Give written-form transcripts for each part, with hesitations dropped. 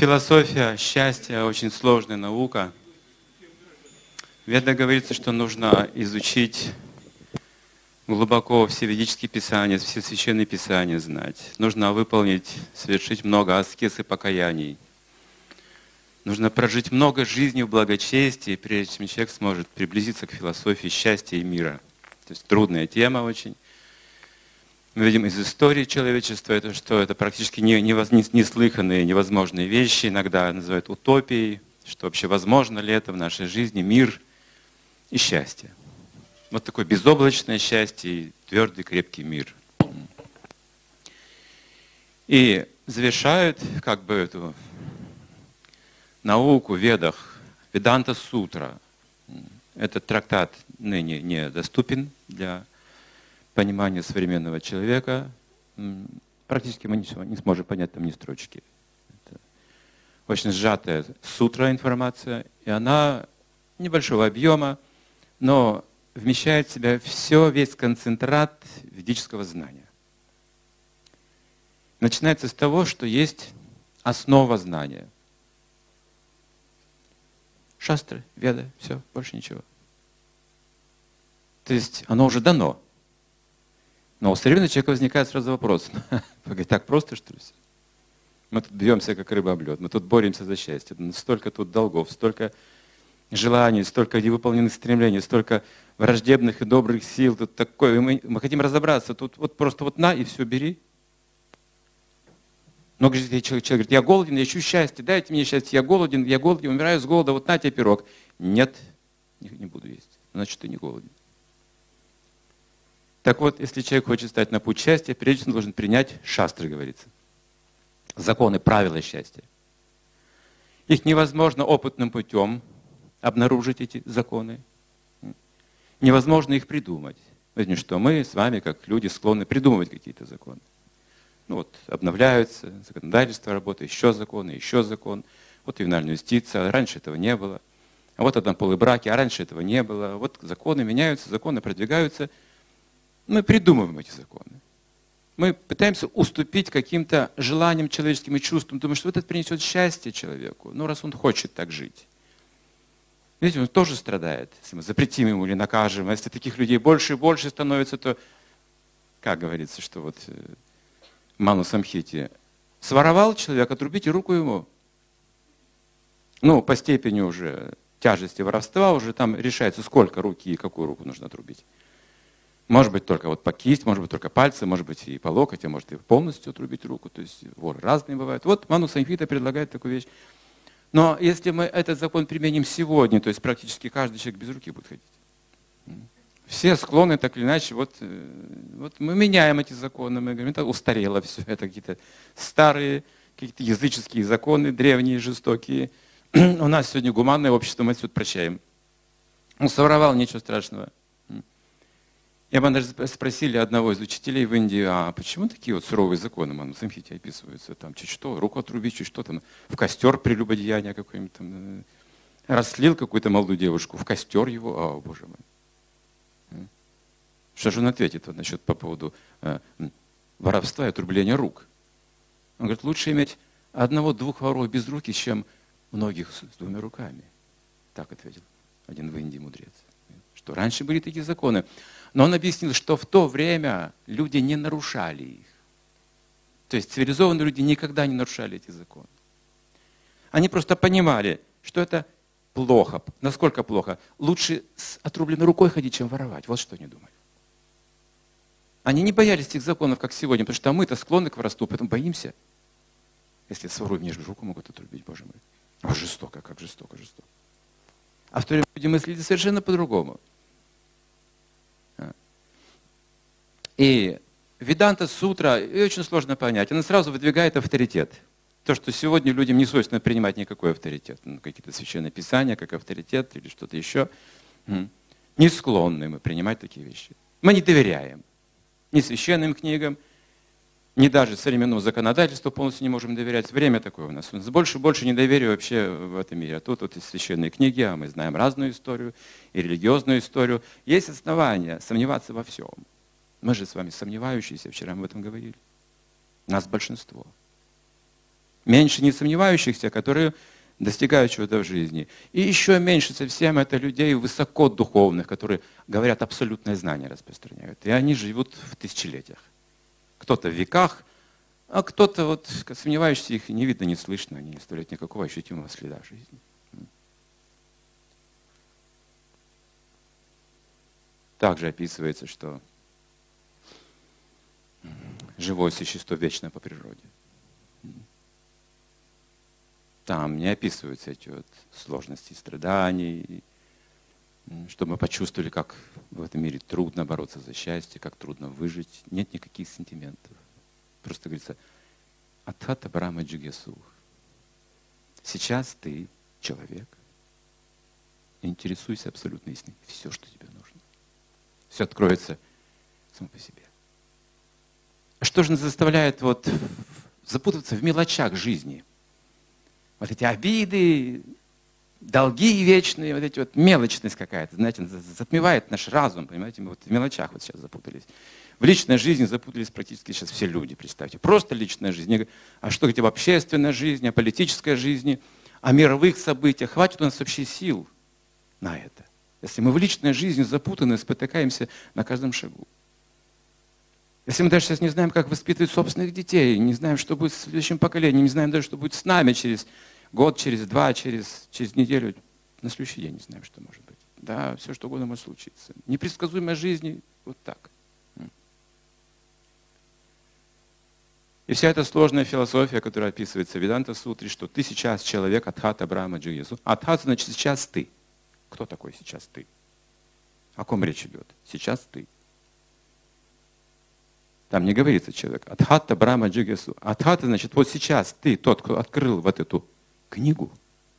Философия счастья очень сложная наука. В Ведах говорится, что нужно изучить глубоко все ведические писания, все священные писания знать. Нужно выполнить, совершить много аскез и покаяний. Нужно прожить много жизней в благочестии, прежде чем человек сможет приблизиться к философии счастья и мира. То есть трудная тема очень. Мы видим из истории человечества, что это практически неслыханные, невозможные вещи, иногда называют утопией, что вообще возможно ли это в нашей жизни, мир и счастье. Вот такое безоблачное счастье и твердый, крепкий мир. И завершают как бы эту науку в Ведах Веданта Сутра. Этот трактат ныне недоступен для понимания современного человека. Практически мы не сможем понять там ни строчки. Это очень сжатая сутра информация, и она небольшого объема, но вмещает в себя весь концентрат ведического знания. Начинается с того, что есть основа знания. Шастры, Веды, все, больше ничего. То есть оно уже дано. Но у современного человека возникает сразу вопрос. Так просто, что ли? Мы тут бьемся, как рыба об лед. Мы тут боремся за счастье. Столько тут долгов, столько желаний, столько невыполненных стремлений, столько враждебных и добрых сил. Тут такое. Мы хотим разобраться. Тут вот просто вот на и все, бери. Много человек говорит, я голоден, я ищу счастье, дайте мне счастье, я голоден, умираю с голода, вот на тебе пирог. Нет, не буду есть. Значит, ты не голоден. Так вот, если человек хочет стать на путь счастья, прежде всего он должен принять шастры, говорится. Законы, правила счастья. Их невозможно опытным путем обнаружить, эти законы. Невозможно их придумать. Потому что мы с вами, как люди, склонны придумывать какие-то законы. Ну вот, обновляются, законодательство работает, еще закон. Вот ювенальная юстиция, раньше этого не было. А вот однополые браки, а раньше этого не было. Вот законы меняются, законы продвигаются. Мы придумываем эти законы. Мы пытаемся уступить каким-то желаниям человеческим и чувствам, думая, что это принесет счастье человеку, ну раз он хочет так жить. Видите, он тоже страдает, если мы запретим ему или накажем. А если таких людей больше и больше становится, то, как говорится, что вот в Ману Самхите, своровал человек, отрубите руку ему. Ну, по степени уже тяжести воровства уже там решается, сколько руки и какую руку нужно отрубить. Может быть, только вот по кисть, может быть, только пальцы, может быть, и по локоть, а может, и полностью отрубить руку. То есть воры разные бывают. Вот Ману Самхита предлагает такую вещь. Но если мы этот закон применим сегодня, то есть практически каждый человек без руки будет ходить. Все склонны так или иначе, вот мы меняем эти законы, мы говорим, это устарело все, это какие-то старые, какие-то языческие законы, древние, жестокие. У нас сегодня гуманное общество, мы все это прощаем. Он своровал, ничего страшного. Я бы даже спросили одного из учителей в Индии, а почему такие вот суровые законы в Ману Самхите описываются? Там чуть что, руку отрубить, чуть что там, в костер прелюбодеяние какое-нибудь там. Расслил какую-то молодую девушку, в костер его, о, боже мой. Что же он ответит вот, насчет по поводу воровства и отрубления рук? Он говорит, лучше иметь одного-двух воров без руки, чем многих с двумя руками. Так ответил один в Индии мудрец. Что раньше были такие законы. Но он объяснил, что в то время люди не нарушали их. То есть цивилизованные люди никогда не нарушали эти законы. Они просто понимали, что это плохо. Насколько плохо? Лучше с отрубленной рукой ходить, чем воровать. Вот что они думали. Они не боялись этих законов, как сегодня, потому что мы-то склонны к воровству, поэтому боимся. Если своруют, мне же руку могут отрубить, боже мой. А жестоко, как жестоко. А в то время люди мыслили совершенно по-другому. И Веданта Сутра, ее очень сложно понять, она сразу выдвигает авторитет. То, что сегодня людям не свойственно принимать никакой авторитет. Какие-то священные писания, как авторитет или что-то еще. Не склонны мы принимать такие вещи. Мы не доверяем ни священным книгам, ни даже современному законодательству полностью не можем доверять. Время такое у нас. У нас больше и больше недоверия вообще в этом мире. А тут вот и священные книги, а мы знаем разную историю, и религиозную историю. Есть основания сомневаться во всем. Мы же с вами сомневающиеся, вчера мы об этом говорили. Нас большинство. Меньше не сомневающихся, которые достигают чего-то в жизни. И еще меньше совсем это людей высокодуховных, которые говорят абсолютное знание распространяют. И они живут в тысячелетиях. Кто-то в веках, а кто-то вот сомневающийся, их не видно, не слышно, они не оставляют никакого ощутимого следа в жизни. Также описывается, что живое существо вечно по природе. Там не описываются эти вот сложности страданий, чтобы мы почувствовали, как в этом мире трудно бороться за счастье, как трудно выжить. Нет никаких сентиментов. Просто говорится, Атхата Брахма Джигьясу. Сейчас ты человек. Интересуйся абсолютной истиной. Все, что тебе нужно. Все откроется само по себе. А что же нас заставляет вот запутаться в мелочах жизни? Вот эти обиды, долги вечные, вот эти вот мелочность какая-то, знаете, затмевает наш разум, понимаете, мы вот в мелочах вот сейчас запутались. В личной жизни запутались практически сейчас все люди, представьте. Просто личная жизнь. А что говорить об общественной жизни, о политической жизни, о мировых событиях? Хватит у нас вообще сил на это. Если мы в личной жизни запутаны, спотыкаемся на каждом шагу. Если мы даже сейчас не знаем, как воспитывать собственных детей, не знаем, что будет с следующим поколением, не знаем даже, что будет с нами через год, через два, через неделю, на следующий день не знаем, что может быть. Да, все что угодно может случиться. Непредсказуемая жизнь вот так. И вся эта сложная философия, которая описывается в Веданта-сутре, что ты сейчас человек, Атхата Брахма Джигьясу. Атхата значит сейчас ты. Кто такой сейчас ты? О ком речь идет? Сейчас ты. Там не говорится человек. Атхата Брахма Джигьясу. Атхата значит вот сейчас ты, тот, кто открыл вот эту книгу.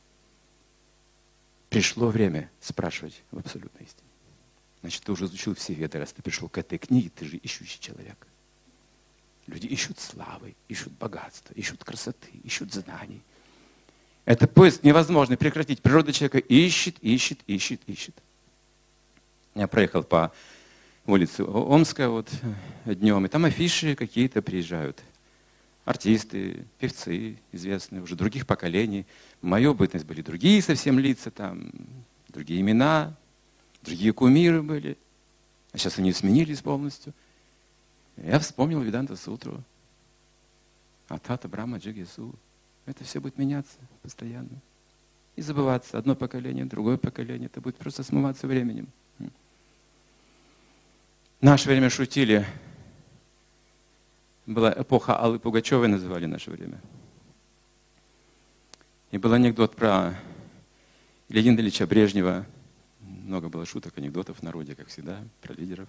Пришло время спрашивать в абсолютной истине. Значит, ты уже изучил все веды, раз ты пришел к этой книге, ты же ищущий человек. Люди ищут славы, ищут богатства, ищут красоты, ищут знаний. Это поиск невозможно прекратить. Природа человека ищет, ищет, ищет, ищет. Я проехал по улице Омска вот днем, и там афиши какие-то приезжают. Артисты, певцы известные, уже других поколений. В мою бытность были другие совсем лица, там, другие имена, другие кумиры были. А сейчас они сменились полностью. Я вспомнил Веданта-сутру. Атхата Брахма Джигьясу. Это все будет меняться постоянно. И забываться. Одно поколение, другое поколение. Это будет просто смываться временем. В наше время шутили. Была эпоха Аллы Пугачевой, называли наше время. И был анекдот про Леонида Ильича Брежнева. Много было шуток, анекдотов в народе, как всегда, про лидеров.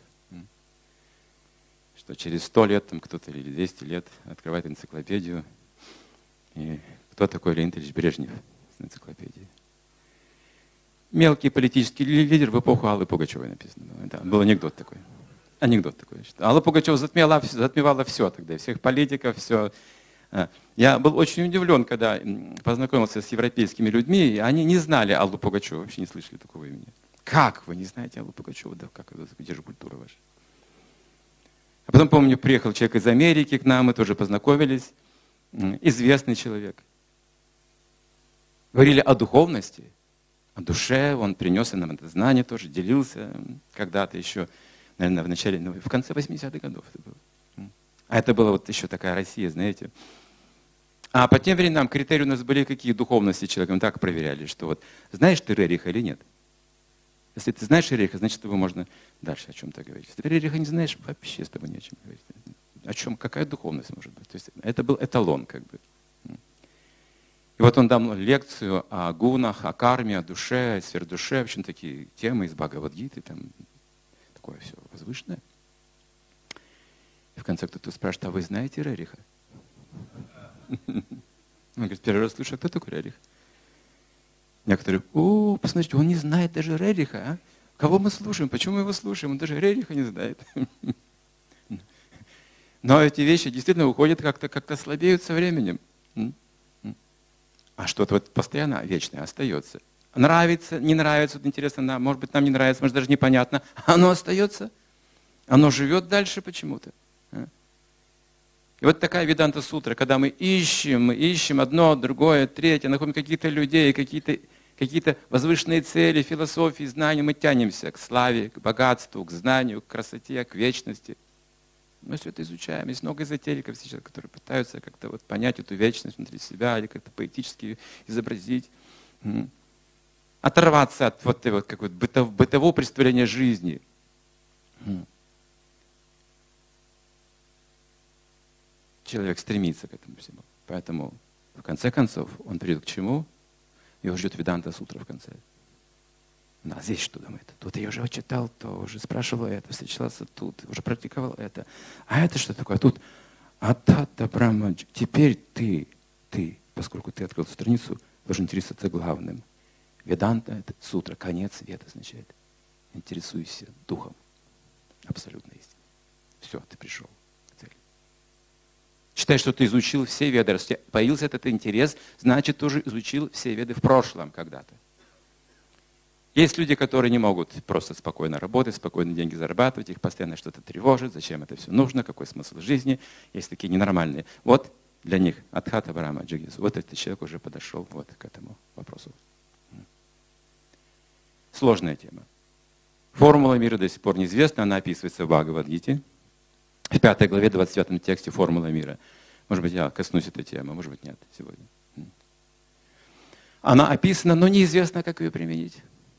Что через 100 лет там кто-то или 200 лет открывает энциклопедию. И кто такой Леонид Ильич Брежнев с энциклопедией? Мелкий политический лидер в эпоху Аллы Пугачевой написано. Да, был анекдот такой. Анекдот такой. Что Алла Пугачева затмевала все тогда, всех политиков, все. Я был очень удивлен, когда познакомился с европейскими людьми, и они не знали Аллу Пугачеву, вообще не слышали такого имени. Как вы не знаете Аллу Пугачеву? Да как это, где же культура ваша? А потом, помню, приехал человек из Америки к нам, мы тоже познакомились. Известный человек. Говорили о духовности, о душе. Он принес нам это знание тоже, делился когда-то еще, наверное, в конце 80-х годов это было. А это была вот еще такая Россия, знаете. А по тем временам критерии у нас были какие духовности человека. Мы так проверяли, что вот знаешь ты Рериха или нет? Если ты знаешь Рериха, значит, с тобой можно дальше о чем-то говорить. Если ты Рериха не знаешь, вообще с тобой не о чем говорить. О чем, какая духовность может быть? То есть это был эталон как бы. И вот он дал лекцию о гунах, о карме, о душе, о сверхдуше, в общем, такие темы из Бхагавад-гиты, там такое все возвышенное. И в конце кто-то спрашивает, а вы знаете Рериха? Он говорит, первый раз слышу, а кто такой Рерих? Некоторые, посмотрите, он не знает даже Рериха, а? Кого мы слушаем? Почему мы его слушаем? Он даже Рериха не знает. Но эти вещи действительно уходят как-то слабеют со временем. А что-то вот постоянно вечное остается. Нравится, не нравится, вот интересно, может быть, нам не нравится, может, даже непонятно. Оно остается, оно живет дальше почему-то. И И вот такая Веданта Сутра, когда мы ищем одно, другое, третье, находим каких-то людей, какие-то возвышенные цели, философии, знания, мы тянемся к славе, к богатству, к знанию, к красоте, к вечности. Мы все это изучаем. Есть много эзотериков сейчас, которые пытаются как-то вот понять эту вечность внутри себя или как-то поэтически изобразить. Оторваться от вот этого какого-то бытового представления жизни. Человек стремится к этому всему. Поэтому, в конце концов, он придет к чему? Его ждет Веданта Сутра в конце. А здесь что думает? Тут я уже читал то, уже спрашивал это, встречался тут, уже практиковал это. А это что такое? Тут Атата Брахма. Теперь ты, поскольку ты открыл страницу, должен интересоваться главным. Веданта — это сутра, конец света означает. Интересуйся духом абсолютной истины. Все, ты пришел к цели. Считай, что ты изучил все веды. Раз у тебя появился этот интерес, значит, ты уже изучил все веды в прошлом когда-то. Есть люди, которые не могут просто спокойно работать, спокойно деньги зарабатывать, их постоянно что-то тревожит, зачем это все нужно, какой смысл жизни. Есть такие ненормальные. Вот для них Адхата Брахма Джигису. Вот этот человек уже подошел вот к этому вопросу. Сложная тема. Формула мира до сих пор неизвестна, она описывается в Бхагавад-гите. В 5 главе, 29 тексте формула мира. Может быть, я коснусь этой темы, может быть, нет сегодня. Она описана, но неизвестно, как ее применить.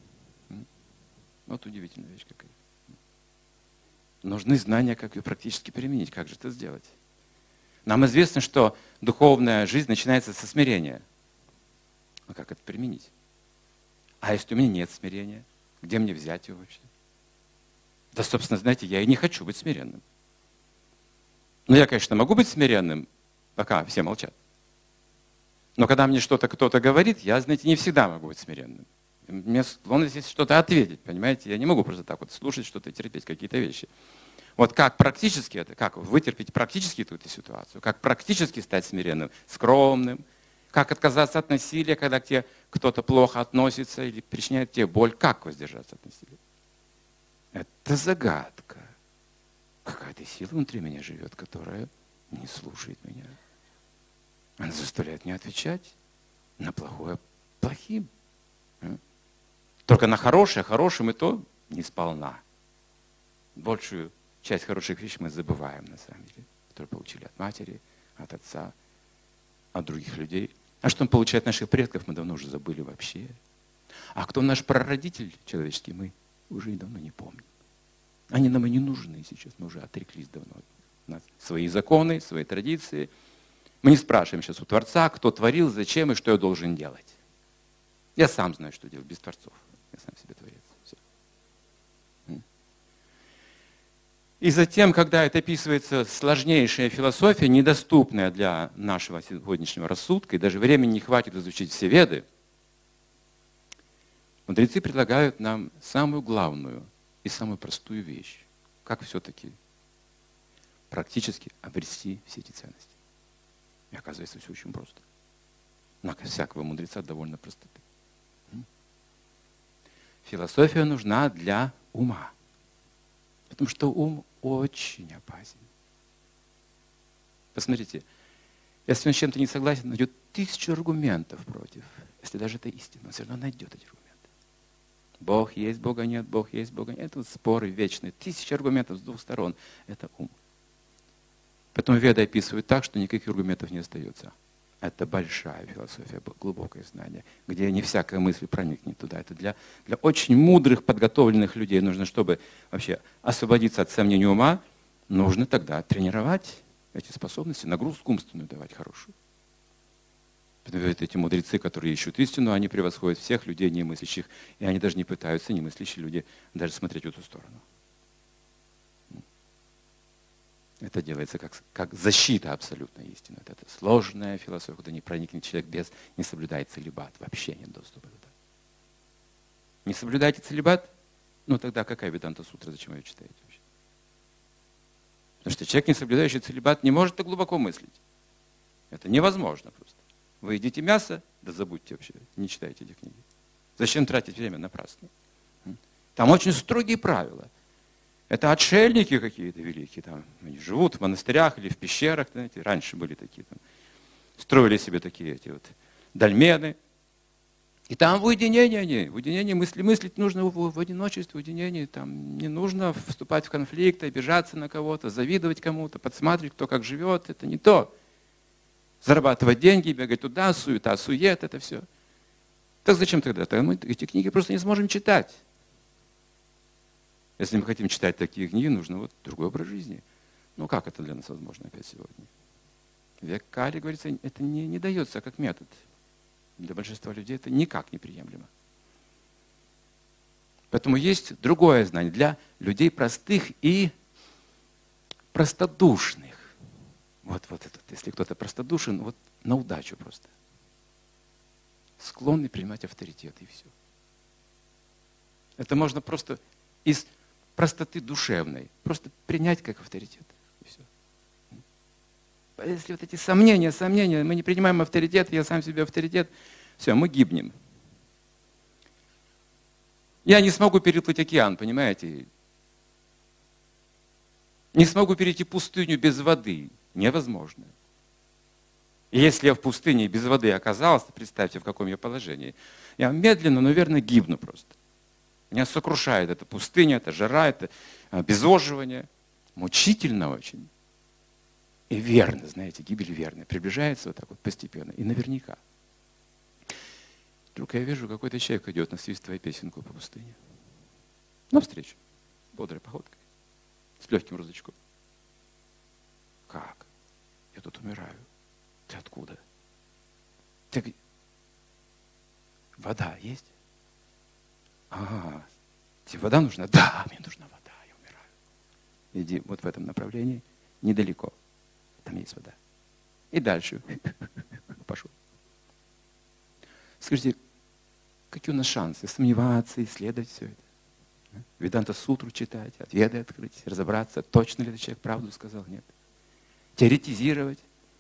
Вот удивительная вещь какая. Нужны знания, как ее практически применить. Как же это сделать? Нам известно, что духовная жизнь начинается со смирения. Но как это применить? А если у меня нет смирения, где мне взять его вообще? Да, собственно, знаете, я и не хочу быть смиренным. Но я, конечно, могу быть смиренным, пока все молчат. Но когда мне что-то кто-то говорит, я, знаете, не всегда могу быть смиренным. Мне склонность есть что-то ответить, понимаете? Я не могу просто так вот слушать что-то, терпеть какие-то вещи. Вот как практически это, как вытерпеть практически эту ситуацию, как практически стать смиренным, скромным, как отказаться от насилия, когда к тебе кто-то плохо относится или причиняет тебе боль, как воздержаться от насилия? Это загадка. Какая-то сила внутри меня живет, которая не слушает меня. Она заставляет меня отвечать на плохое плохим. Только на хорошее хорошим и то не сполна. Большую часть хороших вещей мы забываем, на самом деле, которые получили от матери, от отца, от других людей. А что мы получаем от наших предков, мы давно уже забыли вообще. А кто наш прародитель человеческий, мы уже и давно не помним. Они нам и не нужны сейчас, мы уже отреклись давно от нас. Свои законы, свои традиции. Мы не спрашиваем сейчас у Творца, кто творил, зачем и что я должен делать. Я сам знаю, что делать, без Творцов. Я сам себе Творец. Все. И затем, когда это описывается сложнейшая философия, недоступная для нашего сегодняшнего рассудка, и даже времени не хватит изучить все веды, мудрецы предлагают нам самую главную и самую простую вещь. Как все-таки практически обрести все эти ценности. И оказывается, все очень просто. Но всякого мудреца довольно простоты. Философия нужна для ума. Потому что ум очень опасен. Посмотрите, если он с чем-то не согласен, найдет 1000 аргументов против. Если даже это истина, он все равно найдет эти аргументы. Бог есть, Бога нет, Бог есть, Бога нет. Это вот споры вечные. 1000 аргументов с двух сторон. Это ум. Потом Веды описывают так, что никаких аргументов не остается. Это большая философия, глубокое знание, где не всякая мысль проникнет туда. Это для очень мудрых, подготовленных людей нужно, чтобы вообще освободиться от сомнений ума, нужно тогда тренировать эти способности, нагрузку умственную давать хорошую. Эти мудрецы, которые ищут истину, они превосходят всех людей немыслящих, и они даже не пытаются, немыслящие люди, даже смотреть в эту сторону. Это делается как защита абсолютной истины. Это сложная философия, куда не проникнет человек без, не соблюдает целибат. Вообще нет доступа туда. Не соблюдаете целибат? Ну тогда какая Веданта Сутра, зачем вы ее читаете вообще? Потому что человек, не соблюдающий целибат, не может так глубоко мыслить. Это невозможно просто. Вы едите мясо, да забудьте вообще, не читайте эти книги. Зачем тратить время напрасно? Там очень строгие правила. Это отшельники какие-то великие. Там, они живут в монастырях или в пещерах. Знаете, раньше были такие. Там, строили себе такие эти вот дольмены. И там в уединении мыслить нужно в одиночестве, в уединении. Там не нужно вступать в конфликт, обижаться на кого-то, завидовать кому-то, подсматривать, кто как живет. Это не то. Зарабатывать деньги, бегать туда, суета, сует, это все. Так зачем тогда? Тогда мы эти книги просто не сможем читать. Если мы хотим читать такие книги, нужно вот другой образ жизни. Ну как это для нас возможно опять сегодня? Век Кали, говорится, это не дается как метод. Для большинства людей это никак неприемлемо. Поэтому есть другое знание для людей простых и простодушных. Вот этот, если кто-то простодушен, вот на удачу просто. Склонный принимать авторитет и все. Это можно просто из простоты душевной, просто принять как авторитет. И все. Если вот эти сомнения, мы не принимаем авторитет, я сам себе авторитет, все, мы гибнем. Я не смогу переплыть океан, понимаете? Не смогу перейти пустыню без воды. Невозможно. И если я в пустыне без воды оказался, представьте, в каком я положении. Я медленно, но верно гибну просто. Меня сокрушает эта пустыня, эта жара, это обезвоживание. Мучительно очень. И верно, знаете, гибель верная. Приближается вот так вот постепенно. И наверняка. Вдруг я вижу, какой-то человек идет, насвистывая песенку по пустыне. Навстречу. Бодрой походкой. С легким рузачком. Как? Я тут умираю. Ты откуда? Ты... Вода есть? Тебе вода нужна? Да, мне нужна вода, я умираю. Иди вот в этом направлении, недалеко. Там есть вода. И дальше. Пошел. Скажите, какие у нас шансы сомневаться, исследовать все это? Веданта сутру читать, ответы открыть, разобраться, точно ли этот человек правду сказал, нет. Теоретизировать.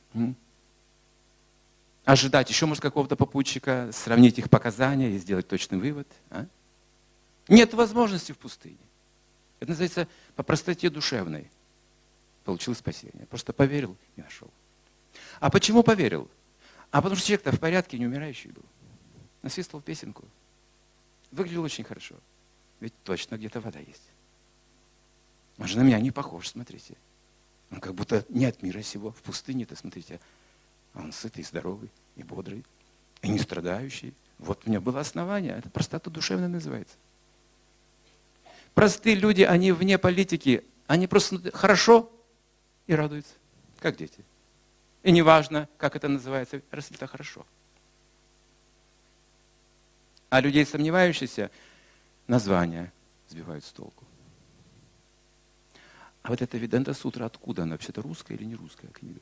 Ожидать еще, может, какого-то попутчика, сравнить их показания и сделать точный вывод. Нет возможности в пустыне. Это называется по простоте душевной. Получил спасение. Просто поверил и нашел. А почему поверил? А потому что человек-то в порядке, не умирающий был. Насвистывал песенку. Выглядел очень хорошо. Ведь точно где-то вода есть. Он же на меня не похож, смотрите. Он как будто не от мира сего. В пустыне-то, смотрите, он сытый, здоровый и бодрый, и не страдающий. Вот у меня было основание. Это простота душевная называется. Простые люди, они вне политики. Они просто хорошо и радуются, как дети. И неважно, как это называется, раз это хорошо. А людей сомневающихся названия сбивают с толку. А вот эта Веданта Сутра, откуда она? Вообще-то русская или не русская книга?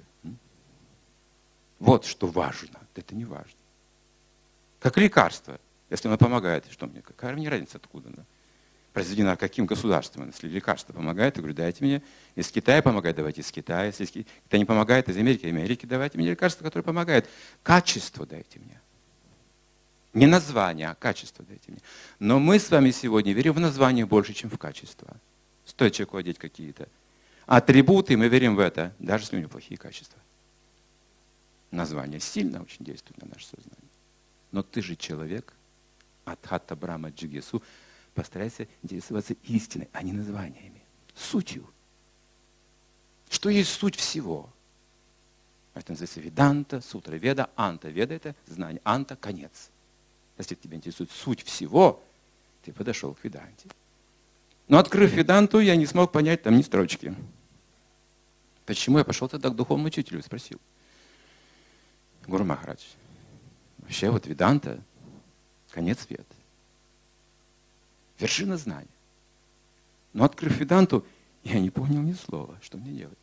Вот что важно. Это не важно. Как лекарство. Если оно помогает, что мне? Какая мне разница, откуда она? Произведена каким государством? Если лекарство помогает, я говорю, дайте мне. Если Китай помогает, давайте из Китая. Если Китай не помогает, из Америки давайте мне лекарство, которое помогает. Качество дайте мне. Не название, а качество дайте мне. Но мы с вами сегодня верим в название больше, чем в качество. Стоит человеку одеть какие-то атрибуты, мы верим в это, даже если у него плохие качества. Название сильно очень действует на наше сознание. Но ты же человек, Адхата Брахма Джигесу, постарайся интересоваться истиной, а не названиями. Сутью. Что есть суть всего? Это называется Веданта, Сутра Веда, Анта. Веда – это знание, Анта – конец. Если тебя интересует суть всего, ты подошел к Веданте. Но открыв Веданту, я не смог понять там ни строчки. Почему? Я пошел тогда к духовному учителю и спросил. Гуру Махарадж, вообще вот Веданта – конец света. Вершина знания. Но открыв Веданту, я не понял ни слова, что мне делать.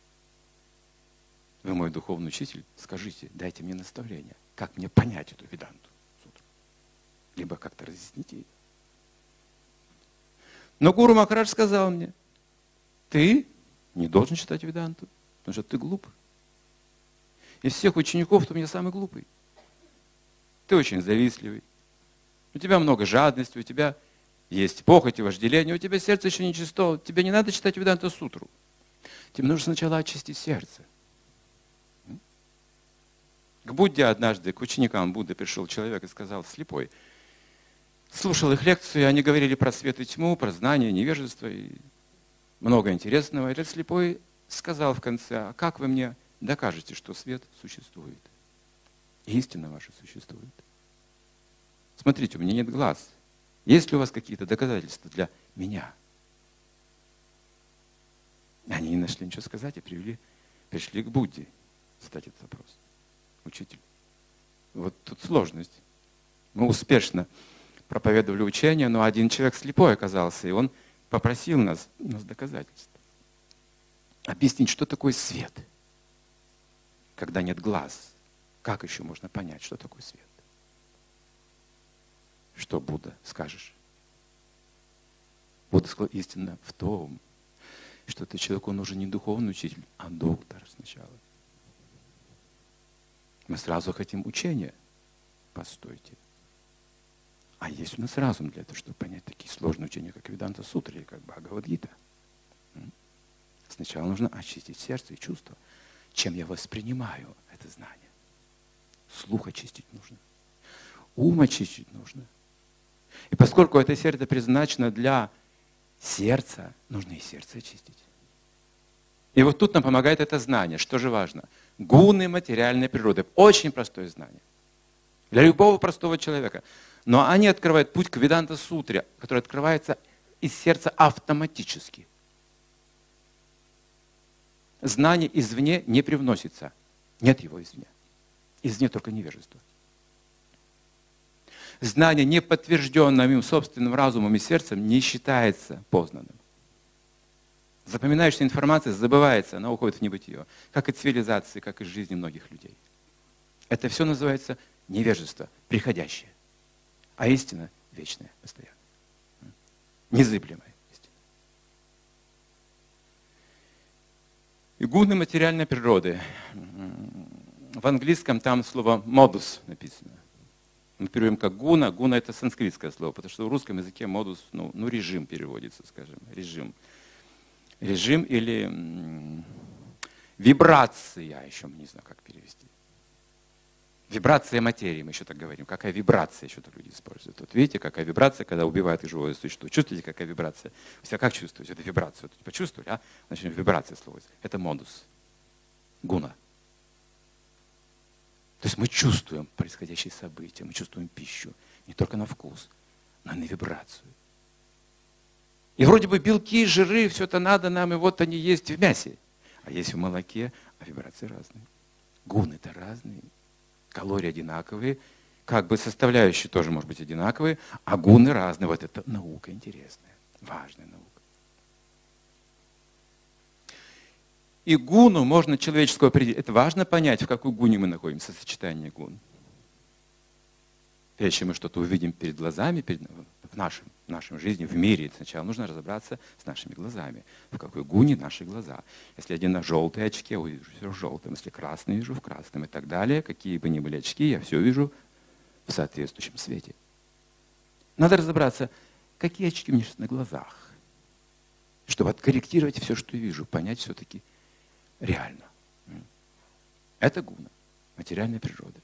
Вы мой духовный учитель, скажите, дайте мне наставление, как мне понять эту Веданту. Либо как-то разъясните ее. Но Гуру Махарадж сказал мне, ты не должен читать Веданту, потому что ты глуп. Из всех учеников ты у меня самый глупый. Ты очень завистливый. У тебя много жадности, у тебя есть похоть и вожделение, у тебя сердце еще не чисто, тебе не надо читать Веданта Сутру. Тебе нужно сначала очистить сердце. К Будде однажды, к ученикам Будды пришел человек и сказал, слепой, слушал их лекцию, и они говорили про свет и тьму, про знание, невежество и много интересного. И этот слепой сказал в конце, а как вы мне докажете, что свет существует? Истина ваша существует. Смотрите, у меня нет глаз. Есть ли у вас какие-то доказательства для меня? Они не нашли ничего сказать и пришли к Будде задать этот вопрос. Учитель, вот тут сложность. Мы успешно проповедовали учение, но один человек слепой оказался, и он попросил нас доказательств. Объяснить, что такое свет, когда нет глаз. Как еще можно понять, что такое свет? Что, Будда, скажешь? Будда сказал, истина в том, что ты человеку нужен не духовный учитель, а доктор сначала. Мы сразу хотим учения. Постойте. А есть у нас разум для этого, чтобы понять такие сложные учения, как Веданта Сутра или как Бхагавад-гита. Сначала нужно очистить сердце и чувства. Чем я воспринимаю это знание? Слух очистить нужно. Ум очистить нужно. И поскольку это сердце предназначено для сердца, нужно и сердце очистить. И вот тут нам помогает это знание. Что же важно? Гуны материальной природы. Очень простое знание. Для любого простого человека. Но они открывают путь к Веданта-сутре, который открывается из сердца автоматически. Знание извне не привносится. Нет его извне. Извне только невежество. Знание, не подтвержденное моим собственным разумом и сердцем, не считается познанным. Запоминающаяся информация забывается, она уходит в небытие. Как и цивилизации, как и жизни многих людей. Это все называется невежество, приходящее. А истина вечная, постоянная. Незыблемая истина. И гуны материальной природы. В английском там слово «модус» написано. Мы переводим как гуна. Гуна — это санскритское слово, потому что в русском языке модус, режим переводится, скажем, режим. Режим или вибрация, еще не знаю, как перевести. Вибрация материи, мы еще так говорим. Какая вибрация, еще так люди используют. Вот видите, какая вибрация, когда убивает живое существо. Чувствуете, какая вибрация? Вы себя как чувствуете? Это вибрация. Вот почувствовали, а? Значит, вибрация слово. Это модус. Гуна. То есть мы чувствуем происходящие события, мы чувствуем пищу. Не только на вкус, но и на вибрацию. И вроде бы белки, жиры, все это надо нам, и вот они есть в мясе. А есть в молоке, а вибрации разные. Гуны-то разные. Калории одинаковые. Как бы составляющие тоже, может быть, одинаковые. А гуны разные. Вот это наука интересная. Важная наука. И гуну можно человеческого определить. Это важно понять, в какой гуне мы находимся, сочетание гун. Прежде чем мы что-то увидим перед глазами, в нашем жизни, в мире, сначала нужно разобраться с нашими глазами. В какой гуне наши глаза. Если один на желтые очки, я увижу все в желтом. Если красный, вижу в красном и так далее. Какие бы ни были очки, я все вижу в соответствующем свете. Надо разобраться, какие очки у меня сейчас на глазах. Чтобы откорректировать все, что я вижу, понять все-таки реально. Это гуна материальной природы.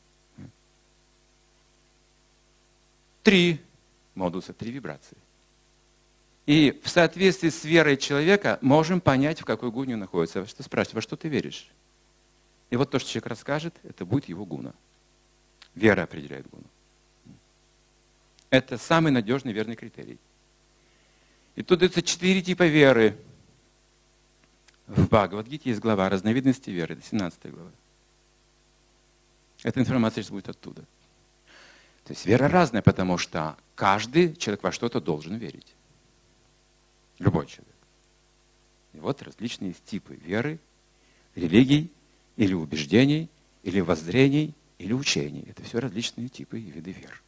3 модуса, 3 вибрации. И в соответствии с верой человека можем понять, в какой гуне он находится. Что спрашиваете, во что ты веришь? И вот то, что человек расскажет, это будет его гуна. Вера определяет гуну. Это самый надежный верный критерий. И тут дается 4 типа веры. В Бхагавад-гите есть глава разновидности веры, это 17 глава. Эта информация сейчас будет оттуда. То есть вера разная, потому что каждый человек во что-то должен верить. Любой человек. И вот различные типы веры, религий, или убеждений, или воззрений, или учений. Это все различные типы и виды вер.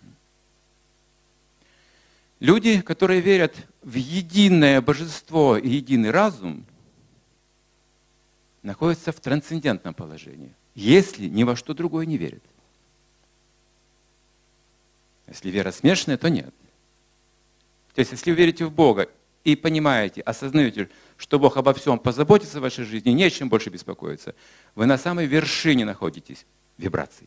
Люди, которые верят в единое божество и единый разум, находятся в трансцендентном положении, если ни во что другое не верят. Если вера смешанная, то нет. То есть, если вы верите в Бога и понимаете, осознаете, что Бог обо всем позаботится в вашей жизни, не о чем больше беспокоиться, вы на самой вершине находитесь вибраций.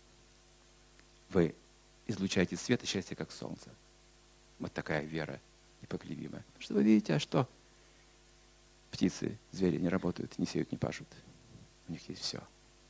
Вы излучаете свет и счастье, как солнце. Вот такая вера непоколебимая. Потому что вы видите, а что? Птицы, звери не работают, не сеют, не пашут. У них есть все.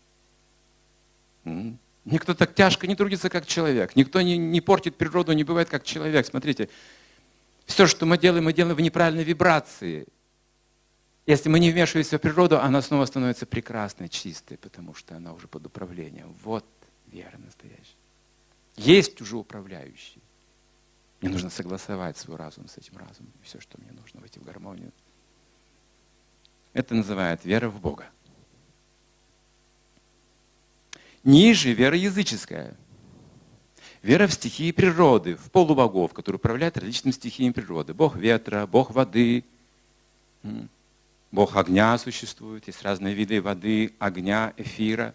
Никто так тяжко не трудится, как человек. Никто не портит природу, не бывает, как человек. Смотрите, все, что мы делаем в неправильной вибрации. Если мы не вмешиваемся в природу, она снова становится прекрасной, чистой, потому что она уже под управлением. Вот вера настоящая. Есть уже управляющий. Мне нужно согласовать свой разум с этим разумом. И все, что мне нужно, войти в гармонию. Это называют вера в Бога. Ниже вера языческая. Вера в стихии природы, в полубогов, которые управляют различными стихиями природы. Бог ветра, Бог воды, Бог огня существует. Есть разные виды воды, огня, эфира.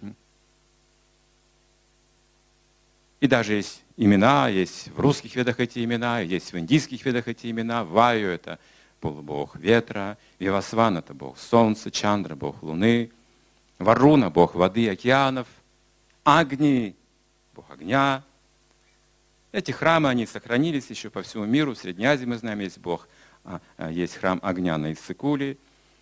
И даже есть имена, есть в русских ведах эти имена, есть в индийских ведах эти имена. Ваю – это полубог ветра, Вивасван – это бог солнца, Чандра – бог луны, Варуна – бог воды, океанов, Агни – бог огня. Эти храмы, они сохранились еще по всему миру. В Средней Азии, мы знаем, есть бог, есть храм огня на Иссык-Куле.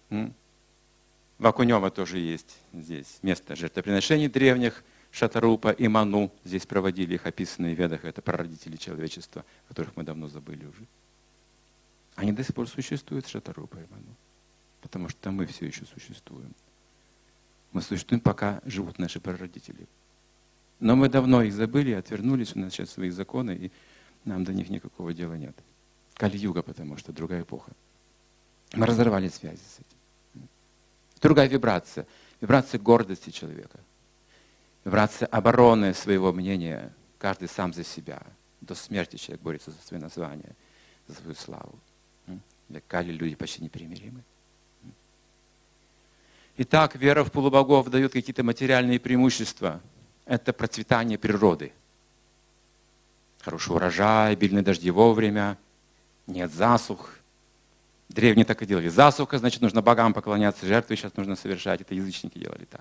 В Окунево тоже есть здесь место жертвоприношений древних, Шатарупа и Ману. Здесь проводили их описанные в Ведах. Это прародители человечества, которых мы давно забыли уже. Они до сих пор существуют, Шатарупа и Ману. Потому что мы все еще существуем. Мы существуем, пока живут наши прародители. Но мы давно их забыли, отвернулись, у нас сейчас свои законы, и нам до них никакого дела нет. Кали-юга, потому что другая эпоха. Мы разорвали связи с этим. Другая вибрация. Вибрация гордости человека. Вибрация обороны своего мнения. Каждый сам за себя. До смерти человек борется за свое название, за свою славу. Для Кали люди почти непримиримы. Итак, вера в полубогов дает какие-то материальные преимущества. Это процветание природы. Хороший урожай, обильные дожди вовремя, нет засух. Древние так и делали. Засуха, значит, нужно богам поклоняться, жертвы сейчас нужно совершать. Это язычники делали так.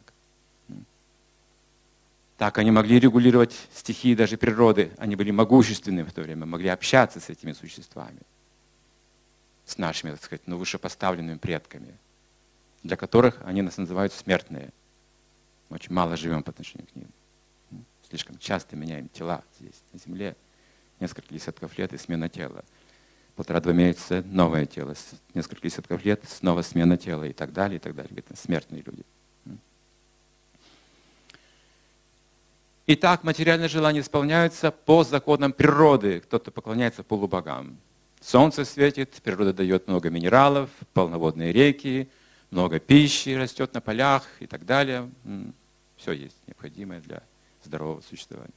Так они могли регулировать стихии даже природы. Они были могущественны в то время, могли общаться с этими существами. С нашими, так сказать, вышепоставленными предками, для которых они нас называют смертные. Мы очень мало живем по отношению к ним. Слишком часто меняем тела здесь, на земле. Несколько десятков лет и смена тела. 1,5-2 месяца новое тело. Несколько десятков лет снова смена тела и так далее, и так далее. Это смертные люди. Итак, материальные желания исполняются по законам природы. Кто-то поклоняется полубогам. Солнце светит, природа дает много минералов, полноводные реки, много пищи растет на полях и так далее. Все есть необходимое для здорового существования.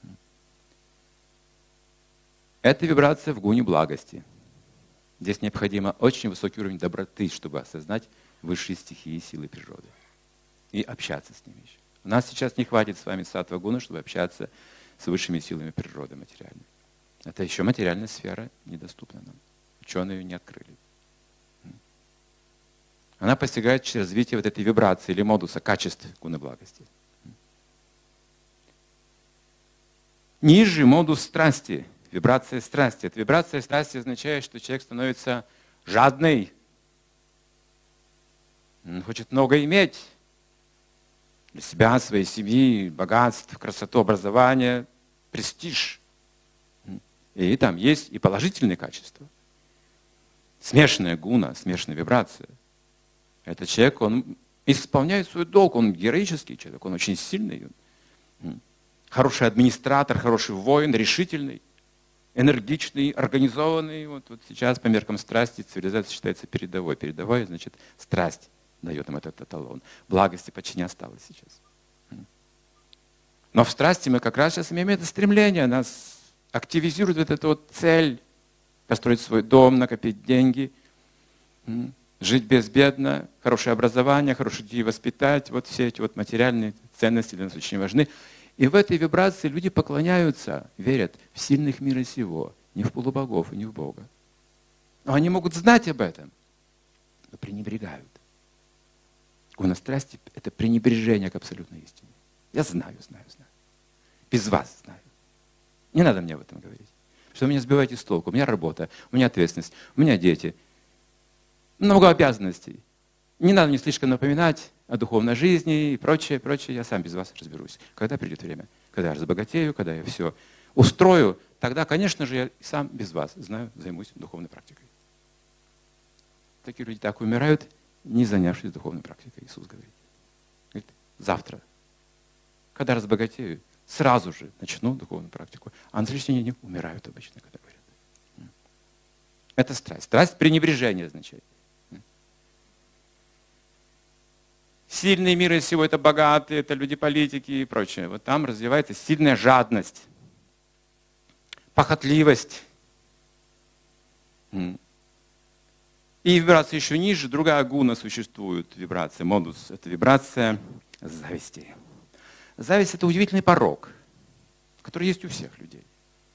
Это вибрация в гуне благости. Здесь необходимо очень высокий уровень доброты, чтобы осознать высшие стихии и силы природы. И общаться с ними еще. У нас сейчас не хватит с вами саттва гуна, чтобы общаться с высшими силами природы материальной. Это еще материальная сфера недоступна нам. Ученые ее не открыли. Она постигает через развитие вот этой вибрации или модуса качеств гуны благости. Ниже модус страсти, вибрация страсти. Эта вибрация страсти означает, что человек становится жадный. Он хочет много иметь для себя, своей семьи, богатств, красоту, образование, престиж. И там есть и положительные качества. Смешанная гуна, смешанная вибрация. Этот человек, он исполняет свой долг, он героический человек, он очень сильный. Хороший администратор, хороший воин, решительный, энергичный, организованный. Вот сейчас по меркам страсти цивилизация считается передовой. Передовой, значит, страсть дает нам этот эталон. Благости почти не осталось сейчас. Но в страсти мы как раз сейчас имеем это стремление, нас активизирует вот эта вот цель построить свой дом, накопить деньги, жить безбедно, хорошее образование, хороших детей воспитать. Вот все эти вот материальные ценности для нас очень важны. И в этой вибрации люди поклоняются, верят в сильных мира сего. ни в полубогов и ни в Бога. Но они могут знать об этом, но пренебрегают. Гуна страсти – это пренебрежение к абсолютной истине. Я знаю. Без вас знаю. Не надо мне об этом говорить. Что вы меня сбиваете с толку. У меня работа, у меня ответственность, у меня дети. Много обязанностей. Не надо мне слишком напоминать о духовной жизни и прочее. Я сам без вас разберусь. Когда придет время, когда я разбогатею, когда я все устрою, тогда, конечно же, я сам без вас знаю, займусь духовной практикой. Такие люди так умирают, не занявшись духовной практикой, Иисус говорит. Говорит, завтра, когда разбогатею, сразу же начну духовную практику. А на следующий день умирают обычно, когда говорят. Это страсть. Страсть пренебрежения означает. Сильные миры всего это богатые, это люди политики и прочее. Вот там развивается сильная жадность, похотливость. И вибрация еще ниже, другая гуна существует, вибрация, модус, это вибрация зависти. Зависть – это удивительный порок, который есть у всех людей.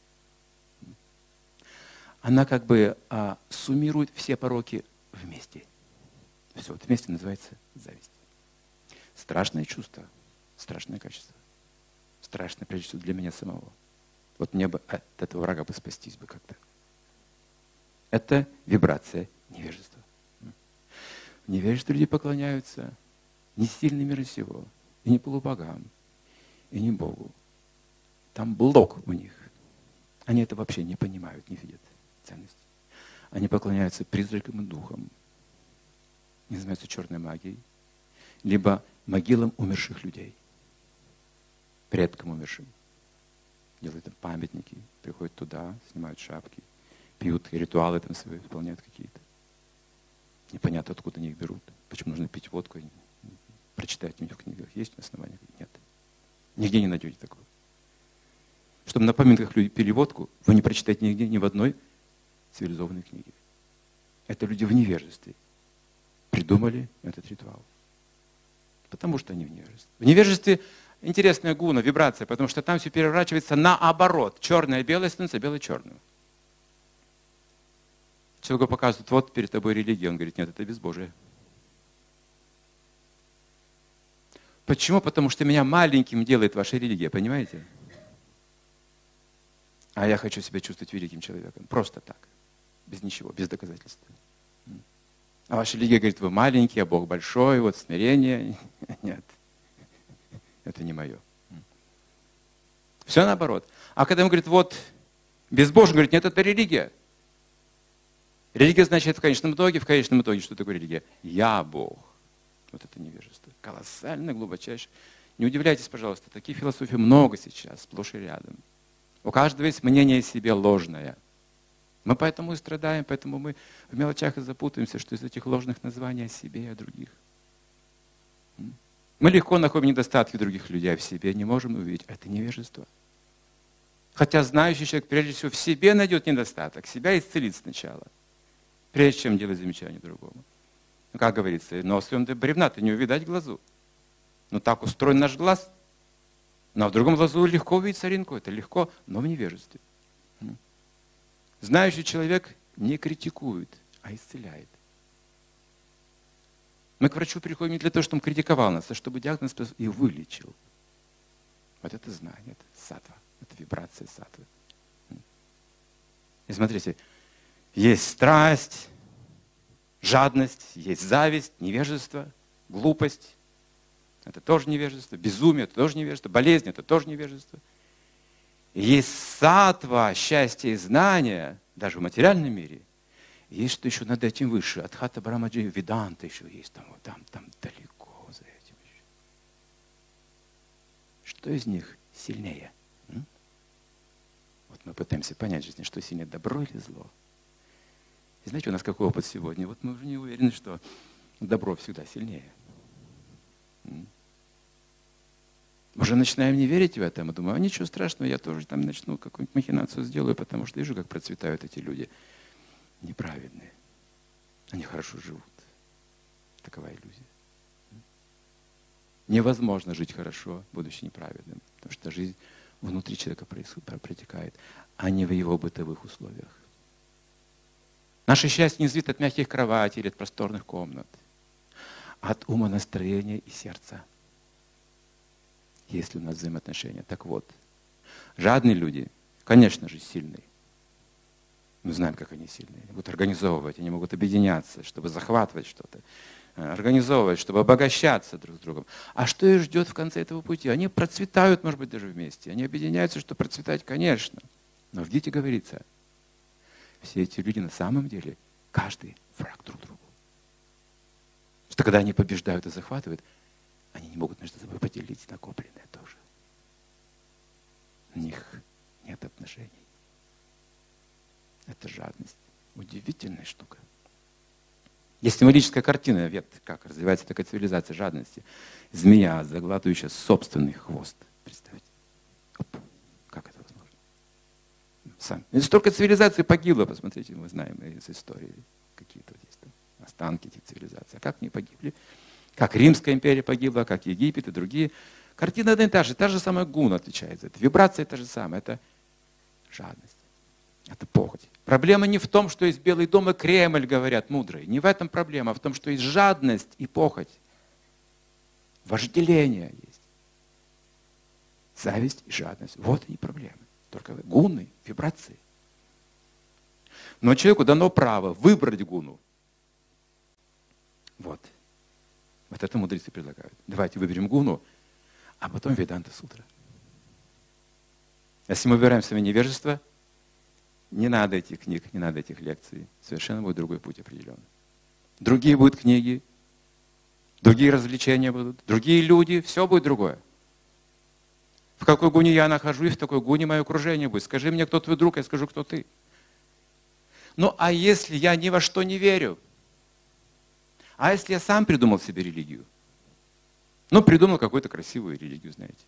Она как бы суммирует все пороки вместе. Все вот вместе называется зависть. Страшное чувство, страшное качество. Страшное, прежде всего, для меня самого. Вот мне бы от этого врага бы спастись бы как-то. Это вибрация невежества. В невежестве люди поклоняются не сильным миром сего, и не полубогам, и не Богу. Там блок у них. Они это вообще не понимают, не видят ценности. Они поклоняются призракам и духам. Они занимаются черной магией. Либо могилам умерших людей. Предкам умершим. Делают там памятники, приходят туда, снимают шапки, пьют, ритуалы там свои выполняют какие-то. Непонятно, откуда они их берут. Почему нужно пить водку? Прочитать у них в книгах есть основания? Нет. Нигде не найдете такого. Чтобы на поминках люди пили водку, вы не прочитаете нигде, ни в одной цивилизованной книге. Это люди в невежестве придумали этот ритуал. Потому что они в невежестве. В невежестве интересная гуна, вибрация, потому что там все переворачивается наоборот. Черное и белое становится белое-черным. Человеку показывают, вот перед тобой религия. Он говорит, нет, это безбожие. Почему? Потому что меня маленьким делает ваша религия, понимаете? А я хочу себя чувствовать великим человеком. Просто так. Без ничего, без доказательств. А ваша религия говорит, вы маленький, а Бог большой, вот смирение. Нет, это не мое. Все наоборот. А когда он говорит, вот, безбожие, он говорит, нет, это религия. Религия значит в конечном итоге, что такое религия? Я Бог. Вот это невежество. Колоссально, глубочайшее. Не удивляйтесь, пожалуйста, таких философий много сейчас, сплошь и рядом. У каждого есть мнение о себе ложное. Мы поэтому и страдаем, поэтому мы в мелочах и запутаемся, что из этих ложных названий о себе и о других. Мы легко находим недостатки других людей, а в себе не можем увидеть. Это невежество. Хотя знающий человек прежде всего в себе найдет недостаток, себя исцелит сначала, прежде чем делать замечание другому. Ну, как говорится, но своем бревна ты не увидать глазу. Но так устроен наш глаз. Но в другом глазу легко увидеть соринку, это легко, но в невежестве. Знающий человек не критикует, а исцеляет. Мы к врачу приходим не для того, чтобы он критиковал нас, а чтобы диагноз и вылечил. Вот это знание, это саттва, это вибрация саттвы. И смотрите, есть страсть, жадность, есть зависть, невежество, глупость. Это тоже невежество. Безумие – это тоже невежество. Болезнь – это тоже невежество. И есть саттва, счастье и знание, даже в материальном мире. Есть что еще над этим выше. Адхата Брамаджи, Веданта еще есть. Там далеко за этим еще. Что из них сильнее? Вот мы пытаемся понять в жизни, что сильнее, добро или зло. И знаете, у нас какой опыт сегодня? Вот мы уже не уверены, что добро всегда сильнее. Уже начинаем не верить в это, мы думаем, а ничего страшного, я тоже там начну какую-нибудь махинацию сделаю, потому что вижу, как процветают эти люди неправедные. Они хорошо живут. Такова иллюзия. Невозможно жить хорошо, будучи неправедным, потому что жизнь внутри человека протекает, а не в его бытовых условиях. Наше счастье не зависит от мягких кроватей или от просторных комнат, от умонастроения и сердца. Есть ли у нас взаимоотношения? Так вот, жадные люди, конечно же, сильные. Мы знаем, как они сильные. Они будут организовывать, они могут объединяться, чтобы захватывать что-то. Организовывать, чтобы обогащаться друг с другом. А что их ждет в конце этого пути? Они процветают, может быть, даже вместе. Они объединяются, чтобы процветать, конечно. Но в Гите говорится, все эти люди на самом деле, каждый враг друг другу. Что когда они побеждают и захватывают, они не могут между собой поделить накопленное тоже. У них нет отношений. Это жадность. Удивительная штука. Есть символическая картина, как развивается такая цивилизация жадности. Змея, заглатывающая собственный хвост. Представьте. Оп, как это возможно? Столько цивилизаций погибло, посмотрите, мы знаем из истории. Какие-то вот есть там останки этих цивилизаций. А как они погибли? Как Римская империя погибла, как Египет и другие. Картина одна и та же самая гуна отличается. Это вибрация та же самая, это жадность. Это похоть. Проблема не в том, что есть Белый дом и Кремль, говорят мудрые. Не в этом проблема, а в том, что есть жадность и похоть. Вожделение есть. Зависть и жадность. Вот они проблемы. Только гуны, вибрации. Но человеку дано право выбрать гуну. Вот. Вот это мудрецы предлагают. Давайте выберем гуну, а потом Веданта Сутра. Если мы выбираем себе невежество, не надо этих книг, не надо этих лекций. Совершенно будет другой путь определенный. Другие будут книги, другие развлечения будут, другие люди, все будет другое. В какой гуне я нахожусь, в такой гуне мое окружение будет. Скажи мне, кто твой друг, я скажу, кто ты. Ну, а если я ни во что не верю? А если я сам придумал себе религию? Ну, придумал какую-то красивую религию, знаете.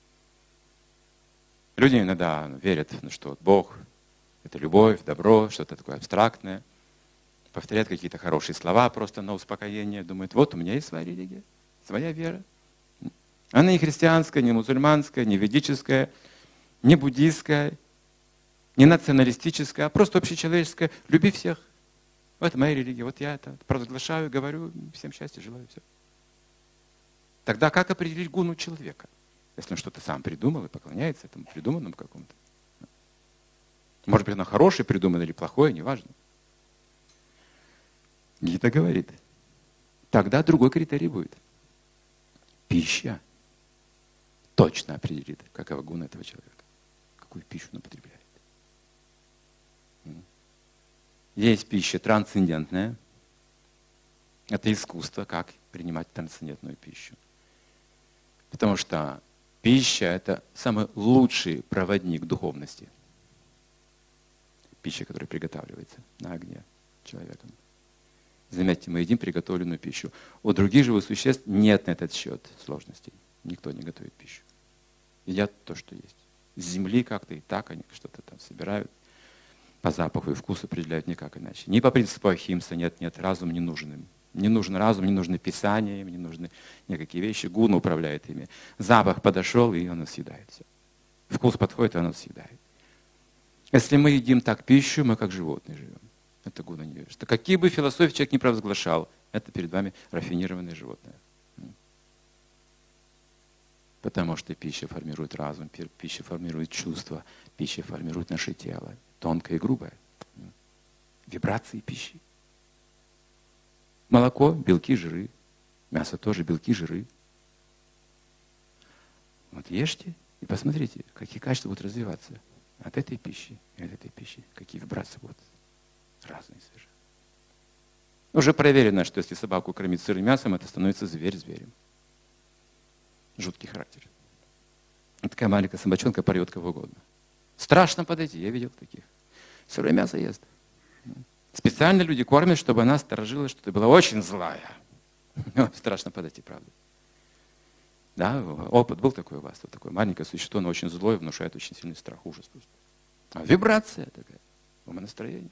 Люди иногда верят, что Бог — это любовь, добро, что-то такое абстрактное. Повторяют какие-то хорошие слова просто на успокоение. Думают, вот у меня есть своя религия, своя вера. Она не христианская, не мусульманская, не ведическая, не буддийская, не националистическая, а просто общечеловеческая. Люби всех. Вот моя религия. Вот я это провозглашаю, говорю, всем счастья желаю. Все. Тогда как определить гуну человека? Если он что-то сам придумал и поклоняется этому придуманному какому-то. Может быть, оно хорошее придумано или плохое, неважно. Гита говорит, тогда другой критерий будет. Пища точно определит, какова гуна этого человека. Какую пищу он употребляет. Есть пища трансцендентная. Это искусство, как принимать трансцендентную пищу. Потому что пища – это самый лучший проводник духовности. Пища, которая приготавливается на огне человеком. Заметьте, мы едим приготовленную пищу. У других живых существ нет на этот счет сложностей. Никто не готовит пищу. Едят то, что есть. С земли как-то и так они что-то там собирают. По запаху и вкусу определяют никак иначе. Не по принципу ахимса, нет, разум не нужен им. Не нужен разум, не нужны писания, им не нужны никакие вещи. Гуна управляет ими. Запах подошел, и оно съедает все. Вкус подходит, и оно съедает. Если мы едим так пищу, мы как животные живем. Это гуна невежества. Какие бы философии человек ни провозглашал, это перед вами рафинированное животное. Потому что пища формирует разум, пища формирует чувства, пища формирует наше тело. Тонкое и грубое. Вибрации пищи. Молоко, белки, жиры. Мясо тоже, белки, жиры. Вот ешьте и посмотрите, какие качества будут развиваться. От этой пищи и от этой пищи. Какие вибрации будут разные совершенно. Уже проверено, что если собаку кормить сырым мясом, это становится зверь зверем. Жуткий характер. И такая маленькая собачонка порвет кого угодно. Страшно подойти, я видел таких. Сырое мясо ест. Специально люди кормят, чтобы она сторожилась, что ты была очень злая. Страшно подойти, правда. Да, опыт был такой у вас, вот такое маленькое существо, но очень злое, внушает очень сильный страх, ужас просто. А вибрация такая, умонастроение.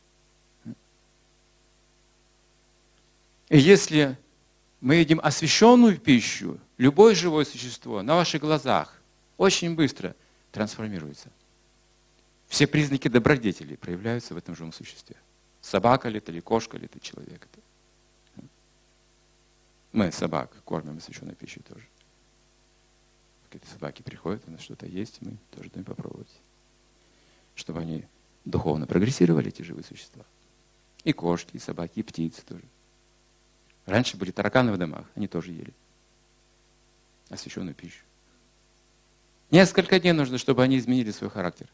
И если мы едим освященную пищу, любое живое существо на ваших глазах очень быстро трансформируется. Все признаки добродетели проявляются в этом живом существе. Собака ли это, или кошка ли это, человек это. Мы собак кормим освященной пищей тоже. Какие-то собаки приходят, у нас что-то есть, мы тоже даем попробовать. Чтобы они духовно прогрессировали, эти живые существа. И кошки, и собаки, и птицы тоже. Раньше были тараканы в домах, они тоже ели освященную пищу. Несколько дней нужно, чтобы они изменили свой характер.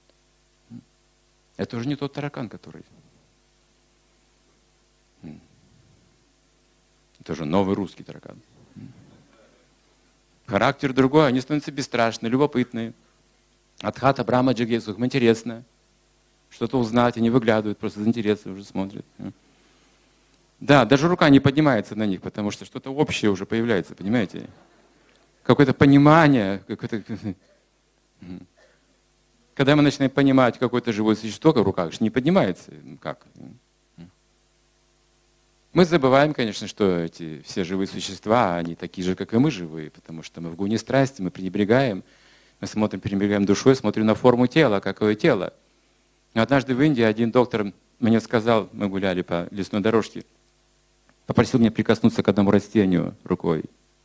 Это уже не тот таракан, который... Это уже новый русский таракан. Характер другой, они становятся бесстрашны, любопытные. Адхата, Брахма, Джагесух, им интересно. Что-то узнать, они выглядывают, просто из интереса уже смотрят. Да, даже рука не поднимается на них, потому что что-то общее уже появляется, понимаете? Какое-то понимание, когда мы начинаем понимать какое-то живое существо в руках, не поднимается. Как? Мы забываем, конечно, что эти все живые существа, они такие же, как и мы живые, потому что мы в гуне страсти, мы пренебрегаем, пренебрегаем душой, смотрим на форму тела, какое тело. Но однажды в Индии один доктор мне сказал, мы гуляли по лесной дорожке, попросил меня прикоснуться к одному растению рукой.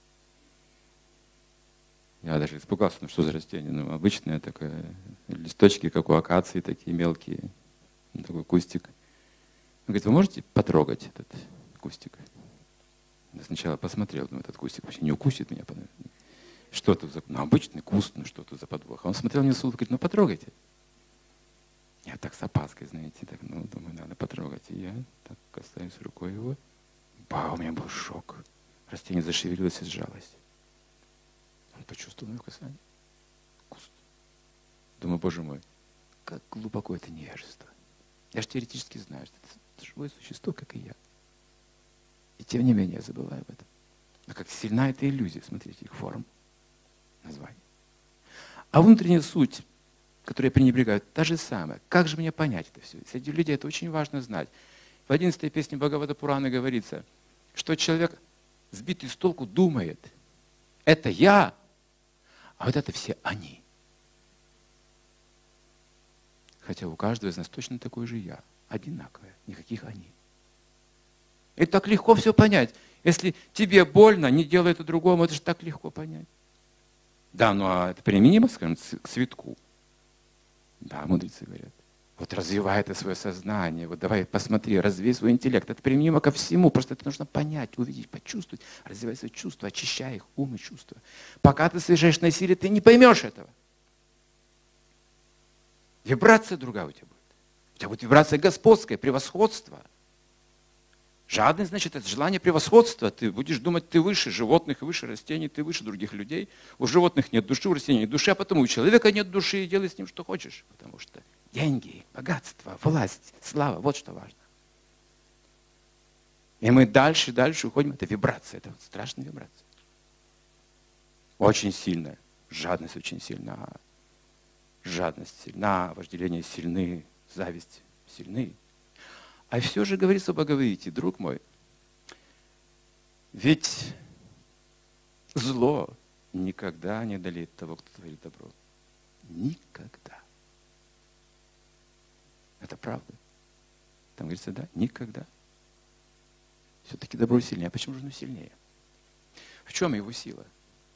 Я даже испугался, ну что за растение? Ну, обычное такое, листочки, как у акации, такие мелкие, такой кустик. Он говорит, вы можете потрогать этот кустик? Я сначала посмотрел, думаю, этот кустик вообще не укусит меня. Что тут за... Ну, обычный куст, ну что тут за подвох? А он смотрел мне с улыбкой, говорит, ну потрогайте. Я так с опаской, знаете, так, ну, думаю, надо потрогать. И я так касаюсь рукой его. У меня был шок. Растение зашевелилось и сжалось. Он почувствовал мое касание. Куст. Думаю, боже мой, как глубоко это невежество. Я же теоретически знаю, что это живое существо, как и я. И тем не менее я забываю об этом. Но как сильна эта иллюзия, смотрите, их форм, название. А внутренняя суть, которую я пренебрегаю, та же самая. Как же мне понять это все? Среди людей это очень важно знать. В 11-й песне Бхагавата Пураны говорится, что человек, сбитый с толку, думает, это я, а вот это все они. Хотя у каждого из нас точно такой же я, одинаковое, никаких они. И так легко все понять. Если тебе больно, не делай это другому, это же так легко понять. Да, ну а это применимо, скажем, к цветку. Да, мудрецы говорят. Вот развивай это свое сознание, вот давай посмотри, развей свой интеллект. Это применимо ко всему, просто это нужно понять, увидеть, почувствовать. Развивай свои чувства, очищай их, ум и чувства. Пока ты совершаешь насилие, ты не поймешь этого. Вибрация другая у тебя будет. У тебя будет вибрация господская, превосходство. Жадность, значит, это желание превосходства. Ты будешь думать, ты выше животных, выше растений, ты выше других людей. У животных нет души, у растений нет души, а потому у человека нет души, и делай с ним, что хочешь. Потому что деньги, богатство, власть, слава, вот что важно. И мы дальше уходим. Это вибрация, это вот страшная вибрация. Очень сильная. Жадность очень сильна. Жадность сильна, вожделение сильны, зависть сильны. А все же говорится в Бхагавадгите, друг мой, ведь зло никогда не одолеет того, кто творит добро. Никогда. Это правда. Там говорится, да, никогда. Все-таки добро сильнее. А почему же оно сильнее? В чем его сила?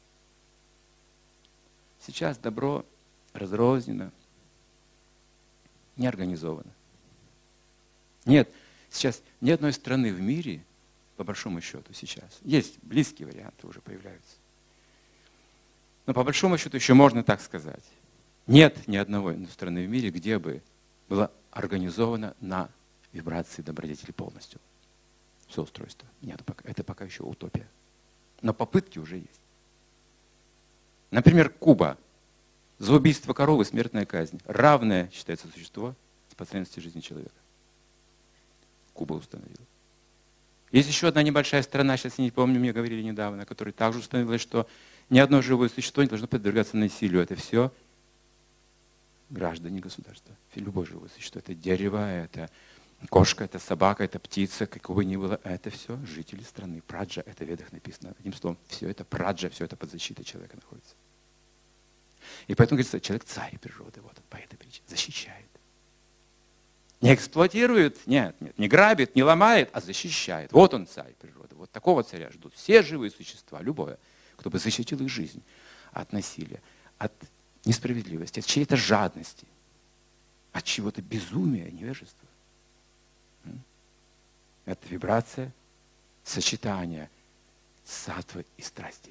Сейчас добро разрознено, неорганизовано. Нет, сейчас ни одной страны в мире, по большому счету сейчас, есть близкие варианты, уже появляются. Но по большому счету еще можно так сказать. Нет ни одной страны в мире, где бы было организовано на вибрации добродетели полностью. Все устройство. Нет, это пока еще утопия. Но попытки уже есть. Например, Куба. За убийство коровы смертная казнь. Равное, считается, существо по ценности жизни человека. Куба установила. Есть еще одна небольшая страна, сейчас я не помню, мне говорили недавно, которая также установила, что ни одно живое существо не должно подвергаться насилию. Это все граждане государства. Любое живое существо. Это дерево, это кошка, это собака, это птица, какого бы ни было. Это все жители страны. Праджа, это в Ведах написано. Одним словом, все это праджа, все это под защитой человека находится. И поэтому говорится, человек царь природы, вот он по этой причине, защищает. Не эксплуатирует, нет, не грабит, не ломает, а защищает. Вот он царь природы. Вот такого царя ждут все живые существа, любое, кто бы защитил их жизнь от насилия, от несправедливости, от чьей-то жадности, от чего-то безумия, невежества. Это вибрация сочетания саттвы и страсти.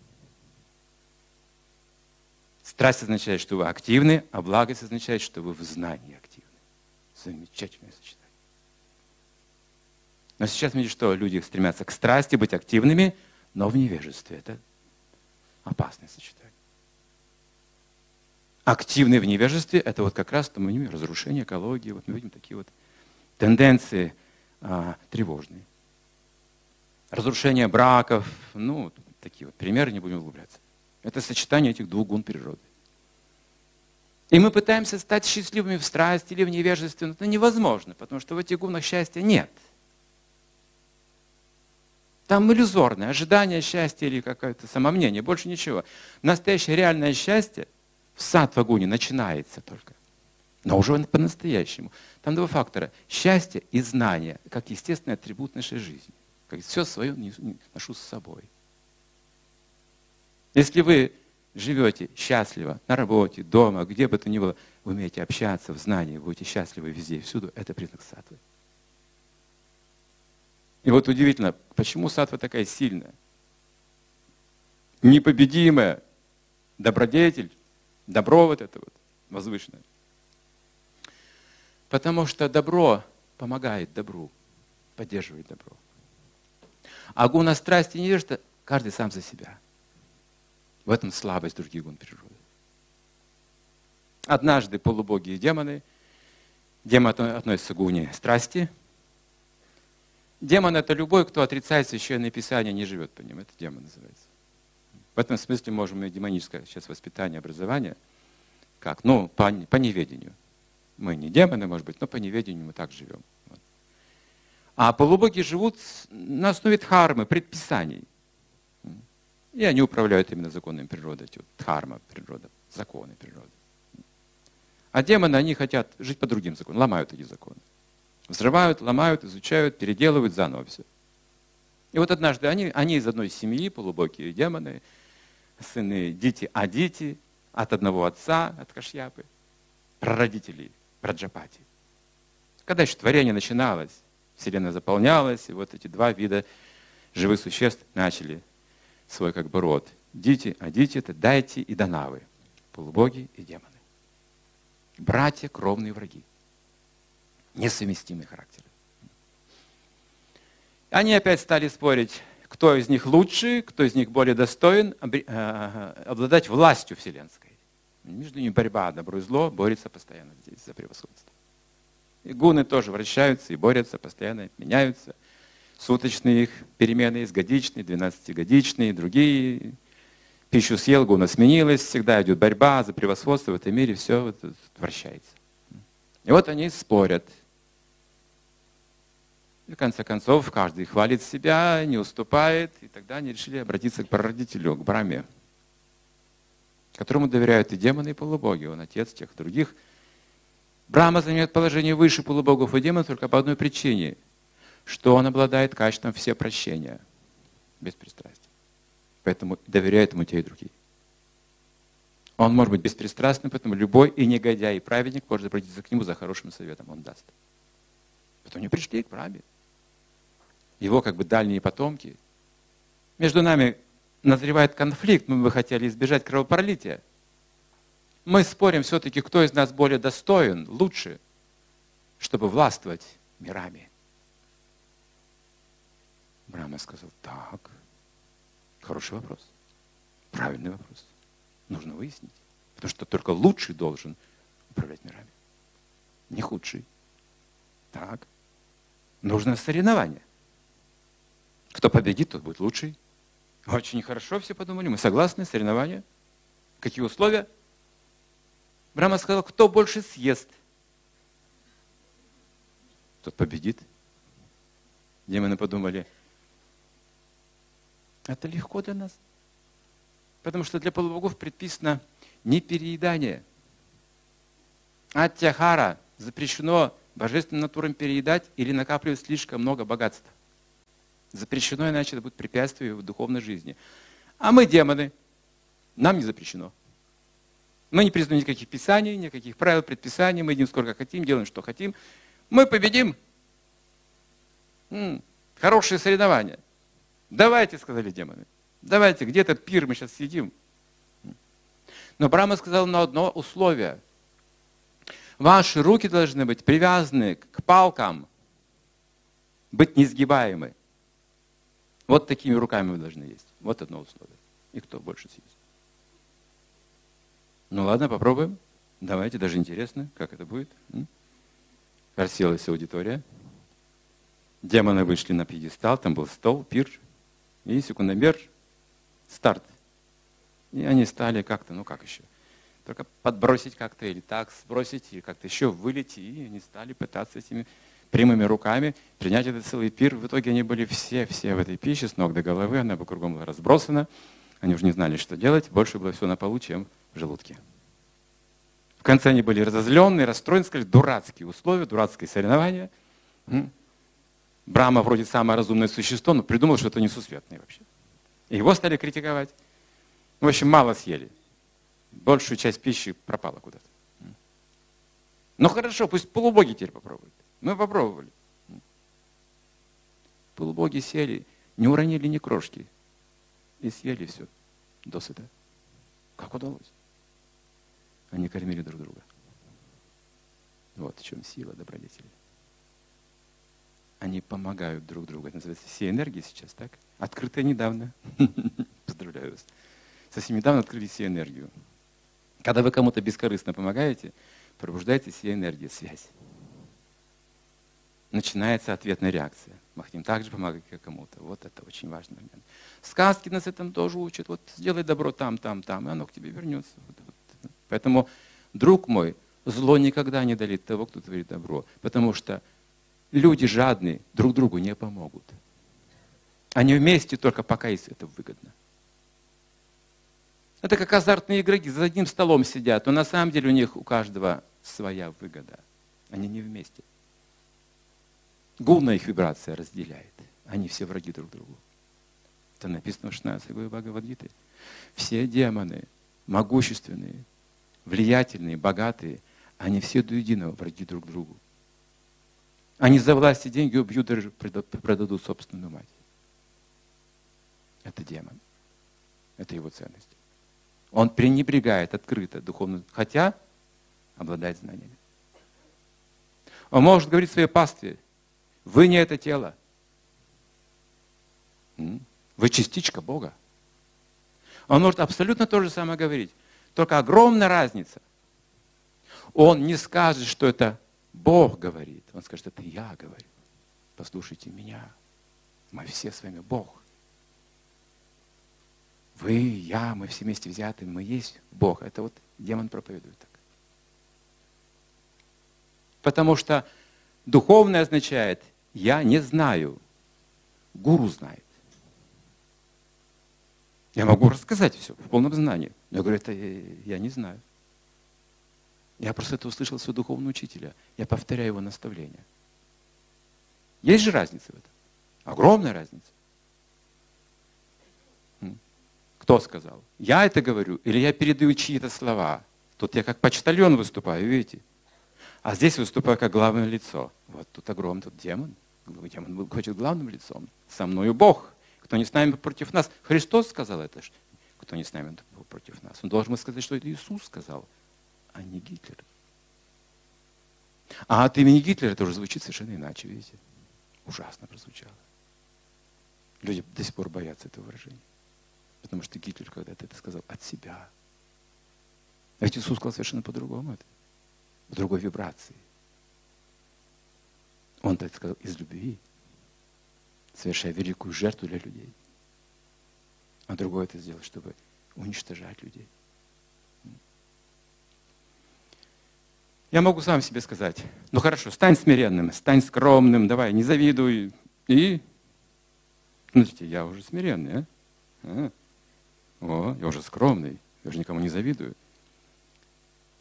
Страсть означает, что вы активны, а благость означает, что вы в знании активны. Замечательное сочетание. Но сейчас видите, что люди стремятся к страсти, быть активными, но в невежестве. Это опасное сочетание. Активный в невежестве – это вот как раз мы видим разрушение экологии, вот мы видим такие вот тенденции тревожные. Разрушение браков, ну, такие вот примеры, не будем углубляться. Это сочетание этих двух гун природы. И мы пытаемся стать счастливыми в страсти или в невежестве, но это невозможно, потому что в этих гунах счастья нет. Там иллюзорное ожидание счастья или какое-то самомнение, больше ничего. Настоящее реальное счастье в саттва-гуне начинается только. Но уже по-настоящему. Там два фактора. Счастье и знание, как естественный атрибут нашей жизни. Как все свое ношу с собой. Если вы живете счастливо на работе, дома, где бы то ни было, вы умеете общаться в знании, будете счастливы везде и всюду, это признак саттвы. И вот удивительно, почему саттва такая сильная, непобедимая, добродетель, добро вот это вот, возвышенное. Потому что добро помогает добру, поддерживает добро. А гуна страсти и невежества, каждый сам за себя. В этом слабость других гун природы. Однажды полубоги и демоны, демон относится к гуне страсти. Демон – это любой, кто отрицает священное писание, не живет по ним. Это демон называется. В этом смысле можем и демоническое сейчас воспитание, образование. Как? Ну, по неведению. Мы не демоны, может быть, но по неведению мы так живем. Вот. А полубоги живут на основе дхармы, предписаний. И они управляют именно законами природы. Эти вот дхарма, природа, законы природы. А демоны, они хотят жить по другим законам, ломают эти законы. Взрывают, ломают, изучают, переделывают заново все. И вот однажды они из одной семьи, полубоги демоны, сыны Дити Адити, от одного отца, от Кашьяпы, прародителей Праджапати. Когда еще творение начиналось, Вселенная заполнялась, и вот эти два вида живых существ начали свой как бы род. Дити Адити – это Дайти и Данавы, полубоги и демоны. Братья, кровные враги. Несовместимые характеры. Они опять стали спорить, кто из них лучше, кто из них более достоин обладать властью вселенской. Между ними борьба, добро и зло борется постоянно здесь за превосходство. И гуны тоже вращаются и борются, постоянно меняются. Суточные их перемены есть, годичные, 12-годичные, другие. Пищу съел, гуна сменилась, всегда идет борьба за превосходство в этом мире, все вот вращается. И вот они спорят. И в конце концов, каждый хвалит себя, не уступает, и тогда они решили обратиться к прародителю, к Брахме, которому доверяют и демоны, и полубоги, он отец тех других. Брахма занимает положение выше полубогов и демонов только по одной причине, что он обладает качеством всепрощения, беспристрастия. Поэтому доверяет ему те и другие. Он может быть беспристрастным, поэтому любой и негодяй, и праведник может обратиться к нему за хорошим советом, он даст. Потом они пришли к Брахме. Его как бы дальние потомки. Между нами назревает конфликт, мы бы хотели избежать кровопролития. Мы спорим все-таки, кто из нас более достоин, лучше, чтобы властвовать мирами. Брахма сказал, так, хороший вопрос, правильный вопрос. Нужно выяснить. Потому что только лучший должен управлять мирами. Не худший. Так. Нужно соревнование. Кто победит, тот будет лучший. Очень хорошо все подумали. Мы согласны, соревнования. Какие условия? Брахма сказал, кто больше съест, тот победит. Демоны подумали, это легко для нас. Потому что для полубогов предписано не переедание. Аттяхара запрещено божественным натурам переедать или накапливать слишком много богатства. Запрещено, иначе это будет препятствие в духовной жизни. А мы демоны, нам не запрещено. Мы не признаем никаких писаний, никаких правил, предписаний, мы едим сколько хотим, делаем, что хотим. Мы победим. Хорошие соревнования. Давайте, сказали демоны, давайте, где-то пир мы сейчас съедим. Но Брахма сказал на одно условие. Ваши руки должны быть привязаны к палкам, быть несгибаемы. Вот такими руками вы должны есть. Вот одно условие. И кто больше съест? Ну ладно, попробуем. Давайте, даже интересно, как это будет. Расселась аудитория. Демоны вышли на пьедестал, там был стол, пир. И секундомер, старт. И они стали как-то, ну как еще, только подбросить как-то, или так сбросить, или как-то еще вылить. И они стали пытаться этими прямыми руками принять этот целый пир. В итоге они были все в этой пище, с ног до головы, она бы кругом была разбросана. Они уже не знали, что делать. Больше было все на полу, чем в желудке. В конце они были разозленные, расстроены, сказали, дурацкие условия, дурацкие соревнования. Брахма вроде самое разумное существо, но придумал, что это несусветное вообще. И его стали критиковать. В общем, мало съели. Большую часть пищи пропала куда-то. Ну хорошо, пусть полубоги теперь попробуют. Мы попробовали. Полубоги сели, не уронили ни крошки. И съели все досыта. Как удалось? Они кормили друг друга. Вот в чем сила добродетели. Они помогают друг другу. Это называется все энергии сейчас, так? Открытая недавно. Поздравляю вас. Совсем недавно открыли все энергию. Когда вы кому-то бескорыстно помогаете, пробуждается все энергия, связь. Начинается ответная реакция. Махнем также помогать как кому-то. Вот это очень важный момент. Сказки нас этому тоже учат. Вот сделай добро там, и оно к тебе вернется. Поэтому, друг мой, зло никогда не долит того, кто творит добро. Потому что люди жадные друг другу не помогут. Они вместе только пока есть это выгодно. Это как азартные игроки, за одним столом сидят, но на самом деле у них у каждого своя выгода. Они не вместе. Гуна их вибрация разделяет. Они все враги друг другу. Это написано в 16 главе Бхагавад-гиты. Все демоны, могущественные, влиятельные, богатые, они все до единого враги друг другу. Они за власть и деньги убьют, даже продадут собственную мать. Это демон. Это его ценность. Он пренебрегает открыто духовно, хотя обладает знаниями. Он может говорить своей пастве: вы не это тело. Вы частичка Бога. Он может абсолютно то же самое говорить. Только огромная разница. Он не скажет, что это Бог говорит. Он скажет, это я говорю. Послушайте меня. Мы все с вами Бог. Вы, я, мы все вместе взяты, мы есть Бог. Это вот демон проповедует так. Потому что духовное означает, я не знаю, гуру знает. Я могу рассказать все в полном знании. Но я говорю, это я не знаю. Я просто это услышал от своего духовного учителя. Я повторяю его наставления. Есть же разница в этом? Огромная разница. Кто сказал? Я это говорю или я передаю чьи-то слова? Тут я как почтальон выступаю, видите? А здесь выступаю как главное лицо. Вот тут огромный, тут демон. Демон хочет главным лицом. Со мною Бог. Кто не с нами, против нас. Христос сказал это. Кто не с нами, против нас. Он должен сказать, что это Иисус сказал, а не Гитлер. А от имени Гитлера это уже звучит совершенно иначе, видите? Ужасно прозвучало. Люди до сих пор боятся этого выражения. Потому что Гитлер когда-то это сказал от себя. А ведь Иисус сказал совершенно по-другому это. В другой вибрации. Он это сказал из любви, совершая великую жертву для людей. А другой это сделал, чтобы уничтожать людей. Я могу сам себе сказать, ну хорошо, стань смиренным, стань скромным, давай, не завидуй. И, смотрите, я уже смиренный, О, я уже скромный, я уже никому не завидую.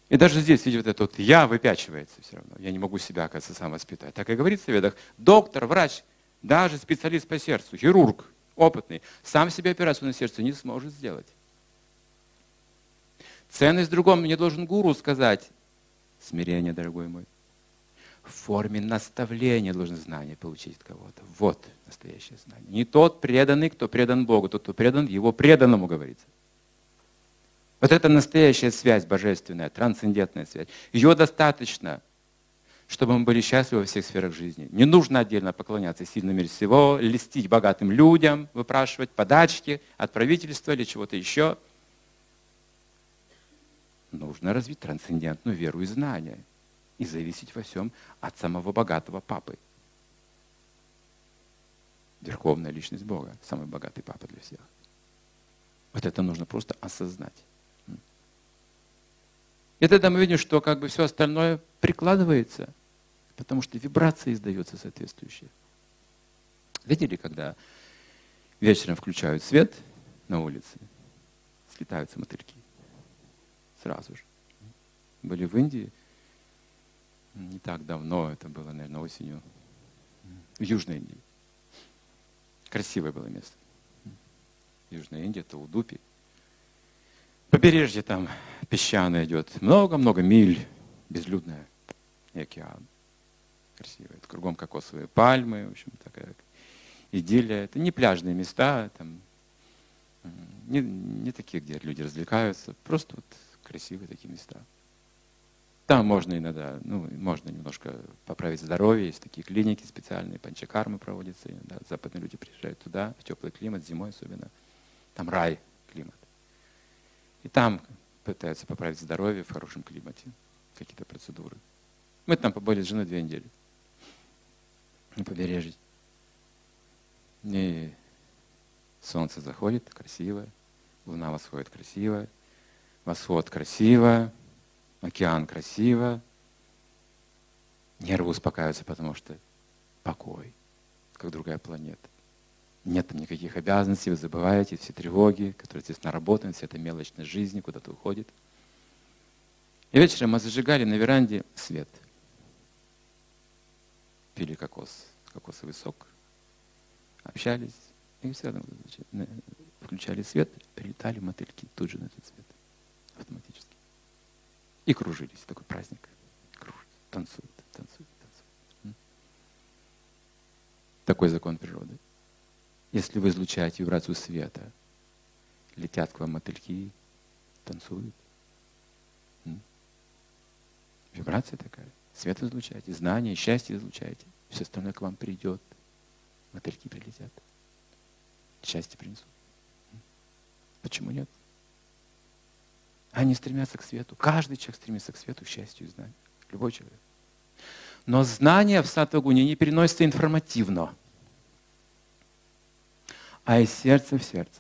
И даже здесь, видите, вот это вот «я» выпячивается все равно. Я не могу себя, оказывается, сам воспитать. Так и говорится в ведах. Доктор, врач, даже специалист по сердцу, хирург, опытный, сам себе операцию на сердце не сможет сделать. Ценность в другом мне должен гуру сказать. Смирение, дорогой мой. В форме наставления должен знание получить от кого-то. Вот настоящее знание. Не тот преданный, кто предан Богу, тот, кто предан его преданному, говорится. Вот это настоящая связь божественная, трансцендентная связь. Ее достаточно, чтобы мы были счастливы во всех сферах жизни. Не нужно отдельно поклоняться сильным миру всего, льстить богатым людям, выпрашивать подачки от правительства или чего-то еще. Нужно развить трансцендентную веру и знания и зависеть во всем от самого богатого папы. Верховная личность Бога, самый богатый папа для всех. Вот это нужно просто осознать. И тогда мы видим, что как бы все остальное прикладывается, потому что вибрация издается соответствующая. Видели, когда вечером включают свет на улице, слетаются мотыльки? Сразу же. Были в Индии не так давно, это было, наверное, осенью, в Южной Индии. Красивое было место. Южная Индия, это Удупи. Побережье там песчаное идет, много-много миль, безлюдное, и океан. Красиво. Это кругом кокосовые пальмы, в общем, такая идиллия. Это не пляжные места, там, не такие, где люди развлекаются, просто вот красивые такие места. Там можно иногда, можно немножко поправить здоровье, есть такие клиники специальные, панчакармы проводятся, иногда западные люди приезжают туда, в теплый климат, зимой особенно. Там рай климат. И там пытаются поправить здоровье в хорошем климате, какие-то процедуры. Мы там побыли с женой 2 недели на побережье. И солнце заходит, красиво, луна восходит красиво, восход красиво, океан красиво. Нервы успокаиваются, потому что покой, как другая планета. Нет там никаких обязанностей, вы забываете все тревоги, которые здесь наработаны, вся эта мелочность жизни куда-то уходит. И вечером мы зажигали на веранде свет. Пили кокосовый сок, общались. И все равно включали свет, прилетали мотыльки тут же на этот свет. Автоматически. И кружились. Такой праздник. Кружат, танцуют. Такой закон природы. Если вы излучаете вибрацию света, летят к вам мотыльки, танцуют. Вибрация такая. Свет излучаете, знание, счастье излучаете. Все остальное к вам придет. Мотыльки прилетят. Счастье принесут. Почему нет? Они стремятся к свету. Каждый человек стремится к свету, счастью и знанию. Любой человек. Но знание в саттва-гуне не переносится информативно, а из сердца в сердце.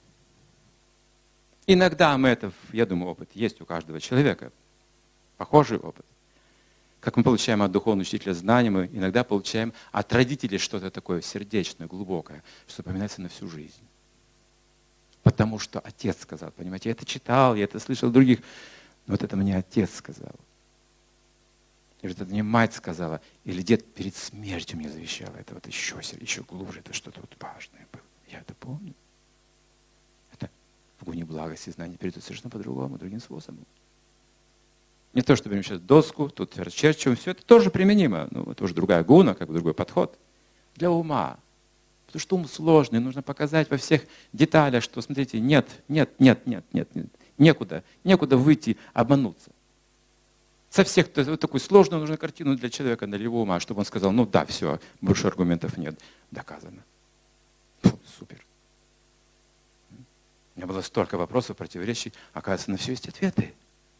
Иногда мы это, я думаю, опыт есть у каждого человека. Похожий опыт. Как мы получаем от духовного учителя знания, мы иногда получаем от родителей что-то такое сердечное, глубокое, что запоминается на всю жизнь. Потому что отец сказал, понимаете, я это читал, я это слышал от других, но вот это мне отец сказал. Или это мне мать сказала, или дед перед смертью мне завещал. Это вот еще глубже, это что-то вот важное было. Я это помню. Это в гуне благости знания перейдут совершенно по-другому, другим способом. Не то, что берем сейчас доску, тут расчерчиваем, все это тоже применимо. Это уже другая гуна, как бы другой подход. Для ума. Потому что ум сложный, нужно показать во всех деталях, что, смотрите, нет, некуда выйти, обмануться. Со всех, вот такую сложную нужную картину для человека, для его ума, чтобы он сказал, да, все, больше аргументов нет, доказано. Супер. У меня было столько вопросов, противоречий, оказывается, на все есть ответы.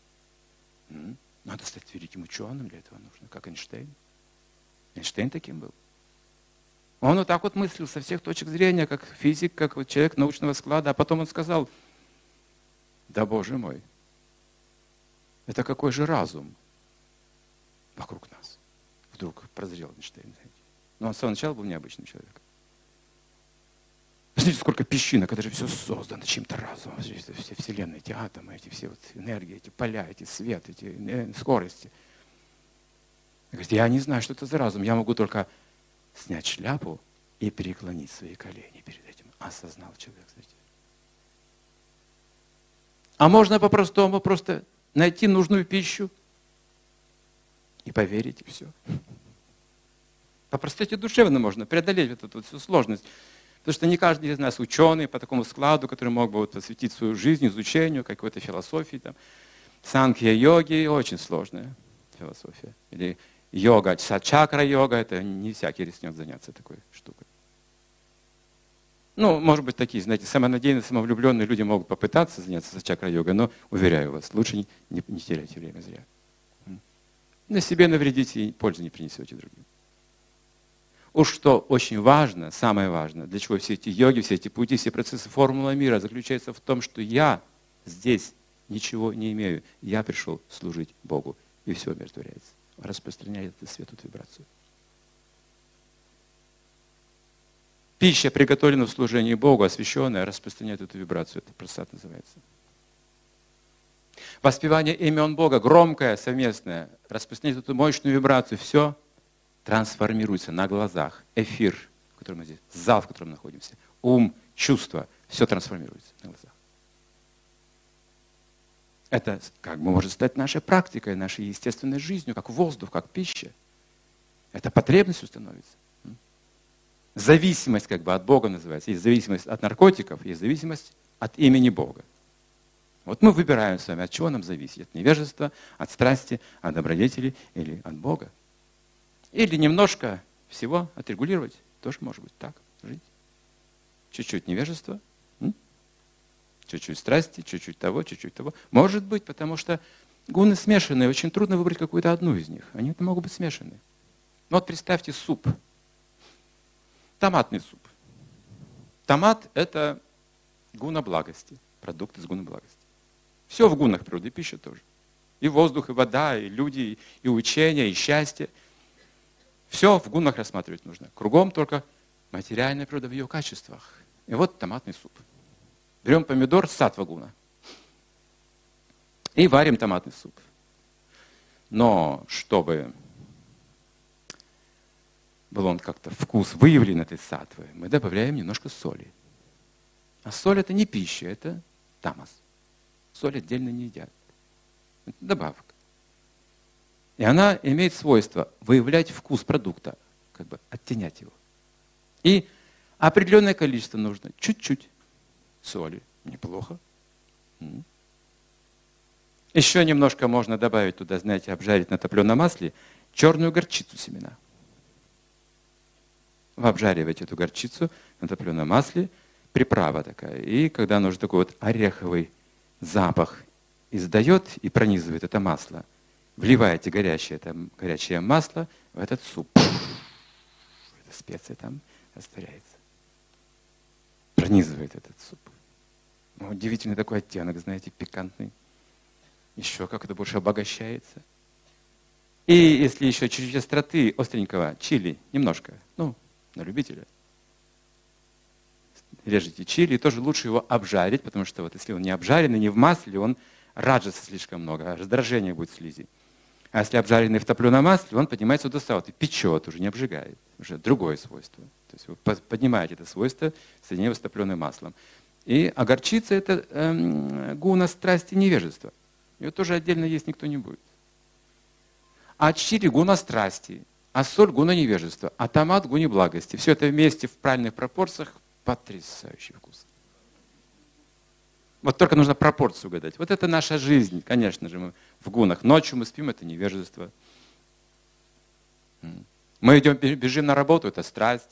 Надо стать великим ученым, для этого нужно, как Эйнштейн. Эйнштейн таким был. Он вот так вот мыслил со всех точек зрения, как физик, как вот человек научного склада, а потом он сказал, да Боже мой, это какой же разум вокруг нас. Вдруг прозрел Эйнштейн. Но он с самого начала был необычным человеком. Смотрите, сколько песчинок, это же все создано чем-то разумом. Все вселенные, эти атомы, эти все вот энергии, эти поля, эти свет, эти скорости. Говорит, я не знаю, что это за разум. Я могу только снять шляпу и преклонить свои колени перед этим. Осознал человек, знаете. А можно по-простому просто найти нужную пищу и поверить, и все. По-простому душевно можно преодолеть эту всю сложность. Потому что не каждый из нас ученый по такому складу, который мог бы посвятить свою жизнь изучению какой-то философии. Там. Санкхья-йоги очень сложная философия. Или йога, чакра-йога, это не всякий рискнет заняться такой штукой. Ну, может быть, такие, знаете, самонадеянные, самовлюбленные люди могут попытаться заняться чакра-йогой, но, уверяю вас, лучше не теряйте время зря. На себе навредите и пользы не принесете другим. Уж что очень важно, самое важное, для чего все эти йоги, все эти пути, все процессы, формула мира заключается в том, что я здесь ничего не имею. Я пришел служить Богу. И все умиротворяется. Распространяет этот свет, эту вибрацию. Пища, приготовленная в служении Богу, освященная, распространяет эту вибрацию. Это просад называется. Воспевание имен Бога, громкое, совместное, распространяет эту мощную вибрацию. Все трансформируется на глазах. Эфир, в котором мы здесь, зал, в котором находимся, ум, чувства, все трансформируется на глазах. Это как бы может стать нашей практикой, нашей естественной жизнью, как воздух, как пища. Это потребностью становится. Зависимость как бы от Бога называется. Есть зависимость от наркотиков, есть зависимость от имени Бога. Вот мы выбираем с вами, от чего нам зависит. От невежества, от страсти, от добродетели или от Бога. Или немножко всего отрегулировать. Тоже может быть так, жить. Чуть-чуть невежества, чуть-чуть страсти, чуть-чуть того, чуть-чуть того. Может быть, потому что гуны смешанные, очень трудно выбрать какую-то одну из них. Они могут быть смешаны. Но вот представьте суп. Томатный суп. Томат – это гуна благости, продукт из гуна благости. Все в гунах природы, и пища тоже. И воздух, и вода, и люди, и учение, и счастье. Все в гунах рассматривать нужно. Кругом только материальная природа в ее качествах. И вот томатный суп. Берем помидор, саттва гуна. И варим томатный суп. Но чтобы был он как-то вкус выявлен этой саттвы, мы добавляем немножко соли. А соль это не пища, это тамас. Соль отдельно не едят. Это добавка. И она имеет свойство выявлять вкус продукта, как бы оттенять его. И определенное количество нужно, чуть-чуть соли, неплохо. Еще немножко можно добавить туда, знаете, обжарить на топленом масле черную горчицу семена. Вы обжариваете эту горчицу на топленом масле, приправа такая. И когда оно уже такой вот ореховый запах издает и пронизывает это масло, вливаете горячее масло в этот суп. Эта специя там растворяется. Пронизывает этот суп. Удивительный такой оттенок, знаете, пикантный. Еще как это больше обогащается. И если еще чуть-чуть остроты, остренького чили, немножко, на любителя. Режете чили, и тоже лучше его обжарить, потому что вот если он не обжаренный, не в масле, он раджаса слишком много, раздражение будет в слизи. А если обжаренный в топленом масле, он поднимается до высоты, печет, уже не обжигает, уже другое свойство. То есть вы поднимаете это свойство, соединяя с топленым маслом. А горчица – это гуна страсти невежества. Ее тоже отдельно есть никто не будет. А чили – гуна страсти, а соль – гуна невежества, а томат – гуна благости. Все это вместе в правильных пропорциях – потрясающий вкус. Вот только нужно пропорцию угадать. Вот это наша жизнь, конечно же, мы в гунах. Ночью мы спим – это невежество. Мы бежим на работу – это страсть.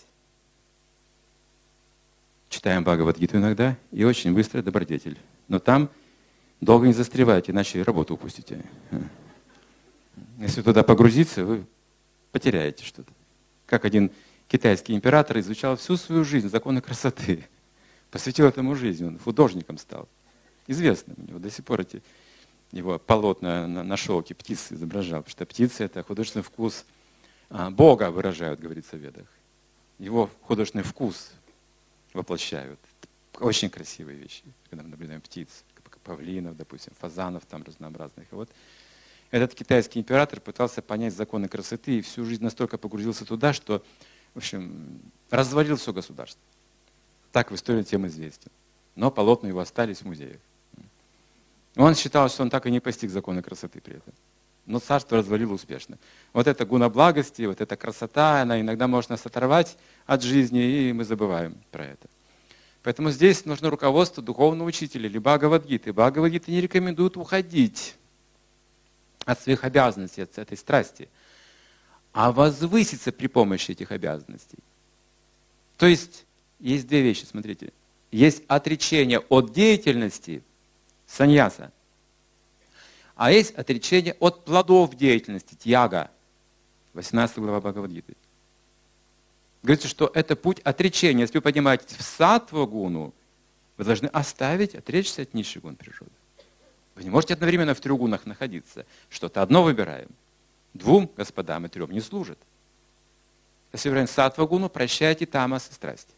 Читаем Бхагавад-гиту иногда, и очень быстро добродетель. Но там долго не застревайте, иначе работу упустите. Если туда погрузиться, вы потеряете что-то. Как один китайский император изучал всю свою жизнь законы красоты. Посвятил этому жизнь, он художником стал. Известным у него до сих пор эти его полотна на шелке птиц изображал. Потому что птицы – это художественный вкус Бога выражают, говорится в Ведах. Его художественный вкус воплощают. Очень красивые вещи, когда мы наблюдаем птиц, павлинов, допустим, фазанов там разнообразных. И вот этот китайский император пытался понять законы красоты и всю жизнь настолько погрузился туда, что, в общем, развалил все государство. Так в истории тем известен. Но полотна его остались в музее. Он считал, что он так и не постиг закона красоты при этом. Но царство развалило успешно. Вот эта гуна благости, вот эта красота, она иногда может нас оторвать от жизни, и мы забываем про это. Поэтому здесь нужно руководство духовного учителя или Бхагавад-гиты. Бхагавад-гиты не рекомендуют уходить от своих обязанностей, от этой страсти, а возвыситься при помощи этих обязанностей. То есть две вещи, смотрите. Есть отречение от деятельности, саньяса, а есть отречение от плодов деятельности, тьяга, 18 глава Бхагавад-гиты. Говорится, что это путь отречения. Если вы поднимаетесь в саттва-гуну, вы должны отречься от низших гун природы. Вы не можете одновременно в 3 гунах находиться. Что-то одно выбираем. 2 господам и 3 не служит. Если выбираем саттва-гуну, прощайте тамас и страсть.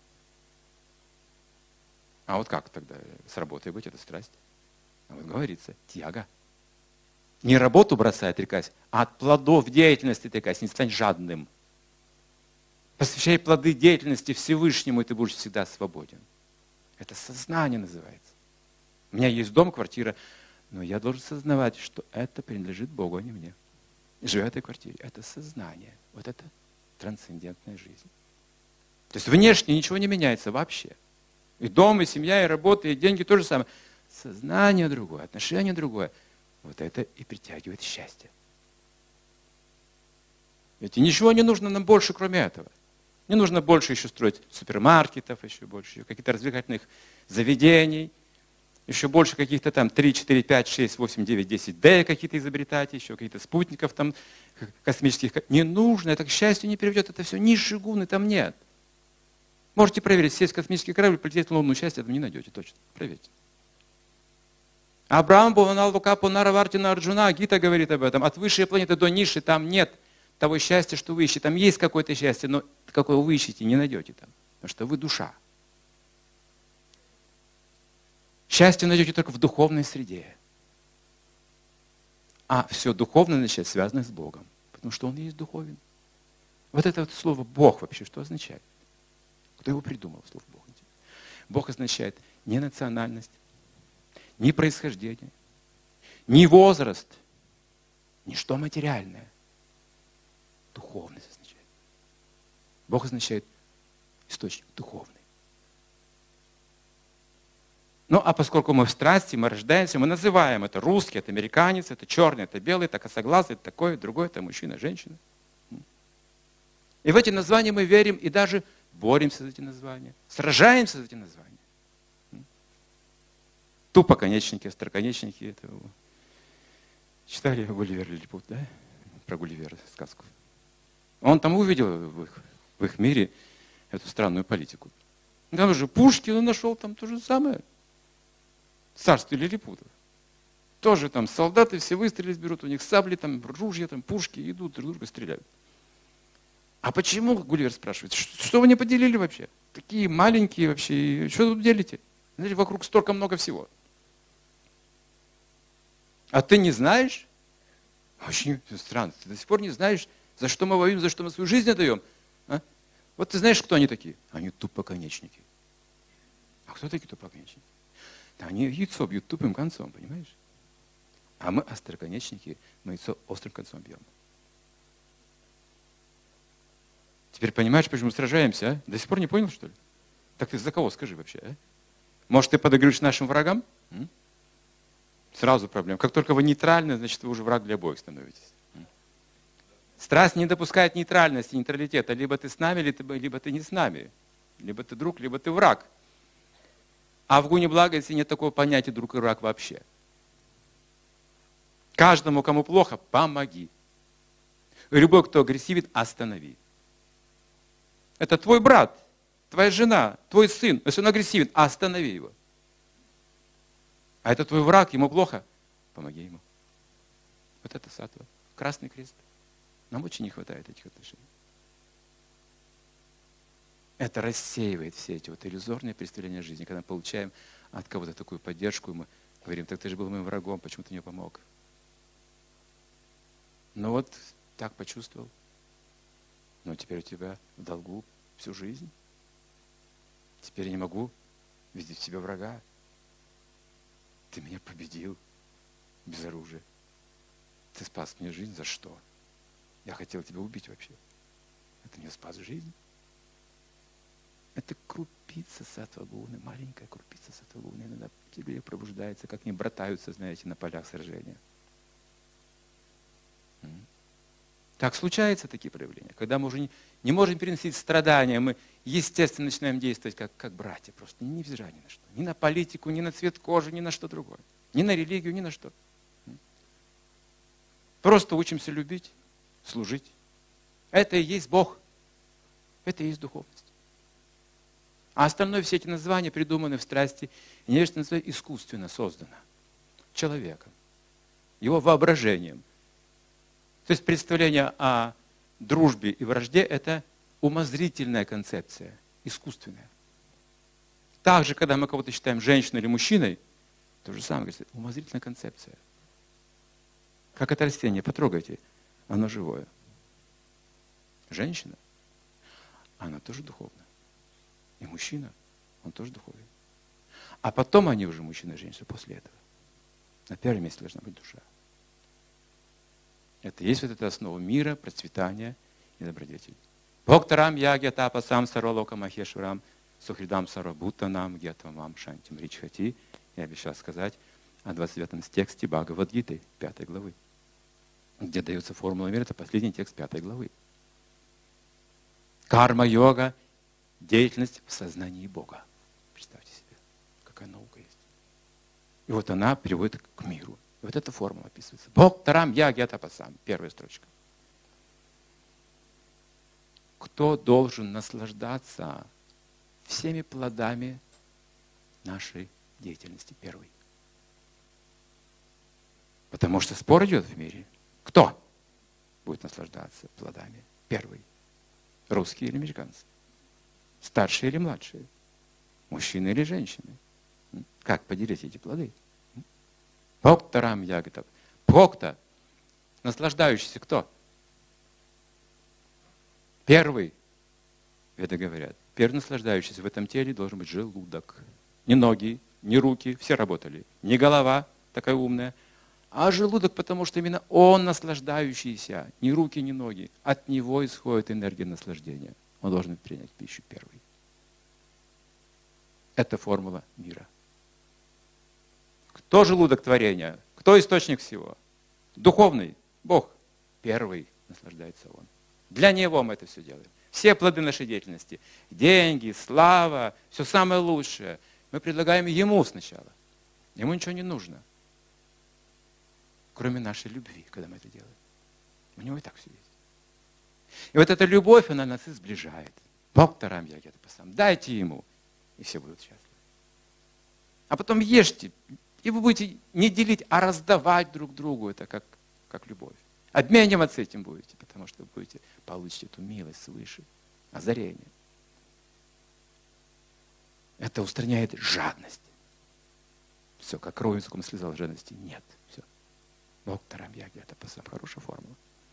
А вот как тогда с работой быть, это страсть? А вот говорится, тьяга. Не работу бросай, отрекайся, а от плодов деятельности отрекайся, не стань жадным. Посвящай плоды деятельности Всевышнему, и ты будешь всегда свободен. Это сознание называется. У меня есть дом, квартира, но я должен сознавать, что это принадлежит Богу, а не мне. И живя в этой квартире. Это сознание. Вот это трансцендентная жизнь. То есть внешне ничего не меняется вообще. И дом, и семья, и работа, и деньги то же самое. Сознание другое, отношение другое. Вот это и притягивает счастье. Ведь ничего не нужно нам больше, кроме этого. Не нужно больше еще строить супермаркетов, еще больше каких-то развлекательных заведений, еще больше каких-то там 3, 4, 5, 6, 8, 9, 10 D какие-то изобретать, еще каких-то спутников там космических. Не нужно, это к счастью не приведет, это все низшие гуны там нет. Можете проверить, сесть в космический корабль, полететь в лунную, счастье этого не найдете, точно, проверьте. Абрахам Бхаванал Вакапу Наравартина Арджуна, Гита говорит об этом, от высшей планеты до низшей там нет того счастья, что вы ищете. Там есть какое-то счастье, но какое вы ищете, не найдете там. Потому что вы душа. Счастье найдете только в духовной среде. А все духовное, значит, связано с Богом. Потому что Он есть духовен. Вот это вот слово «Бог» вообще что означает? Кто его придумал, слово «Бог»? Бог означает не национальность, не происхождение, не возраст, ничто материальное. Духовность означает. Бог означает источник духовный. Ну, а поскольку мы в страсти, мы рождаемся, мы называем это русский, это американец, это черный, это белый, это косоглазый, это такой, другой, это мужчина, женщина. И в эти названия мы верим и даже боремся за эти названия, сражаемся за эти названия. Тупоконечники, остроконечники, это читали Гулливер Лилипут, да? Про Гулливера сказку. Он там увидел в их мире эту странную политику. Там же Пушкин нашел там то же самое. Царство лилипутов. Тоже там солдаты все выстрелить берут, у них сабли, там ружья, там пушки, идут, друг друга стреляют. А почему, Гулливер спрашивает, что вы не поделили вообще? Такие маленькие вообще, что тут делите? Знаете, вокруг столько много всего. А ты не знаешь? Очень странно, ты до сих пор не знаешь, за что мы воюем, за что мы свою жизнь отдаем. А? Вот ты знаешь, кто они такие? Они тупоконечники. А кто такие тупоконечники? Да они яйцо бьют тупым концом, понимаешь? А мы остроконечники, мы яйцо острым концом бьем. Теперь понимаешь, почему сражаемся, а? До сих пор не понял, что ли? Так ты за кого, скажи вообще, а? Может, ты подыгрываешь нашим врагам? Сразу проблема. Как только вы нейтральны, значит, вы уже враг для обоих становитесь. Страсть не допускает нейтральности, нейтралитета. Либо ты с нами, либо ты не с нами. Либо ты друг, либо ты враг. А в гуне благости нет такого понятия друг и враг вообще. Каждому, кому плохо, помоги. Любой, кто агрессивен, останови. Это твой брат, твоя жена, твой сын. Если он агрессивен, останови его. А это твой враг, ему плохо, помоги ему. Вот это саттва. Красный крест. Нам очень не хватает этих отношений. Это рассеивает все эти вот иллюзорные представления о жизни. Когда мы получаем от кого-то такую поддержку, мы говорим: так ты же был моим врагом, почему ты мне помог? Ну вот так почувствовал. Но теперь у тебя в долгу всю жизнь. Теперь я не могу видеть в себе врага. Ты меня победил без оружия. Ты спас мне жизнь за что? Я хотел тебя убить вообще. Это мне спас жизнь. Это крупица саттва-гуны, маленькая крупица саттва-гуны. Иногда в тебе пробуждается, как они братаются, знаете, на полях сражения. Так случаются такие проявления. Когда мы уже не можем переносить страдания, мы, естественно, начинаем действовать как братья, просто невзирая ни на что. Ни на политику, ни на цвет кожи, ни на что другое. Ни на религию, ни на что. Просто учимся любить, служить. Это и есть Бог. Это и есть духовность. А остальное, все эти названия придуманы в страсти, и нечто искусственно создано человеком, его воображением. То есть представление о дружбе и вражде – это умозрительная концепция, искусственная. Также, когда мы кого-то считаем женщиной или мужчиной, то же самое, умозрительная концепция. Как это растение, потрогайте, оно живое. Женщина, она тоже духовна. И мужчина, он тоже духовен. А потом они уже мужчина и женщина после этого. На первом месте должна быть душа. Это есть вот эта основа мира, процветания и добродетели. Бхактарам яги тапа сам сарвалока махешварам сухридам сарвабхутанам гьятвамам шантим ричхати. Я обещал сказать о 29-м тексте Бхагавад-гиты, 5 главы, где дается формула мира. Это последний текст 5 главы. Карма-йога – деятельность в сознании Бога. Представьте себе, какая наука есть. И вот она приводит к миру. И вот эта формула описывается. Бхактарам яги тапасам. Первая строчка. Кто должен наслаждаться всеми плодами нашей деятельности? Первый. Потому что спор идет в мире. Кто будет наслаждаться плодами? Первый. Русские или американцы? Старшие или младшие? Мужчины или женщины? Как поделить эти плоды? Бхактарам ягатап. Бхакта, наслаждающийся кто? Первый. Веды говорят. Первый наслаждающийся в этом теле должен быть желудок. Не ноги, не руки, все работали. Не голова такая умная, а желудок, потому что именно он наслаждающийся. Ни руки, ни ноги. От него исходит энергия наслаждения. Он должен принять пищу первый. Это формула мира. Кто желудок творения? Кто источник всего? Духовный. Бог. Первый наслаждается Он. Для Него мы это все делаем. Все плоды нашей деятельности. Деньги, слава, все самое лучшее. Мы предлагаем Ему сначала. Ему ничего не нужно. Кроме нашей любви, когда мы это делаем. У Него и так все есть. И вот эта любовь, она нас и сближает. Бхактарам яги тапасам. Дайте Ему, и все будут счастливы. А потом ешьте. И вы будете не делить, а раздавать друг другу. Это как любовь. Обмениваться этим будете, потому что будете получить эту милость свыше, озарение. Это устраняет жадность. Все, как кровью языком слезал жадности. Нет. Все. Бхактарам яги тапасам. Хорошая формула.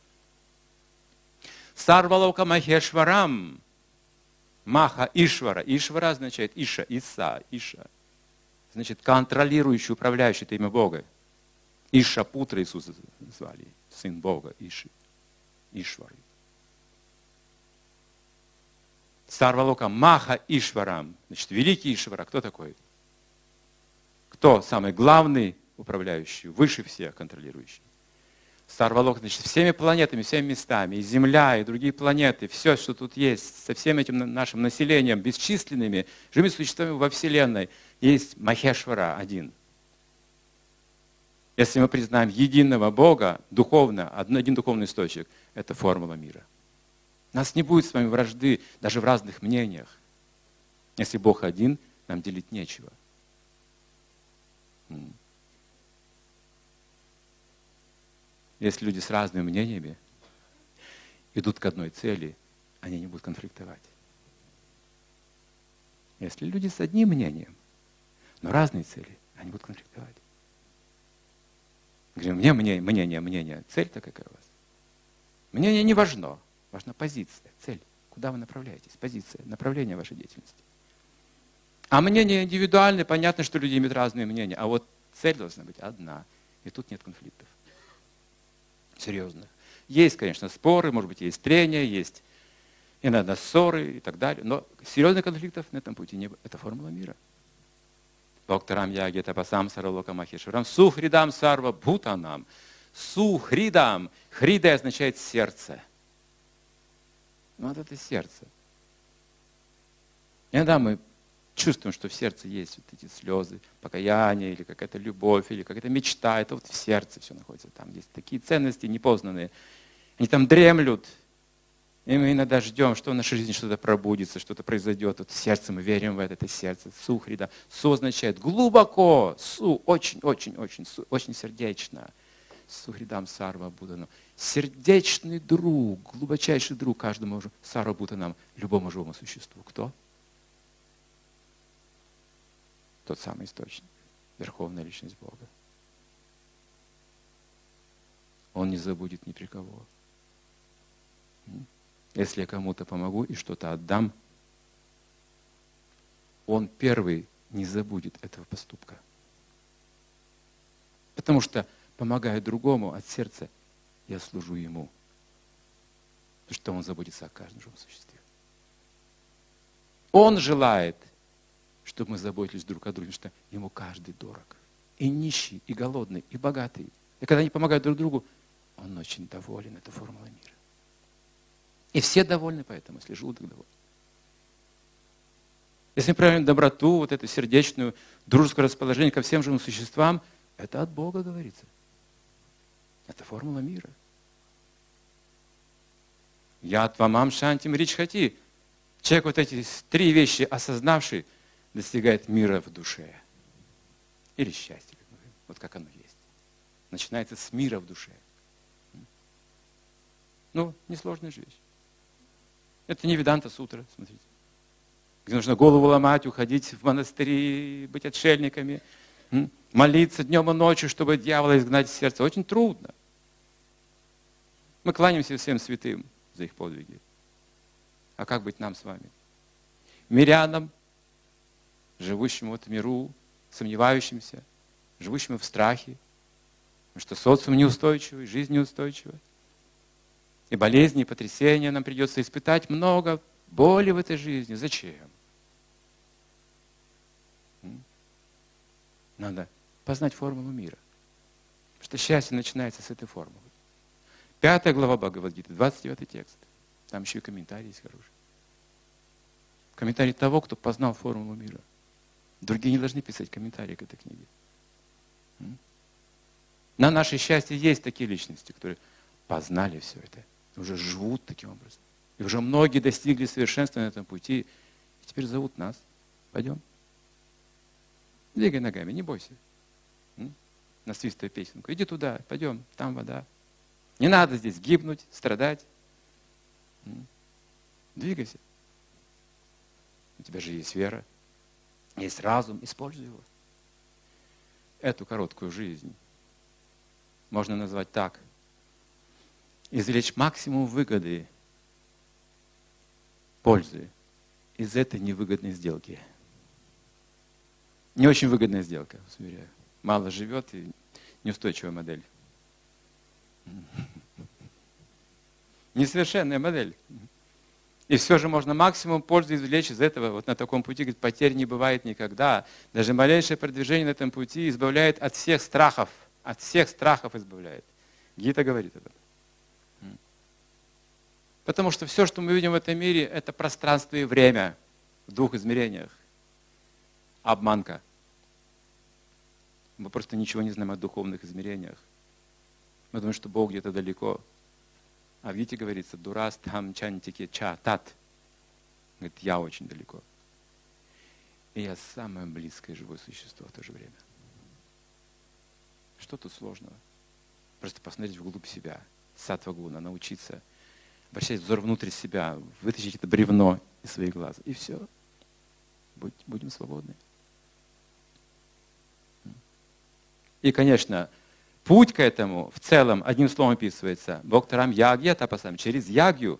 Сарвалока махешварам. Маха Ишвара. Ишвара означает Иша, Иса, Иша. Значит, контролирующий, управляющий, это имя Бога. Иша Путра Иисуса звали, сын Бога, Иши, Ишвары. Сарвалока Маха Ишварам. Значит, великий Ишвара. Кто такой? Кто самый главный управляющий, выше всех контролирующий? Сарвалока, значит, всеми планетами, всеми местами, и Земля, и другие планеты, все, что тут есть, со всем этим нашим населением, бесчисленными живыми существами во Вселенной, есть Махешвара один. Если мы признаем единого Бога, духовно, один духовный источник, это формула мира. У нас не будет с вами вражды даже в разных мнениях. Если Бог один, нам делить нечего. Если люди с разными мнениями идут к одной цели, они не будут конфликтовать. Если люди с одним мнением, но разные цели, они будут конфликтовать. Говорим, мне мнение. Цель-то какая у вас? Мнение не важно. Важна позиция, цель. Куда вы направляетесь? Позиция, направление вашей деятельности. А мнение индивидуальное, понятно, что люди имеют разные мнения. А вот цель должна быть одна. И тут нет конфликтов. Серьезных. Есть, конечно, споры, может быть, есть трения, есть иногда ссоры и так далее. Но серьезных конфликтов на этом пути не было. Это формула мира. Доктарам яги тапасам саралока махешварам сухридам сарва бхутанам. Сухридам. Хрида означает сердце. Ну, вот это сердце. Иногда мы чувствуем, что в сердце есть вот эти слезы, покаяние, или какая-то любовь, или какая-то мечта. Это вот в сердце все находится. Там есть такие ценности непознанные. Они там дремлют. И мы иногда ждем, что в нашей жизни что-то пробудится, что-то произойдет. Вот в сердце мы верим в это сердце. Сухрида. Су означает глубоко. Су очень сердечно. Сухридам сарва будану. Сердечный друг, глубочайший друг каждому сарва буданам, любому живому существу. Кто? Тот самый источник, Верховная Личность Бога. Он не забудет ни при кого. Если я кому-то помогу и что-то отдам, он первый не забудет этого поступка. Потому что, помогая другому от сердца, я служу ему. Потому что он заботится о каждом живом существе. Он желает, чтобы мы заботились друг о друге, потому что ему каждый дорог. И нищий, и голодный, и богатый. И когда они помогают друг другу, он очень доволен. Это формула мира. И все довольны поэтому, если желудок доволен. Если мы проявим доброту, вот эту сердечную, дружеское расположение ко всем живым существам, это от Бога говорится. Это формула мира. Я твамам шантим рич хати. Человек вот эти три вещи осознавший, достигает мира в душе. Или счастья, как мы говорим. Вот как оно есть. Начинается с мира в душе. Ну, несложная же вещь. Это не Веданта сутра, смотрите. Где нужно голову ломать, уходить в монастыри, быть отшельниками, молиться днем и ночью, чтобы дьявола изгнать из сердца. Очень трудно. Мы кланяемся всем святым за их подвиги. А как быть нам с вами? Мирянам, живущим в этом миру, сомневающимся, живущим в страхе, потому что социум неустойчивый, жизнь неустойчива. И болезни, и потрясения нам придется испытать много боли в этой жизни. Зачем? Надо познать формулу мира. Потому что счастье начинается с этой формулы. 5 глава Бхагавад-гиты, 29 текст. Там еще и комментарий есть хороший. Комментарий того, кто познал формулу мира. Другие не должны писать комментарии к этой книге. На наше счастье есть такие личности, которые познали все это. Уже живут таким образом. И уже многие достигли совершенства на этом пути. И теперь зовут нас. Пойдем. Двигай ногами, не бойся. Насвистывай песенку. Иди туда, пойдем, там вода. Не надо здесь гибнуть, страдать. Двигайся. У тебя же есть вера, есть разум, используй его. Эту короткую жизнь можно назвать так. Извлечь максимум выгоды, пользы из этой невыгодной сделки. Не очень выгодная сделка, уверяю. Мало живет и неустойчивая модель. Несовершенная модель. И все же можно максимум пользы извлечь из этого. Вот на таком пути, говорит, потерь не бывает никогда. Даже малейшее продвижение на этом пути избавляет от всех страхов. От всех страхов избавляет. Гита говорит об этом. Потому что все, что мы видим в этом мире, это пространство и время в двух измерениях. Обманка. Мы просто ничего не знаем о духовных измерениях. Мы думаем, что Бог где-то далеко. А в Гите говорится, дурас там чантики ча тат. Говорит, я очень далеко. И я самое близкое живое существо в то же время. Что тут сложного? Просто посмотреть вглубь себя, саттва-гуна, научиться обращать взор внутрь себя, вытащить это бревно из своих глаз. И все. будем свободны. И, конечно, путь к этому в целом одним словом описывается. Бхактарам ягья тапасам. Через ягью.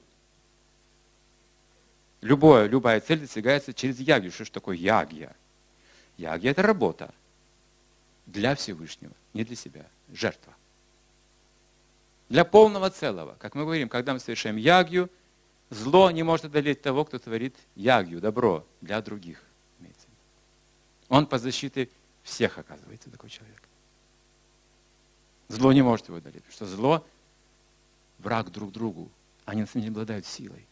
Любая цель достигается через ягью. Что же такое ягья? Ягья – это работа для Всевышнего, не для себя. Жертва. Для полного целого. Как мы говорим, когда мы совершаем ягью, зло не может одолеть того, кто творит ягью, добро для других. Он по защите всех оказывается такой человек. Зло не может его одолеть, потому что зло – враг друг другу. Они на самом деле обладают силой.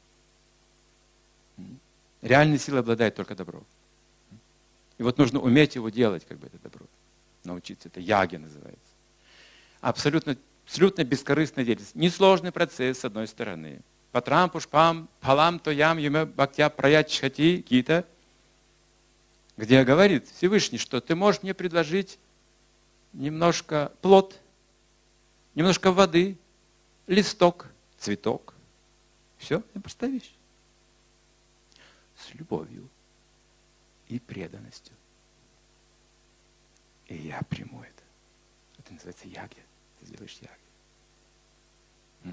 Реальной силой обладает только добро. И вот нужно уметь его делать, как бы это добро. Научиться. Это яги называется. Абсолютно бескорыстная деятельность. Несложный процесс, с одной стороны. Патрам, пушпам, палам, тоям, юме, бхактя, праят, чхати, гита. Где говорит Всевышний, что ты можешь мне предложить немножко плод, немножко воды, листок, цветок. Все, это простая вещь. С любовью и преданностью. И я приму это. Это называется ягья. Ты сделаешь ягья.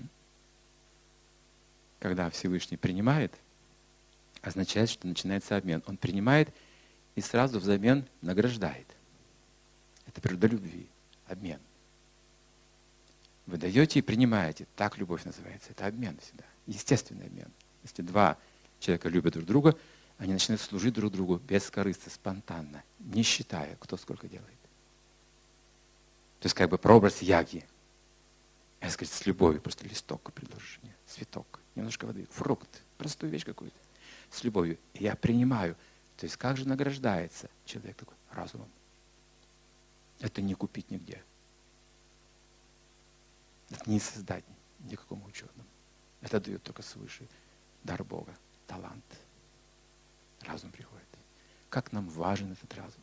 Когда Всевышний принимает, означает, что начинается обмен. Он принимает и сразу взамен награждает. Это природа любви, обмен. Вы даете и принимаете. Так любовь называется. Это обмен всегда. Естественный обмен. Если два человека любят друг друга, они начинают служить друг другу бескорыстно, спонтанно, не считая, кто сколько делает. То есть как бы прообраз яги. Я сказать, с любовью, просто листок предложишь мне, цветок, немножко воды, фрукт, простую вещь какую-то. С любовью. И я принимаю. То есть как же награждается человек такой? Разумом. Это не купить нигде. Это не создать никакому ученому. Это дает только свыше дар Бога, талант. Разум приходит. Как нам важен этот разум,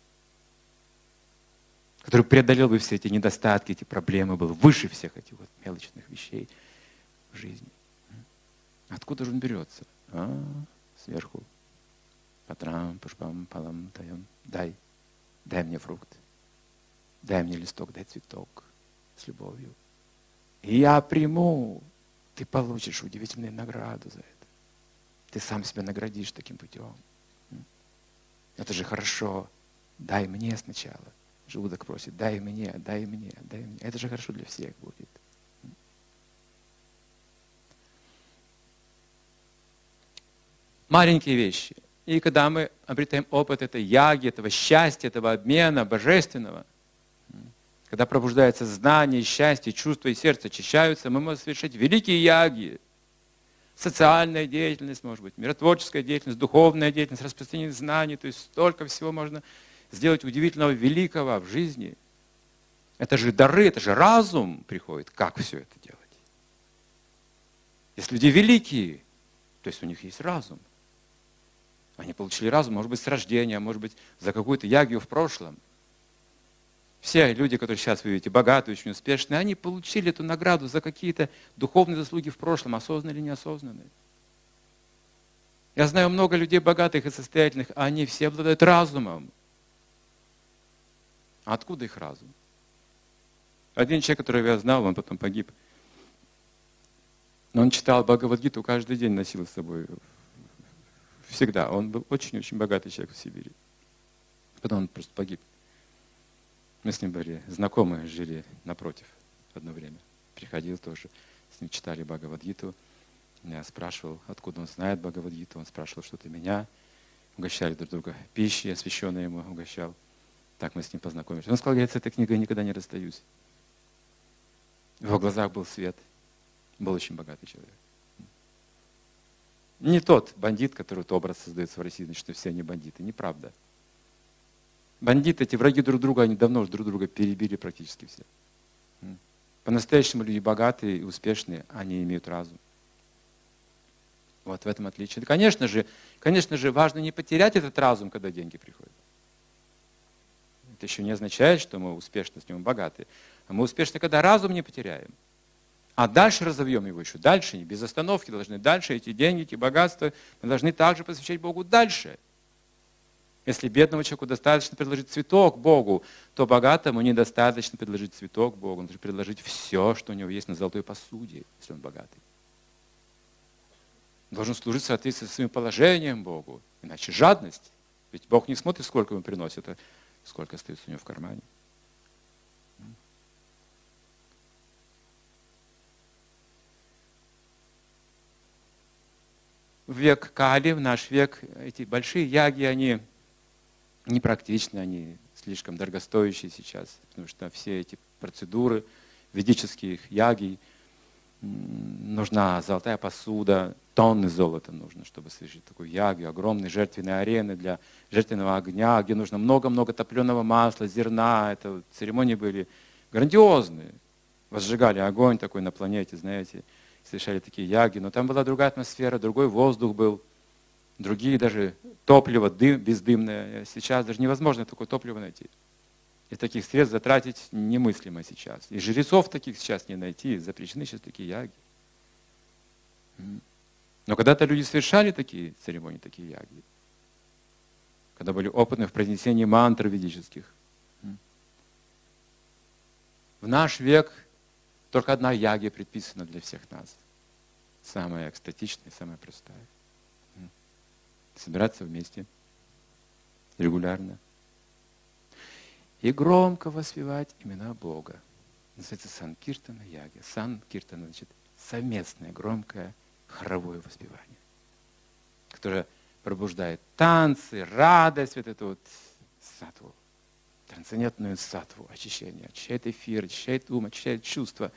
который преодолел бы все эти недостатки, эти проблемы, был выше всех этих вот мелочных вещей в жизни. Откуда же он берется? Сверху. Патрам, пушпам, палам, таям. Дай мне фрукт. Дай мне листок, дай цветок с любовью. И я приму. Ты получишь удивительную награду за это. Ты сам себя наградишь таким путем. Это же хорошо. Дай мне сначала. Желудок просит, дай мне, дай мне, дай мне. Это же хорошо для всех будет. Маленькие вещи. И когда мы обретаем опыт этой яги, этого счастья, этого обмена божественного, когда пробуждается знание, счастье, чувства и сердце очищаются, мы можем совершать великие яги. Социальная деятельность, может быть, миротворческая деятельность, духовная деятельность, распространение знаний. То есть столько всего можно сделать удивительного, великого в жизни. Это же дары, это же разум приходит. Как все это делать? Если люди великие, то есть у них есть разум. Они получили разум, может быть, с рождения, может быть, за какую-то ягью в прошлом. Все люди, которые сейчас вы видите, богатые, очень успешные, они получили эту награду за какие-то духовные заслуги в прошлом, осознанные или неосознанные. Я знаю много людей богатых и состоятельных, а они все обладают разумом. А откуда их разум? Один человек, которого я знал, он потом погиб. Но он читал Бхагавад-гиту, каждый день носил с собой. Всегда. Он был очень-очень богатый человек в Сибири. Потом он просто погиб. Мы с ним были знакомы, жили напротив одно время. Приходил тоже, с ним читали Бхагавад-гиту. Я спрашивал, откуда он знает Бхагавад-гиту. Он спрашивал что-то меня. Угощали друг друга пищей, освященной ему угощал. Так мы с ним познакомились. Он сказал, я с этой книгой никогда не расстаюсь. В его глазах был свет. Был очень богатый человек. Не тот бандит, который вот образ создается в России, значит, что все они бандиты. Неправда. Бандиты, эти враги друг друга, они давно уже друг друга перебили практически все. По-настоящему люди богатые и успешные, они имеют разум. Вот в этом отличие. Конечно же, важно не потерять этот разум, когда деньги приходят. Это еще не означает, что мы успешны с ним богаты. А мы успешны, когда разум не потеряем. А дальше разовьем его еще дальше, без остановки должны дальше, эти деньги, эти богатства, мы должны также посвящать Богу дальше. Если бедному человеку достаточно предложить цветок Богу, то богатому недостаточно предложить цветок Богу. Он должен предложить все, что у него есть на золотой посуде, если он богатый. Должен служить в соответствии со своим положением Богу. Иначе жадность. Ведь Бог не смотрит, сколько ему приносит, а сколько остается у него в кармане. В век Кали, в наш век, эти большие яги, они непрактичны, они слишком дорогостоящие сейчас, потому что все эти процедуры ведических яги, нужна золотая посуда, тонны золота нужно, чтобы совершить такую ягу, огромные жертвенные арены для жертвенного огня, где нужно много-много топленого масла, зерна. Это церемонии были грандиозные. Возжигали огонь такой на планете, знаете, совершали такие яги, но там была другая атмосфера, другой воздух был, другие даже топливо бездымное. Сейчас даже невозможно такое топливо найти. И таких средств затратить немыслимо сейчас. И жрецов таких сейчас не найти, запрещены сейчас такие яги. Но когда-то люди совершали такие церемонии, такие яги. Когда были опытны в произнесении мантр ведических. В наш век только одна яги предписана для всех нас. Самая экстатичная, самая простая. Собираться вместе регулярно. И громко воспевать имена Бога. Называется Санкиртана яги. Санкиртана, значит, совместное, громкое, хоровое воспевание, которое пробуждает танцы, радость, вот эту вот сатву, трансцендентную сатву, очищение, очищает эфир, очищает ум, очищает чувства.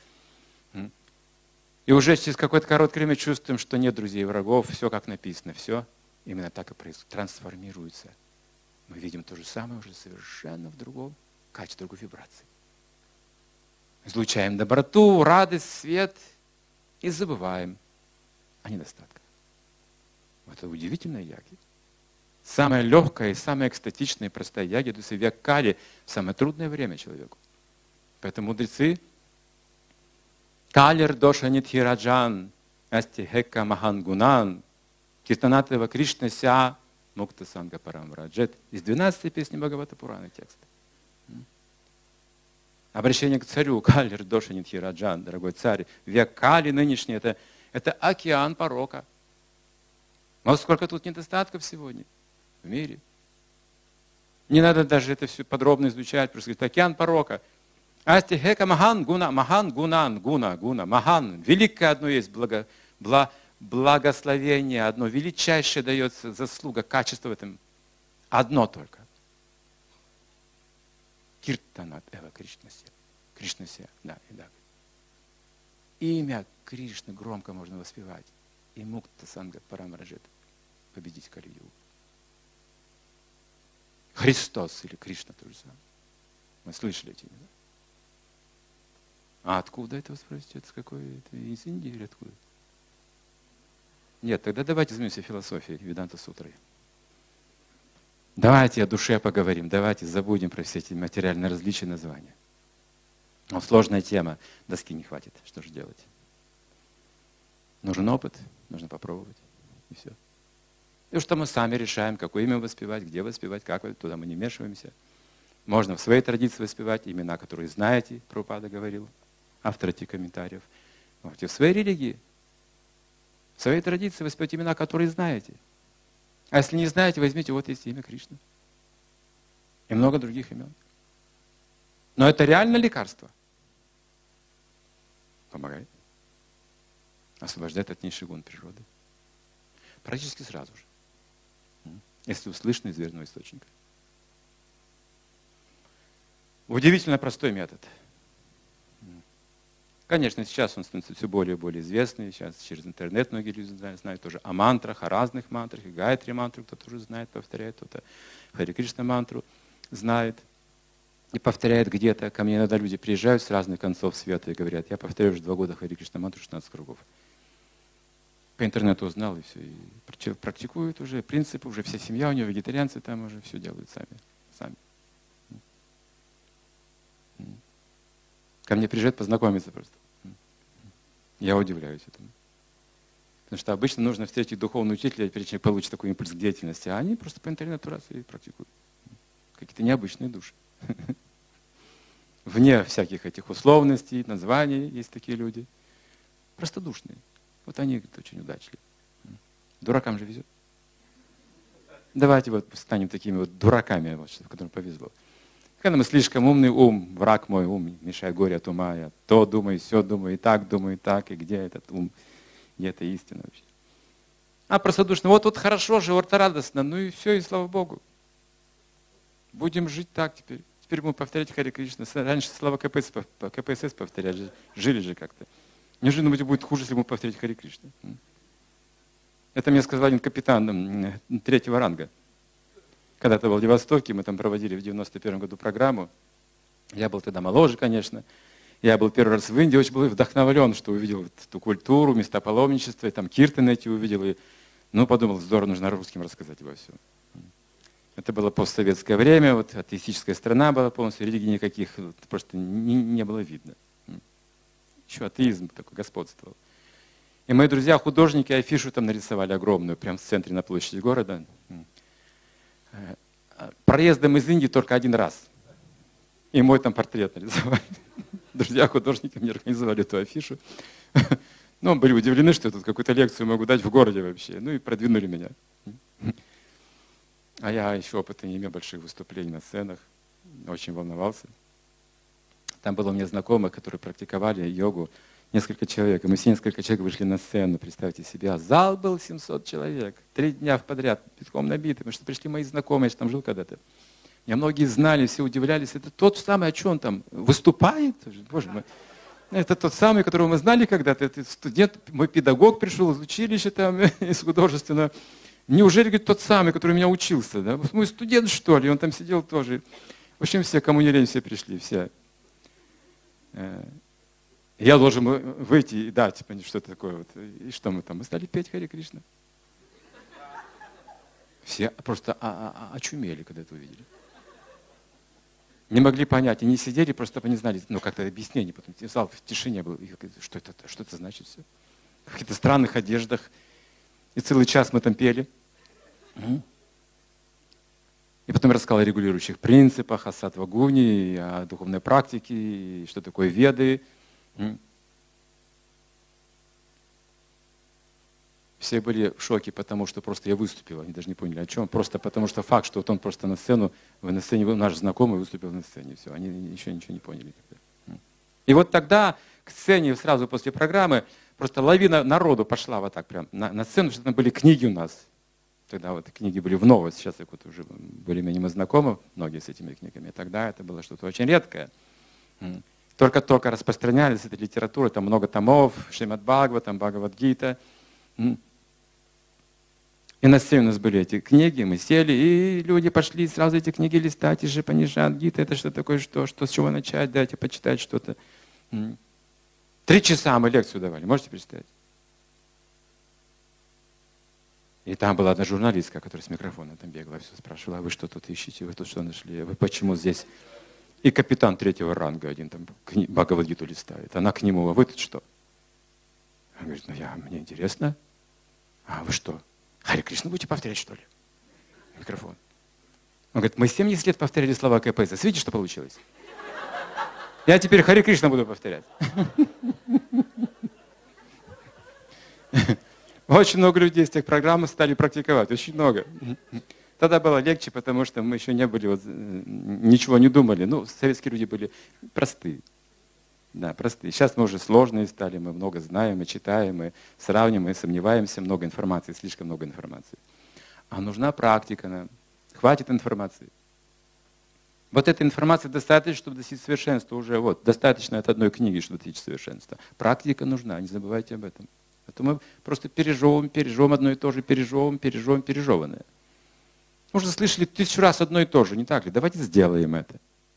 И уже через какое-то короткое время чувствуем, что нет друзей и врагов, все как написано, все именно так и происходит, трансформируется. Мы видим то же самое уже совершенно в другом качестве, другой вибрации. Излучаем доброту, радость, свет и забываем о недостатках. Это удивительная яги. Самая легкая и самая экстатичная и простая яги, то есть век Кали, самое трудное время человеку. Поэтому мудрецы Калер доша нитхираджан, асти хекка махангунан, киртанатева Кришна ся, мукта санга парамраджет. Из 12-й песни Бхагавата Пурана текст. Обращение к царю, Калер доша нитхираджан, дорогой царь, век Кали нынешний, это океан порока. Вот сколько тут недостатков сегодня в мире. Не надо даже это все подробно изучать, просто говорить, океан порока. Асти хека махан гунан, гуна, махан. Великое одно есть благословение, одно величайшее дается заслуга, качество в этом. Одно только. Киртанат эва Кришнасе. Да. Имя Кришны громко можно воспевать. И мукта санга парамраджет. Победить Кали-югу. Христос или Кришна то же самое. Мы слышали эти имена. А откуда это, вы спросите? Это какой? Это из Индии или откуда? Нет, тогда давайте займемся философией, Веданта Сутрой. Давайте о душе поговорим, давайте забудем про все эти материальные различия названия. Но сложная тема, доски не хватит, что же делать? Нужен опыт, нужно попробовать, и все. И уж там мы сами решаем, какое имя воспевать, где воспевать, как, туда мы не вмешиваемся. Можно в своей традиции воспевать имена, которые знаете, Прабхупада говорил, автор этих комментариев. Можете в своей религии, в своей традиции воспевать имена, которые знаете. А если не знаете, возьмите, вот есть имя Кришны. И много других имен. Но это реально лекарство. Помогает. Освобождает от нишигун природы. Практически сразу же. Если услышно из верного источника. Удивительно простой метод. Конечно, сейчас он становится все более и более известный. Сейчас через интернет многие люди знают тоже о мантрах, о разных мантрах. И Гайатри мантру кто-то тоже знает, повторяет. Кто-то Хари Кришна мантру знает и повторяет где-то. Ко мне иногда люди приезжают с разных концов света и говорят, я повторяю уже 2 года Хари Кришна мантру 16 кругов. По интернету узнал и все. И практикуют уже принципы, уже вся семья у него, вегетарианцы там уже все делают сами. Ко мне приезжают познакомиться просто. Я удивляюсь этому. Потому что обычно нужно встретить духовного учителя, прежде чем получить такой импульс к деятельности. А они просто по интернету раз и практикуют. Какие-то необычные души. Вне всяких этих условностей, названий есть такие люди. Простодушные. Вот они очень удачливы. Дуракам же везет. Давайте вот станем такими вот дураками, вот, которым повезло. Когда мы слишком умный, ум, враг мой, ум, мешает горе от ума, я то думаю, все думаю, и так, и где этот ум, где эта истина вообще. А простодушно, вот хорошо же, вот радостно, ну и все, и слава Богу. Будем жить так теперь. Теперь будем повторять Харе Кришна. Раньше слова КПСС повторяли, жили же как-то. Неужели будет хуже, если будем повторять Харе Кришна? Это мне сказал один капитан третьего ранга. Когда-то в Владивостоке, мы там проводили в 91 году программу. Я был тогда моложе, конечно. Я был первый раз в Индии, очень был вдохновлен, что увидел эту культуру, места паломничества, и там киртаны эти увидел. И, подумал, здорово, нужно русским рассказать обо всем. Это было постсоветское время, вот атеистическая страна была полностью, религий никаких просто не было видно. Еще атеизм такой господствовал. И мои друзья, художники, афишу там нарисовали огромную, прямо в центре на площади города. Проездом из Индии только один раз. И мой там портрет нарисовали. Друзья, художники мне организовали эту афишу. Ну, были удивлены, что я тут какую-то лекцию могу дать в городе вообще. Ну и продвинули меня. А я еще опыта не имел больших выступлений на сценах. Очень волновался. Там было у меня знакомых, которые практиковали йогу. Несколько человек. И мы все несколько человек вышли на сцену, представьте себе. А зал был 700 человек. 3 дня подряд, битком набитый. Потому что пришли мои знакомые, я же там жил когда-то. Меня многие знали, все удивлялись. Это тот самый, о чем он там выступает? Боже мой. Это тот самый, которого мы знали когда-то. Это студент, мой педагог пришел из училища там, из художественного. Неужели, говорит, тот самый, который меня учился? Да? Мой студент, что ли? Он там сидел тоже. В общем, все, кому не лень, все пришли. Все. Я должен выйти и дать, что это такое. Вот. И что мы там? Мы стали петь Харе Кришна. Все просто очумели, когда это увидели. Не могли понять. Они сидели, просто не знали, как-то объяснение. Потом зал в тишине был. Что это значит все? В каких-то странных одеждах. И целый час мы там пели. И потом я рассказал о регулирующих принципах, о саттва-гуне, о духовной практике, что такое веды. Все были в шоке, потому что просто я выступил. Они даже не поняли, о чем. Просто потому что факт, что вот он просто на сцене, наш знакомый выступил на сцене. Все, они еще ничего не поняли. И вот тогда к сцене сразу после программы просто лавина народу пошла вот так прям на сцену, что там были книги у нас. Тогда вот книги были в новость, сейчас я вот уже более-менее мы знакомы, многие с этими книгами. Тогда это было что-то очень редкое. Только распространялись эта литература, там много томов, Шримад Бхагаватам, Бхагавад-гита. И на сцене у нас были эти книги, мы сели, и люди пошли сразу эти книги листать, и Ишупанишад, Гита, это что такое, что с чего начать, дайте почитать что-то. 3 часа мы лекцию давали, можете представить? И там была одна журналистка, которая с микрофоном там бегала, все спрашивала, а вы что тут ищете, вы тут что нашли, вы почему здесь? И капитан 3-го ранга один там Бхагавад-гиту листает. Она к нему, а вы тут что? Он говорит, мне интересно. А вы что? Харе Кришну будете повторять, что ли? Микрофон. Он говорит, мы 70 лет повторяли слова КПСС. Видите, что получилось? Я теперь Харе Кришна буду повторять. Очень много людей с тех программ стали практиковать. Очень много. Тогда было легче, потому что мы еще не были, ничего не думали. Советские люди были простые. Да, простые. Сейчас мы уже сложные стали, мы много знаем, мы читаем, мы сравниваем, мы сомневаемся, много информации, слишком много информации. А нужна практика нам. Хватит информации. Вот этой информации достаточно, чтобы достичь совершенства уже. Достаточно от одной книги, чтобы достичь совершенства. Практика нужна, не забывайте об этом. А то мы просто пережевываем одно и то же, пережевываем пережеванное. Мы уже слышали 1000 раз одно и то же, не так ли? Давайте сделаем это.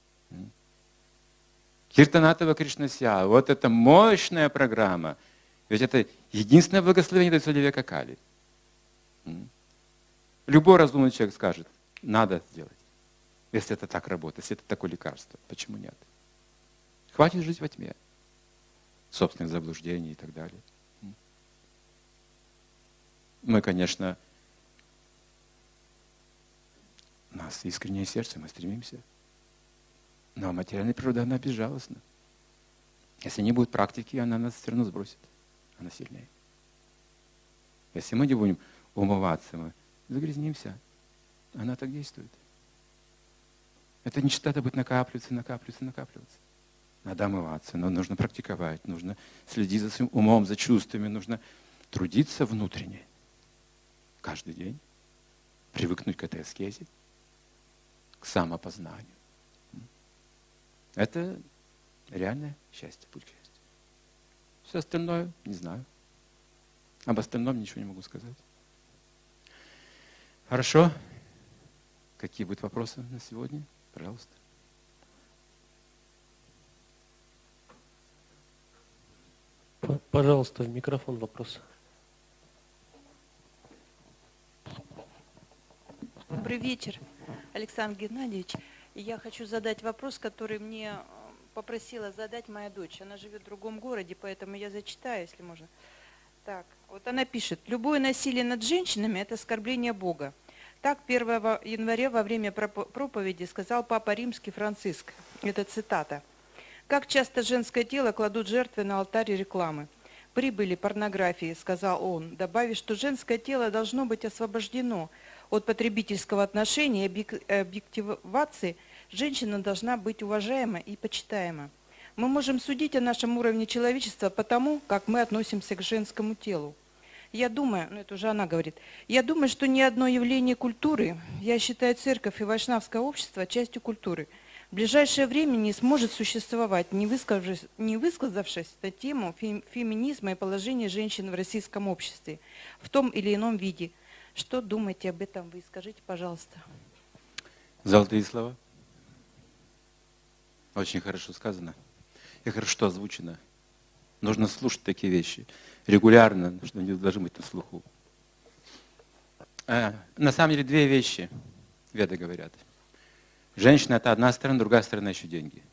Киртанатава Кришнася, вот это мощная программа. Ведь это единственное благословение дается для века Кали. Любой разумный человек скажет, надо сделать. Если это так работает, если это такое лекарство. Почему нет? Хватит жить во тьме. Собственных заблуждений и так далее. Мы, конечно, у нас искреннее сердце, мы стремимся. Но материальная природа, она безжалостна. Если не будет практики, она нас все равно сбросит. Она сильнее. Если мы не будем умываться, мы загрязнимся. Она так действует. Это нечистота будет накапливаться, накапливаться, накапливаться. Надо омываться, но нужно практиковать, нужно следить за своим умом, за чувствами, нужно трудиться внутренне. Каждый день. Привыкнуть к этой аскезе, к самопознанию. Это реальное счастье, путь к счастью. Все остальное не знаю. Об остальном ничего не могу сказать. Хорошо. Какие будут вопросы на сегодня? Пожалуйста. Пожалуйста, в микрофон вопрос. Добрый вечер, Александр Геннадьевич. Я хочу задать вопрос, который мне попросила задать моя дочь. Она живет в другом городе, поэтому я зачитаю, если можно. Так, вот она пишет. Любое насилие над женщинами – это оскорбление Бога. Так 1 января во время проповеди сказал Папа Римский Франциск. Это цитата. «Как часто женское тело кладут жертвы на алтарь рекламы. Прибыли порнографии», сказал он, добавив, что женское тело должно быть освобождено от потребительского отношения и объективации. Женщина должна быть уважаема и почитаема. Мы можем судить о нашем уровне человечества по тому, как мы относимся к женскому телу. Я думаю, это уже она говорит, я думаю, что ни одно явление культуры, я считаю церковь и вайшнавское общество частью культуры, в ближайшее время не сможет существовать, не высказавшись на тему феминизма и положения женщин в российском обществе в том или ином виде. Что думаете об этом вы? Скажите, пожалуйста. Золотые слова. Очень хорошо сказано. И хорошо озвучено. Нужно слушать такие вещи. Регулярно, что они должны быть на слуху. На самом деле две вещи веды говорят. Женщина – это одна сторона, другая сторона еще деньги.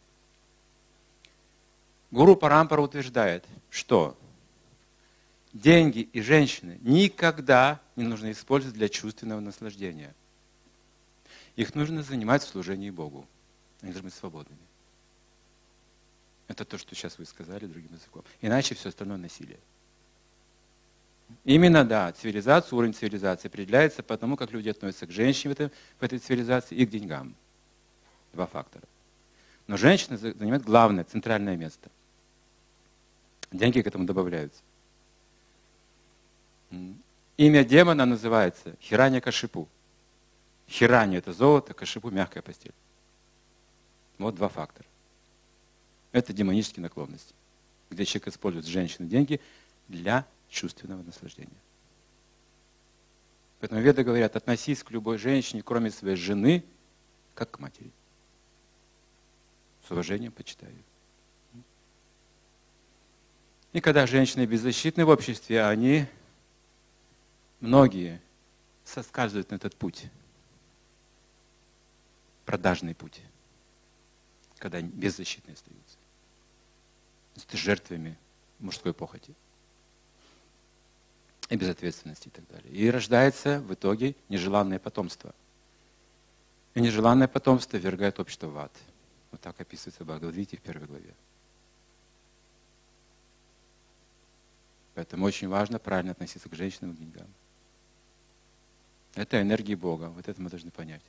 Гуру Парампара утверждает, что деньги и женщины никогда не нужно использовать для чувственного наслаждения. Их нужно занимать в служении Богу. Они должны быть свободными. Это то, что сейчас вы сказали другим языком. Иначе все остальное насилие. Именно, да, уровень цивилизации определяется по тому, как люди относятся к женщине в этой цивилизации и к деньгам. Два фактора. Но женщина занимает главное, центральное место. Деньги к этому добавляются. Имя демона называется Хираньякашипу. Хирани – это золото, Кашипу – мягкая постель. Вот два фактора. Это демонические наклонности, где человек использует женщины деньги для чувственного наслаждения. Поэтому веды говорят, относись к любой женщине, кроме своей жены, как к матери. С уважением почитай ее. И когда женщины беззащитны в обществе, многие соскальзывают на этот путь. Продажный путь. Когда они беззащитны остаются. С жертвами мужской похоти. И безответственности и так далее. И рождается в итоге нежеланное потомство. И нежеланное потомство ввергает общество в ад. Вот так описывается в Бхагавад-гите в 1 главе. Поэтому очень важно правильно относиться к женщинам и к деньгам. Это энергия Бога. Вот это мы должны понять.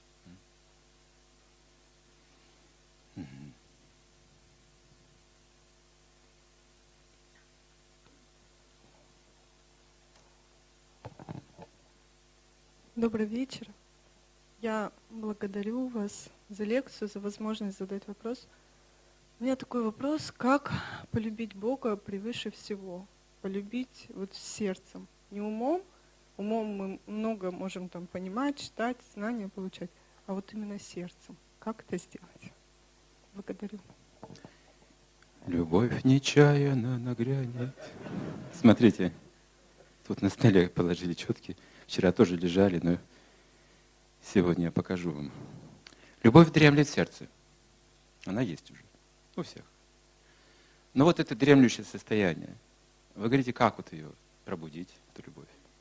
Добрый вечер. Я благодарю вас за лекцию, за возможность задать вопрос. У меня такой вопрос, как полюбить Бога превыше всего? Полюбить вот сердцем, не умом. Умом мы много можем там понимать, читать, знания получать, а вот именно сердцем. Как это сделать? Благодарю. Любовь нечаянно нагрянет. Смотрите, тут на столе положили четки. Вчера тоже лежали, но сегодня я покажу вам. Любовь дремлет в сердце. Она есть уже. У всех. Но вот это дремлющее состояние. Вы говорите, как вот ее пробудить, эту любовь?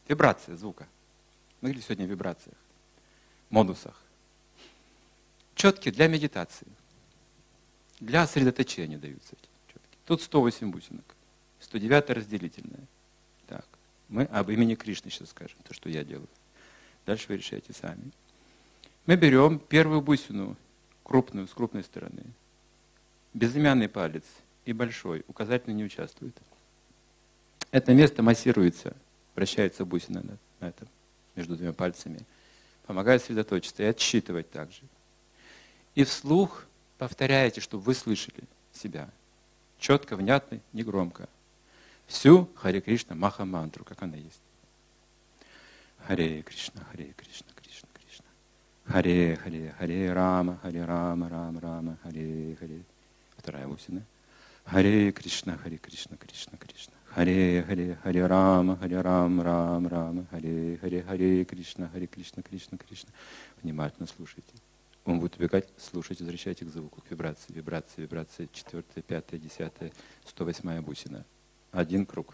Вибрация звука. Мы говорили сегодня о вибрациях, модусах. Четки для медитации. Для сосредоточения даются эти четки. Тут 108 бусинок. 109 разделительная. Так, мы об имени Кришны сейчас скажем, то, что я делаю. Дальше вы решаете сами. Мы берем первую бусину, крупную, с крупной стороны. Безымянный палец и большой, указательный не участвует. Это место массируется, вращается бусина на этом, между двумя пальцами. Помогает сосредоточиться и отсчитывать также. И вслух повторяете, чтобы вы слышали себя. Четко, внятно, негромко. Всю Харе Кришна Маха мантру, как она есть. Харе Кришна, Харе Кришна, Кришна Кришна. Харе Харе, Харе Рама, Рама, Рама, Харе Харе. Вторая бусина. Харе Кришна, Кришна, Кришна. Харе Харе, Харе Рама, Рама, Харе Харе, Харе Кришна, Кришна, Кришна. Внимательно слушайте. Он будет убегать, слушайте, возвращайте к звуку, к вибрации, вибрации, вибрации. 4, 5, 10, 108 бусина. Один круг.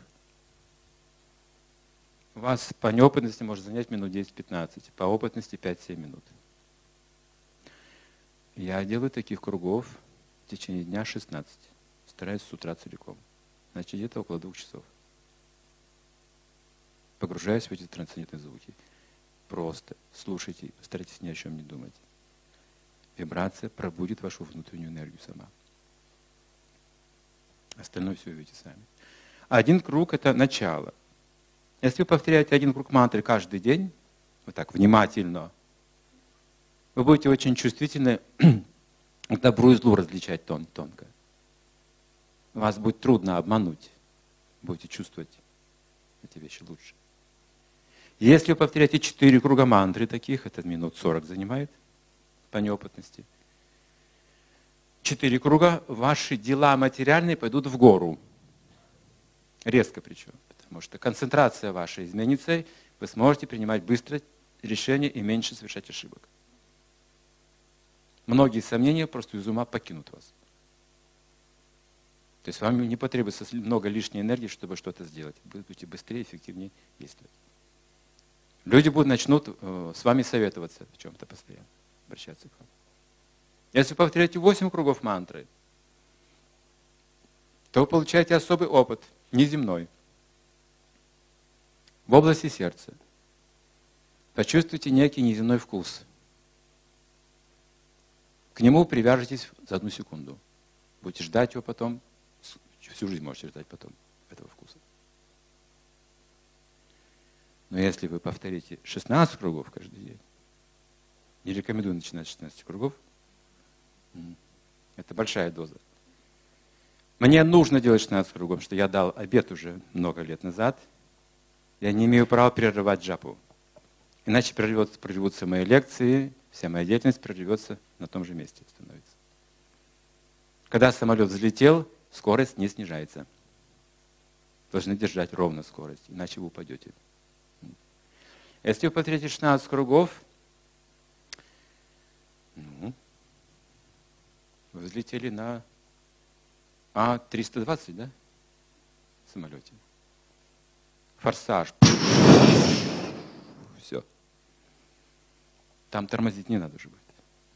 У вас по неопытности может занять минут 10-15, по опытности 5-7 минут. Я делаю таких кругов в течение дня 16. Стараюсь с утра целиком. Значит, где-то около 2 часов. Погружаюсь в эти трансцендентные звуки. Просто слушайте, старайтесь ни о чем не думать. Вибрация пробудит вашу внутреннюю энергию сама. Остальное все увидите сами. Один круг – это начало. Если вы повторяете один круг мантры каждый день, вот так, внимательно, вы будете очень чувствительны к добру и злу различать тонко. Вас будет трудно обмануть. Будете чувствовать эти вещи лучше. Если вы повторяете 4 круга мантры таких, это минут 40 занимает по неопытности. 4 круга, ваши дела материальные пойдут в гору. Резко причем. Потому что концентрация ваша изменится, вы сможете принимать быстро решения и меньше совершать ошибок. Многие сомнения просто из ума покинут вас. То есть вам не потребуется много лишней энергии, чтобы что-то сделать. Вы будете быстрее, эффективнее действовать. Люди начнут с вами советоваться в чем-то постоянно, обращаться к вам. Если вы повторяете 8 кругов мантры, то вы получаете особый опыт, неземной. В области сердца. Почувствуйте некий неземной вкус. К нему привяжетесь за 1 секунду. Будете ждать его потом, всю жизнь можете ждать потом этого вкуса. Но если вы повторите 16 кругов каждый день, не рекомендую начинать с 16 кругов, это большая доза. Мне нужно делать 16 кругов, потому что я дал обет уже много лет назад. Я не имею права прерывать джапу. Иначе прервутся мои лекции, вся моя деятельность прервется на том же месте становится. Когда самолет взлетел, скорость не снижается. Должны держать ровно скорость, иначе вы упадете. Если вы повторите 16 кругов, вы взлетели на А-320, да? В самолете. Форсаж. Все. Там тормозить не надо уже будет.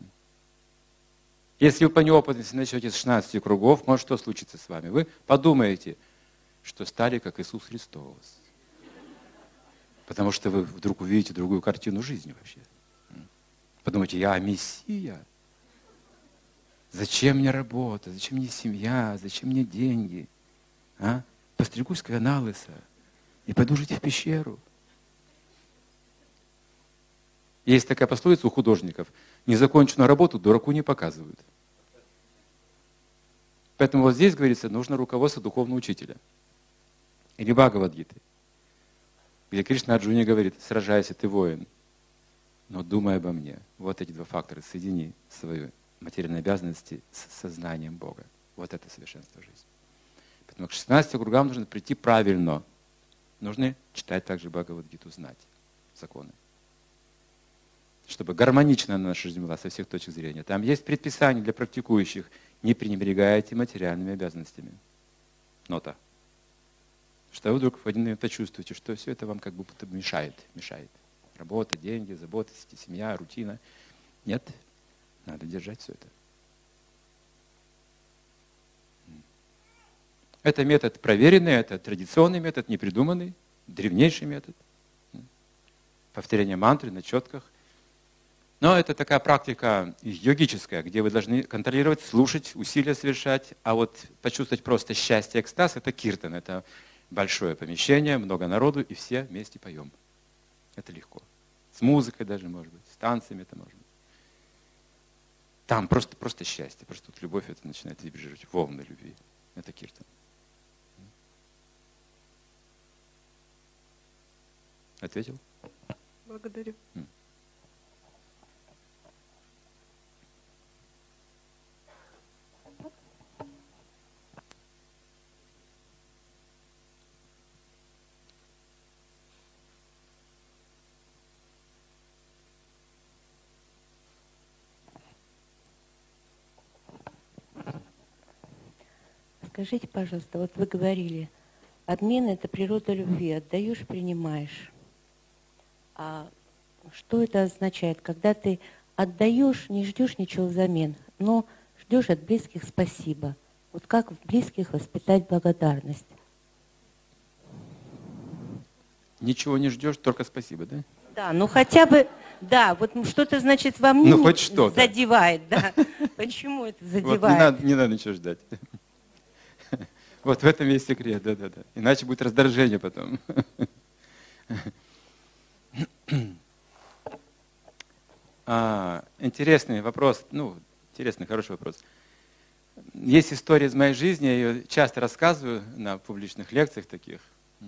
Если вы по неопытности начнете с 16 кругов, может что случится с вами? Вы подумаете, что стали как Иисус Христос. Потому что вы вдруг увидите другую картину жизни вообще. Подумайте, я Мессия. Зачем мне работа? Зачем мне семья? Зачем мне деньги? Постригусь на лысо и пойду жить в пещеру. Есть такая пословица у художников. Незаконченную работу дураку не показывают. Поэтому вот здесь, говорится, нужно руководство духовного учителя. Или Бхагавад-гиты, где Кришна Арджуне говорит: сражайся, ты воин, но думай обо мне. Вот эти 2 фактора. Соедини свои материальные обязанности с сознанием Бога. Вот это совершенство жизни. Поэтому к 16 кругам нужно прийти правильно. Нужно читать также Бхагавад-гиту, знать законы. Чтобы гармонично наша жизнь была со всех точек зрения. Там есть предписание для практикующих. Не пренебрегайте материальными обязанностями. Нота. что вы вдруг в один момент почувствуете, что все это вам как будто мешает. Работа, деньги, заботы, семья, рутина. Нет, надо держать все это. Это метод проверенный, это традиционный метод, не придуманный, древнейший метод. Повторение мантры на четках. Но это такая практика йогическая, где вы должны контролировать, слушать, усилия совершать, а вот почувствовать просто счастье, экстаз, это киртан, это большое помещение, много народу, и все вместе поем. Это легко. С музыкой даже, может быть, с танцами это может быть. Там просто счастье, просто вот любовь это начинает вибрировать, волны любви. Это киртан. Ответил? Благодарю. Скажите, пожалуйста, вот вы говорили, обмен – это природа любви, отдаешь, принимаешь. А что это означает? Когда ты отдаешь, не ждешь ничего взамен, но ждешь от близких спасибо. Вот как в близких воспитать благодарность? Ничего не ждешь, только спасибо, да? Да, ну хотя бы, да, вот что-то, значит, во мне хоть что-то. задевает, да. Почему это задевает? Вот не надо ничего ждать. Вот в этом есть секрет, да. Иначе будет раздражение потом. Интересный вопрос, интересный, хороший вопрос. Есть история из моей жизни, я ее часто рассказываю на публичных лекциях таких.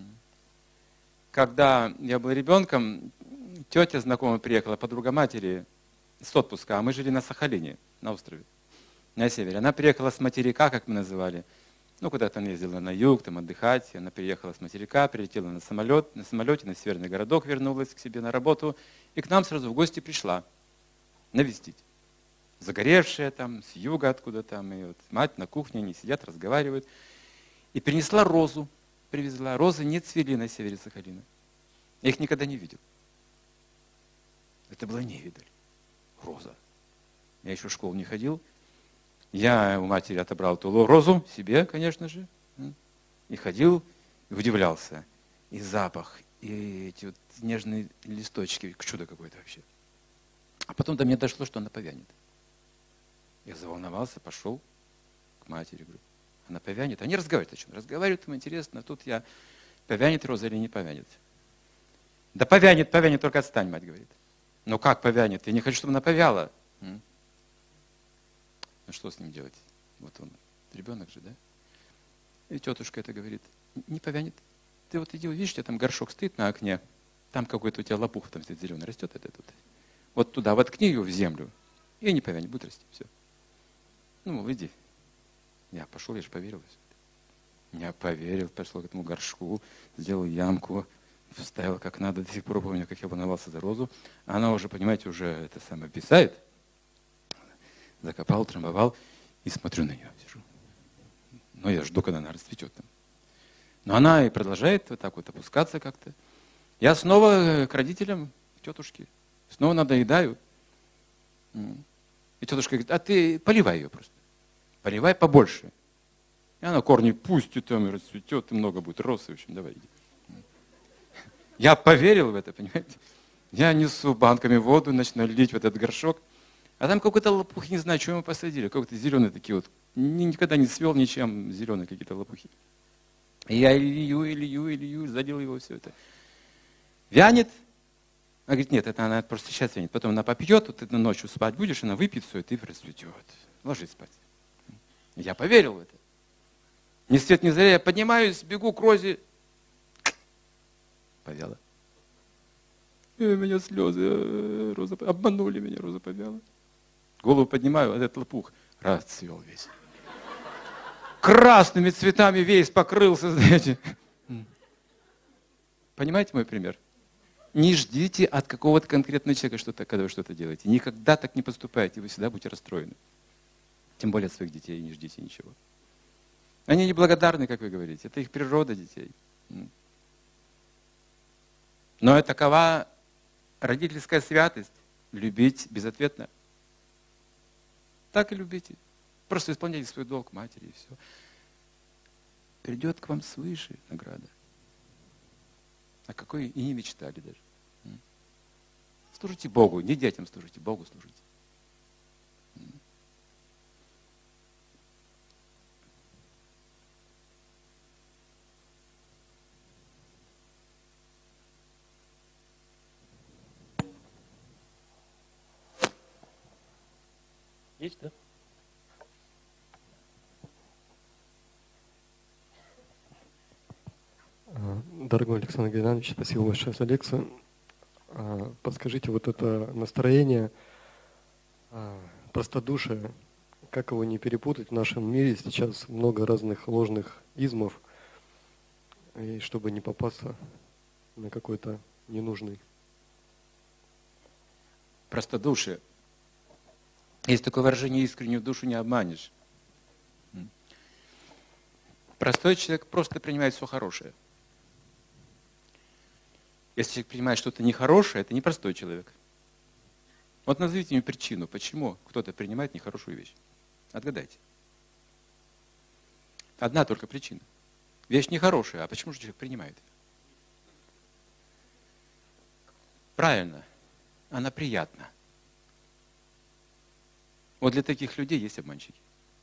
Когда я был ребенком, тетя знакомая приехала, подруга матери, с отпуска, а мы жили на Сахалине, на острове, на севере. Она приехала с материка, как мы называли, куда-то она ездила на юг, там отдыхать. Она приехала с материка, прилетела на самолете на северный городок, вернулась к себе на работу и к нам сразу в гости пришла навестить. Загоревшая там, с юга откуда там, и вот мать на кухне, они сидят, разговаривают. И принесла розу, привезла. Розы не цвели на севере Сахалина. Я их никогда не видел. Это была невидаль. Роза. Я еще в школу не ходил. Я у матери отобрал эту розу, себе, конечно же, и ходил, и удивлялся. И запах, и эти вот нежные листочки, чудо какое-то вообще. А потом до меня дошло, что она повянет. Я заволновался, пошел к матери, говорю, она повянет. Они разговаривают о чем? Разговаривают, им интересно, а тут я, повянет роза или не повянет. Да повянет, только отстань, мать говорит. Ну как повянет? Я не хочу, чтобы она повяла. Ну что с ним делать? Вот он, ребенок же, да? И тетушка это говорит, не повянет. Ты вот иди, видишь, у тебя там горшок стоит на окне, там какой-то у тебя лопух там зеленый растет, это тут. Вот туда воткни ее в землю, и не повянет, будет расти, все. Иди. Я пошел, я же поверил. Я поверил, пошел к этому горшку, сделал ямку, вставил как надо, до сих пор помню, как я волновался за розу. Она уже, понимаете, уже это самое писает. Закопал, трамбовал и смотрю на нее, сижу. Я жду, когда она расцветет там. Но она и продолжает вот так вот опускаться как-то. Я снова к родителям, к тетушке, снова надоедаю. И тетушка говорит, а ты поливай ее просто. Поливай побольше. И она корни пустит, там и расцветет, и много будет роз, в общем, давай иди. Я поверил в это, понимаете? Я несу банками воду, начинаю лить в этот горшок. А там какой-то лопух, не знаю, что мы посадили, какой-то зеленый такие вот. Никогда не свел ничем, зеленые какие-то лопухи. И я лью, залил его все это. Вянет. Она говорит, нет, это она просто сейчас вянет. Потом она попьет, вот ты ночью спать будешь, она выпьет все, и ты расцветет. Ложись спать. Я поверил в это. Ни свет, ни заря, я поднимаюсь, бегу к розе. Повяла. И у меня слезы, роза, обманули меня, роза повяла. Голову поднимаю, а этот лопух расцвел весь. Красными цветами весь покрылся, знаете. Понимаете мой пример? Не ждите от какого-то конкретного человека что-то, когда вы что-то делаете. Никогда так не поступайте, вы всегда будете расстроены. Тем более от своих детей не ждите ничего. Они неблагодарны, как вы говорите. Это их природа детей. Но и такова родительская святость. Любить безответно. Так и любите. Просто исполняйте свой долг матери, и все. Придет к вам свыше награда. А какой и не мечтали даже. Служите Богу, не детям служите, Богу служите. Есть, да? Дорогой Александр Геннадьевич, спасибо большое за лекцию. Подскажите, вот это настроение простодушия, как его не перепутать в нашем мире? Сейчас много разных ложных измов, и чтобы не попасться на какой-то ненужный. Простодушие. Есть такое выражение: искреннюю душу не обманешь. Простой человек просто принимает все хорошее. Если человек принимает что-то нехорошее, это не простой человек. Вот назовите мне причину, почему кто-то принимает нехорошую вещь. Отгадайте. Одна только причина. Вещь нехорошая, а почему же человек принимает ее? Правильно, она приятна. Вот для таких людей есть обманщики.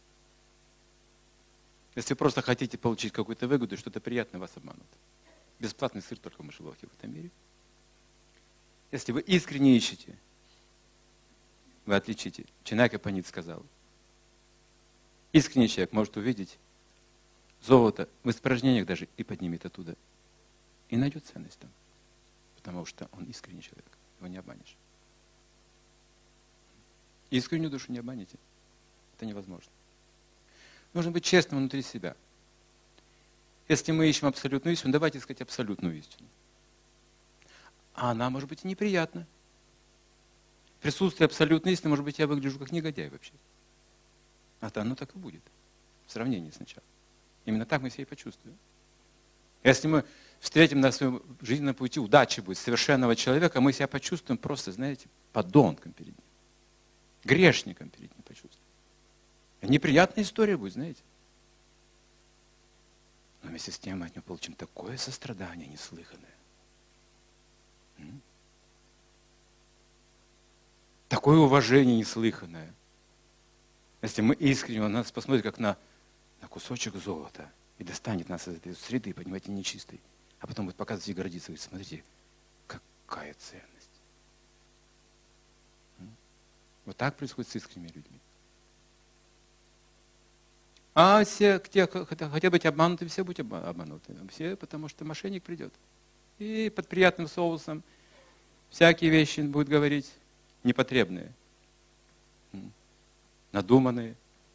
Если вы просто хотите получить какую-то выгоду, что-то приятное, вас обманут. Бесплатный сыр только в мышеловке в этом мире. Если вы искренне ищете, вы отличите. Чинака Панит сказал: искренний человек может увидеть золото в испражнениях даже и поднимет оттуда. И найдет ценность там. Потому что он искренний человек. Его не обманешь. Искреннюю душу не обманете. Это невозможно. Нужно быть честным внутри себя. Если мы ищем абсолютную истину, давайте искать абсолютную истину. А она может быть и неприятна. В присутствии абсолютной истины, может быть, я выгляжу как негодяй вообще. А то оно так и будет. В сравнении сначала. Именно так мы себя и почувствуем. Если мы встретим на своем жизненном пути, удачи будет, совершенного человека, мы себя почувствуем просто, знаете, подонком перед ним. Грешником перед ним почувствуем. Неприятная история будет, знаете. Но вместе с тем мы от него получим такое сострадание неслыханное. Такое уважение неслыханное. Если мы искренне, он нас посмотрит как на кусочек золота и достанет нас из этой среды, понимаете, нечистой. А потом будет показывать и гордиться. Говорит: смотрите, какая ценность. Вот так происходит с искренними людьми. А все, те, кто хотят быть обмануты, все будут обмануты. Все, потому что мошенник придет. И под приятным соусом всякие вещи будет говорить непотребные, надуманные.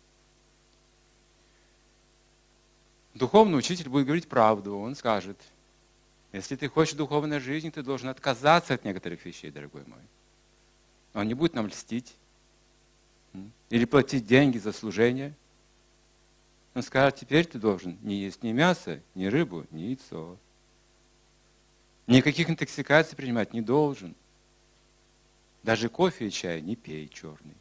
Духовный учитель будет говорить правду. Он скажет: если ты хочешь духовной жизни, ты должен отказаться от некоторых вещей, дорогой мой. Он не будет нам льстить или платить деньги за служение. Он скажет: теперь ты должен не есть ни мясо, ни рыбу, ни яйцо. Никаких интоксикаций принимать не должен. Даже кофе и чай не пей черный.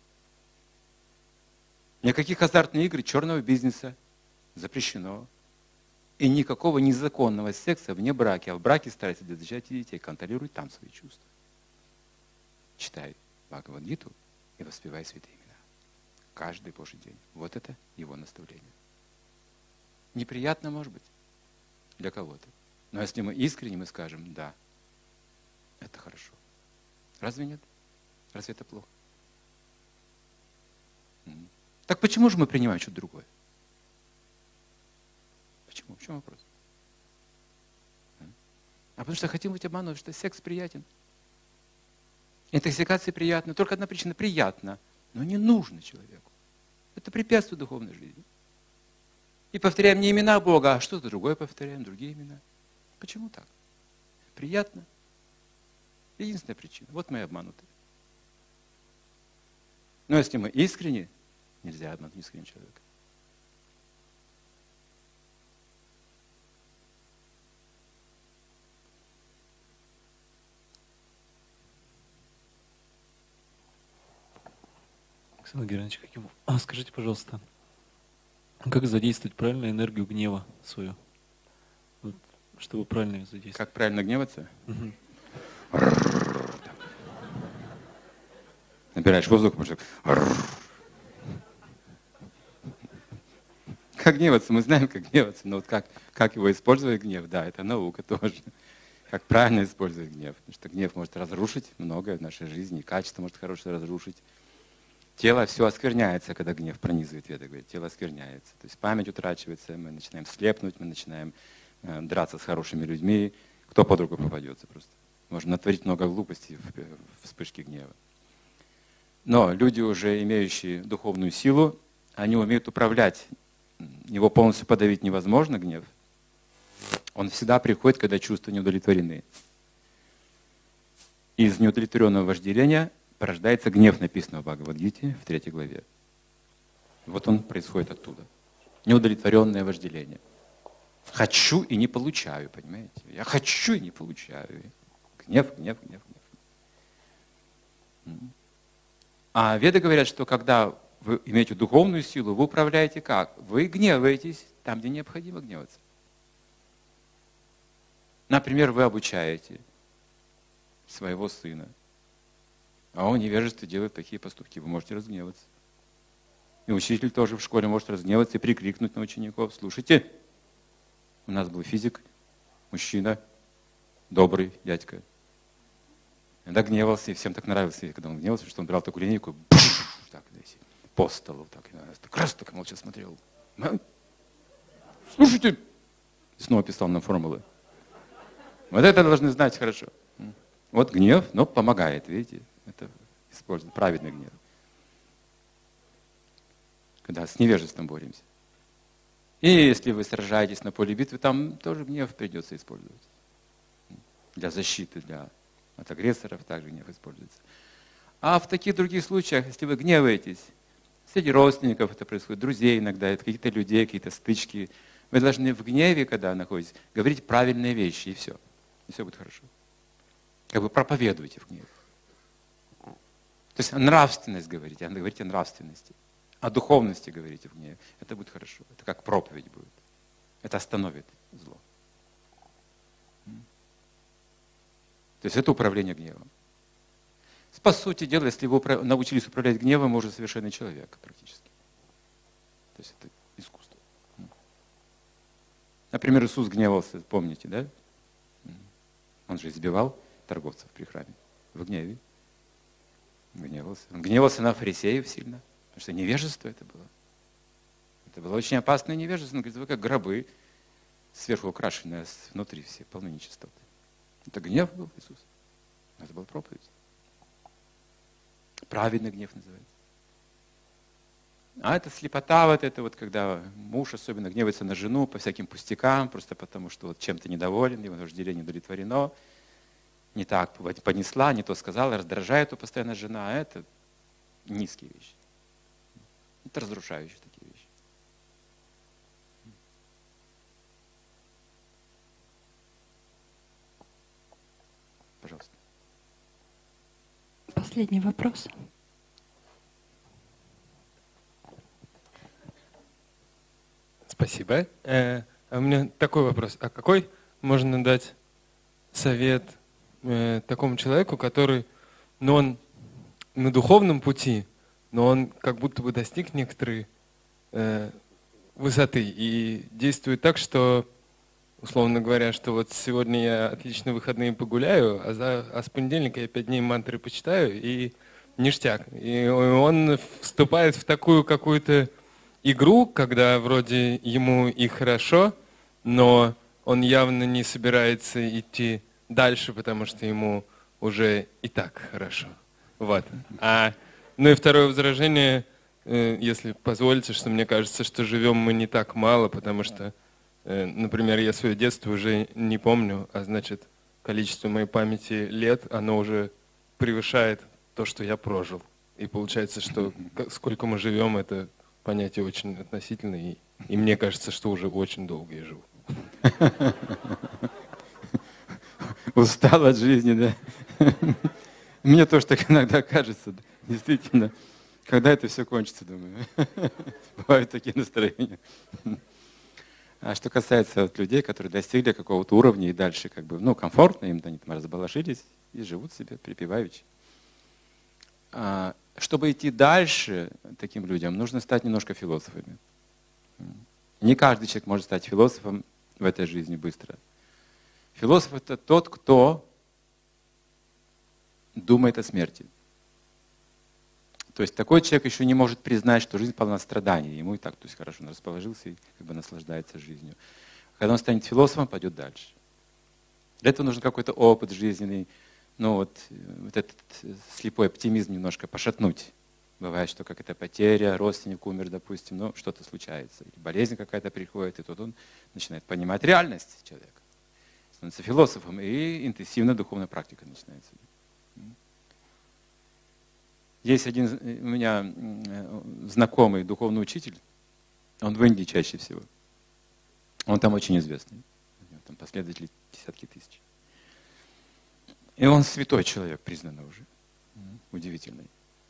Никаких азартных игр, черного бизнеса запрещено. И никакого незаконного секса вне брака. А в браке старайся для зачатия детей. Контролируй там свои чувства. Читай Бхагавад-гиту и воспевай святые имена. Каждый Божий день. Вот это его наставление. Неприятно, может быть, для кого-то. Но если мы искренне, мы скажем: да, это хорошо. Разве нет? Разве это плохо? Так почему же мы принимаем что-то другое? Почему? В чем вопрос? А потому что хотим быть обмануты, что секс приятен. Интоксикация приятна. Только одна причина: приятно, но не нужно человеку. Это препятствует духовной жизни. И повторяем не имена Бога, а что-то другое повторяем, другие имена. Почему так? Приятно. Единственная причина. Вот мы и обмануты. Но если мы искренне, нельзя обмануть искреннего человека. Александр Геннадьевич Хакимов, скажите, пожалуйста, как задействовать правильно энергию гнева свою, вот, чтобы правильно ее задействовать? Как правильно гневаться? Мгм. Набираешь воздух, может, как гневаться? Мы знаем, как гневаться, но вот как его использовать гнев, да, это наука тоже. Как правильно использовать гнев. Потому что гнев может разрушить многое в нашей жизни, и качество может хорошее разрушить. Тело все оскверняется, когда гнев пронизывает, Веда говорит, тело оскверняется. То есть память утрачивается, мы начинаем слепнуть, мы начинаем драться с хорошими людьми. Кто под руку попадется просто. Можно натворить много глупостей в вспышке гнева. Но люди, уже имеющие духовную силу, они умеют управлять. Его полностью подавить невозможно, гнев. Он всегда приходит, когда чувства не удовлетворены. Из неудовлетворенного вожделения порождается гнев, написано в Бхагавад-гите в 3 главе. Вот он происходит оттуда. Неудовлетворенное вожделение. Хочу и не получаю, понимаете? Я хочу и не получаю. Гнев, гнев, гнев, гнев. А веды говорят, что когда вы имеете духовную силу, вы управляете как? Вы гневаетесь там, где необходимо гневаться. Например, вы обучаете своего сына, а он в невежестве делает такие поступки. Вы можете разгневаться. И учитель тоже в школе может разгневаться и прикрикнуть на учеников. Слушайте, у нас был физик, мужчина, добрый дядька. Иногда гневался, и всем так нравилось, когда он гневался, что он брал такую линейку, так, по столу, так раз так молча смотрел. Слушайте, и снова писал нам формулы. Вот это должны знать хорошо. Вот гнев, но помогает, видите, это использует праведный гнев. Когда с невежеством боремся. И если вы сражаетесь на поле битвы, там тоже гнев придется использовать. Для защиты, от агрессоров также гнев используется. А в таких других случаях, если вы гневаетесь, среди родственников это происходит, друзей иногда, это какие-то людей, какие-то стычки, вы должны в гневе, когда находитесь, говорить правильные вещи, и все. И все будет хорошо. Как бы проповедуйте в гневе. То есть нравственность говорите о нравственности. О духовности говорите в гневе. Это будет хорошо. Это как проповедь будет. Это остановит зло. То есть это управление гневом. По сути дела, если вы научились управлять гневом, вы уже совершенный человек практически. То есть это искусство. Например, Иисус гневался, помните, да? Он же избивал торговцев при храме. В гневе. Гневался. Он гневался на фарисеев сильно. Потому что невежество это было. Это было очень опасное невежество. Он говорит, вы как гробы, сверху украшенные, внутри все полны нечистоты. Это гнев был Иисус. Это была проповедь. Праведный гнев называется. А это слепота, вот это вот, когда муж особенно гневается на жену по всяким пустякам, просто потому что вот чем-то недоволен, его вожделение удовлетворено, не так понесла, не то сказала, раздражает его постоянно жена, а это низкие вещи. Это разрушающие такие вещи. Пожалуйста. Последний вопрос. Спасибо. А у меня такой вопрос. А какой можно дать совет такому человеку, который, он на духовном пути, но он как будто бы достиг некоторой высоты и действует так, что, условно говоря, что вот сегодня я отлично выходные погуляю, а с понедельника я 5 дней мантры почитаю, и ништяк. И он вступает в такую какую-то игру, когда вроде ему и хорошо, но он явно не собирается идти дальше, потому что ему уже и так хорошо. Вот. Ну и второе возражение, если позволите, что мне кажется, что живем мы не так мало, потому что, например, я свое детство уже не помню, а значит, количество моей памяти лет, оно уже превышает то, что я прожил. И получается, что сколько мы живем, это понятие очень относительное, и мне кажется, что уже очень долго я живу. Устал от жизни, да? Мне тоже так иногда кажется, действительно. Когда это все кончится, думаю. Бывают такие настроения. А что касается вот людей, которые достигли какого-то уровня и дальше как бы, ну, комфортно, им они там разбалашились и живут себе припеваючи. Чтобы идти дальше таким людям, нужно стать немножко философами. Не каждый человек может стать философом в этой жизни быстро. Философ — это тот, кто думает о смерти. То есть такой человек еще не может признать, что жизнь полна страданий. Ему и так, то есть хорошо, он расположился и как бы наслаждается жизнью. Когда он станет философом, пойдет дальше. Для этого нужен какой-то опыт жизненный. Ну вот этот слепой оптимизм немножко пошатнуть. Бывает, что какая-то потеря, родственник умер, допустим, ну что-то случается. Или болезнь какая-то приходит, и тут он начинает понимать реальность человека. Становится философом, и интенсивная духовная практика начинается. Есть один у меня знакомый духовный учитель, он в Индии чаще всего. Он там очень известный. Там последователи десятки тысяч. И он святой человек, признанный уже. Удивительный.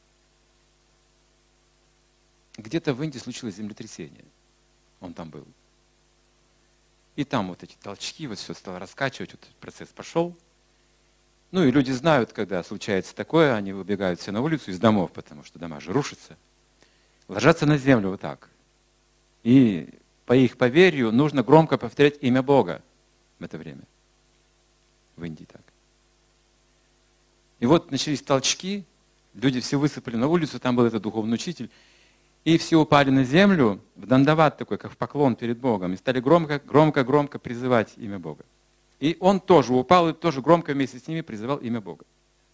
Где-то в Индии случилось землетрясение. Он там был. И там вот эти толчки, вот все стало раскачивать, вот процесс пошел. Ну и люди знают, когда случается такое, они выбегают все на улицу из домов, потому что дома же рушатся. Ложатся на землю вот так. И по их поверью нужно громко повторять имя Бога в это время. В Индии так. И вот начались толчки, люди все высыпали на улицу, там был этот духовный учитель, и все упали на землю, в дандават такой, как в поклон перед Богом, и стали громко призывать имя Бога. И он тоже упал, и тоже громко вместе с ними призывал имя Бога.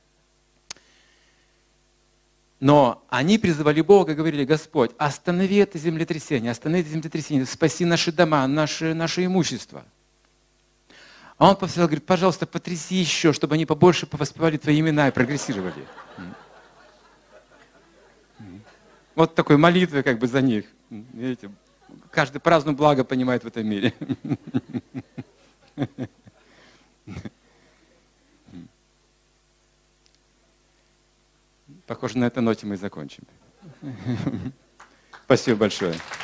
Но они призывали Бога и говорили: Господь, останови это землетрясение, спаси наши дома, наше имущество. А он повторял, говорит: пожалуйста, потряси еще, чтобы они побольше повоспевали твои имена и прогрессировали. Вот такой молитвой как бы за них. Видите, каждый праздную благо понимает в этом мире. Похоже, на этой ноте мы и закончим. Спасибо большое.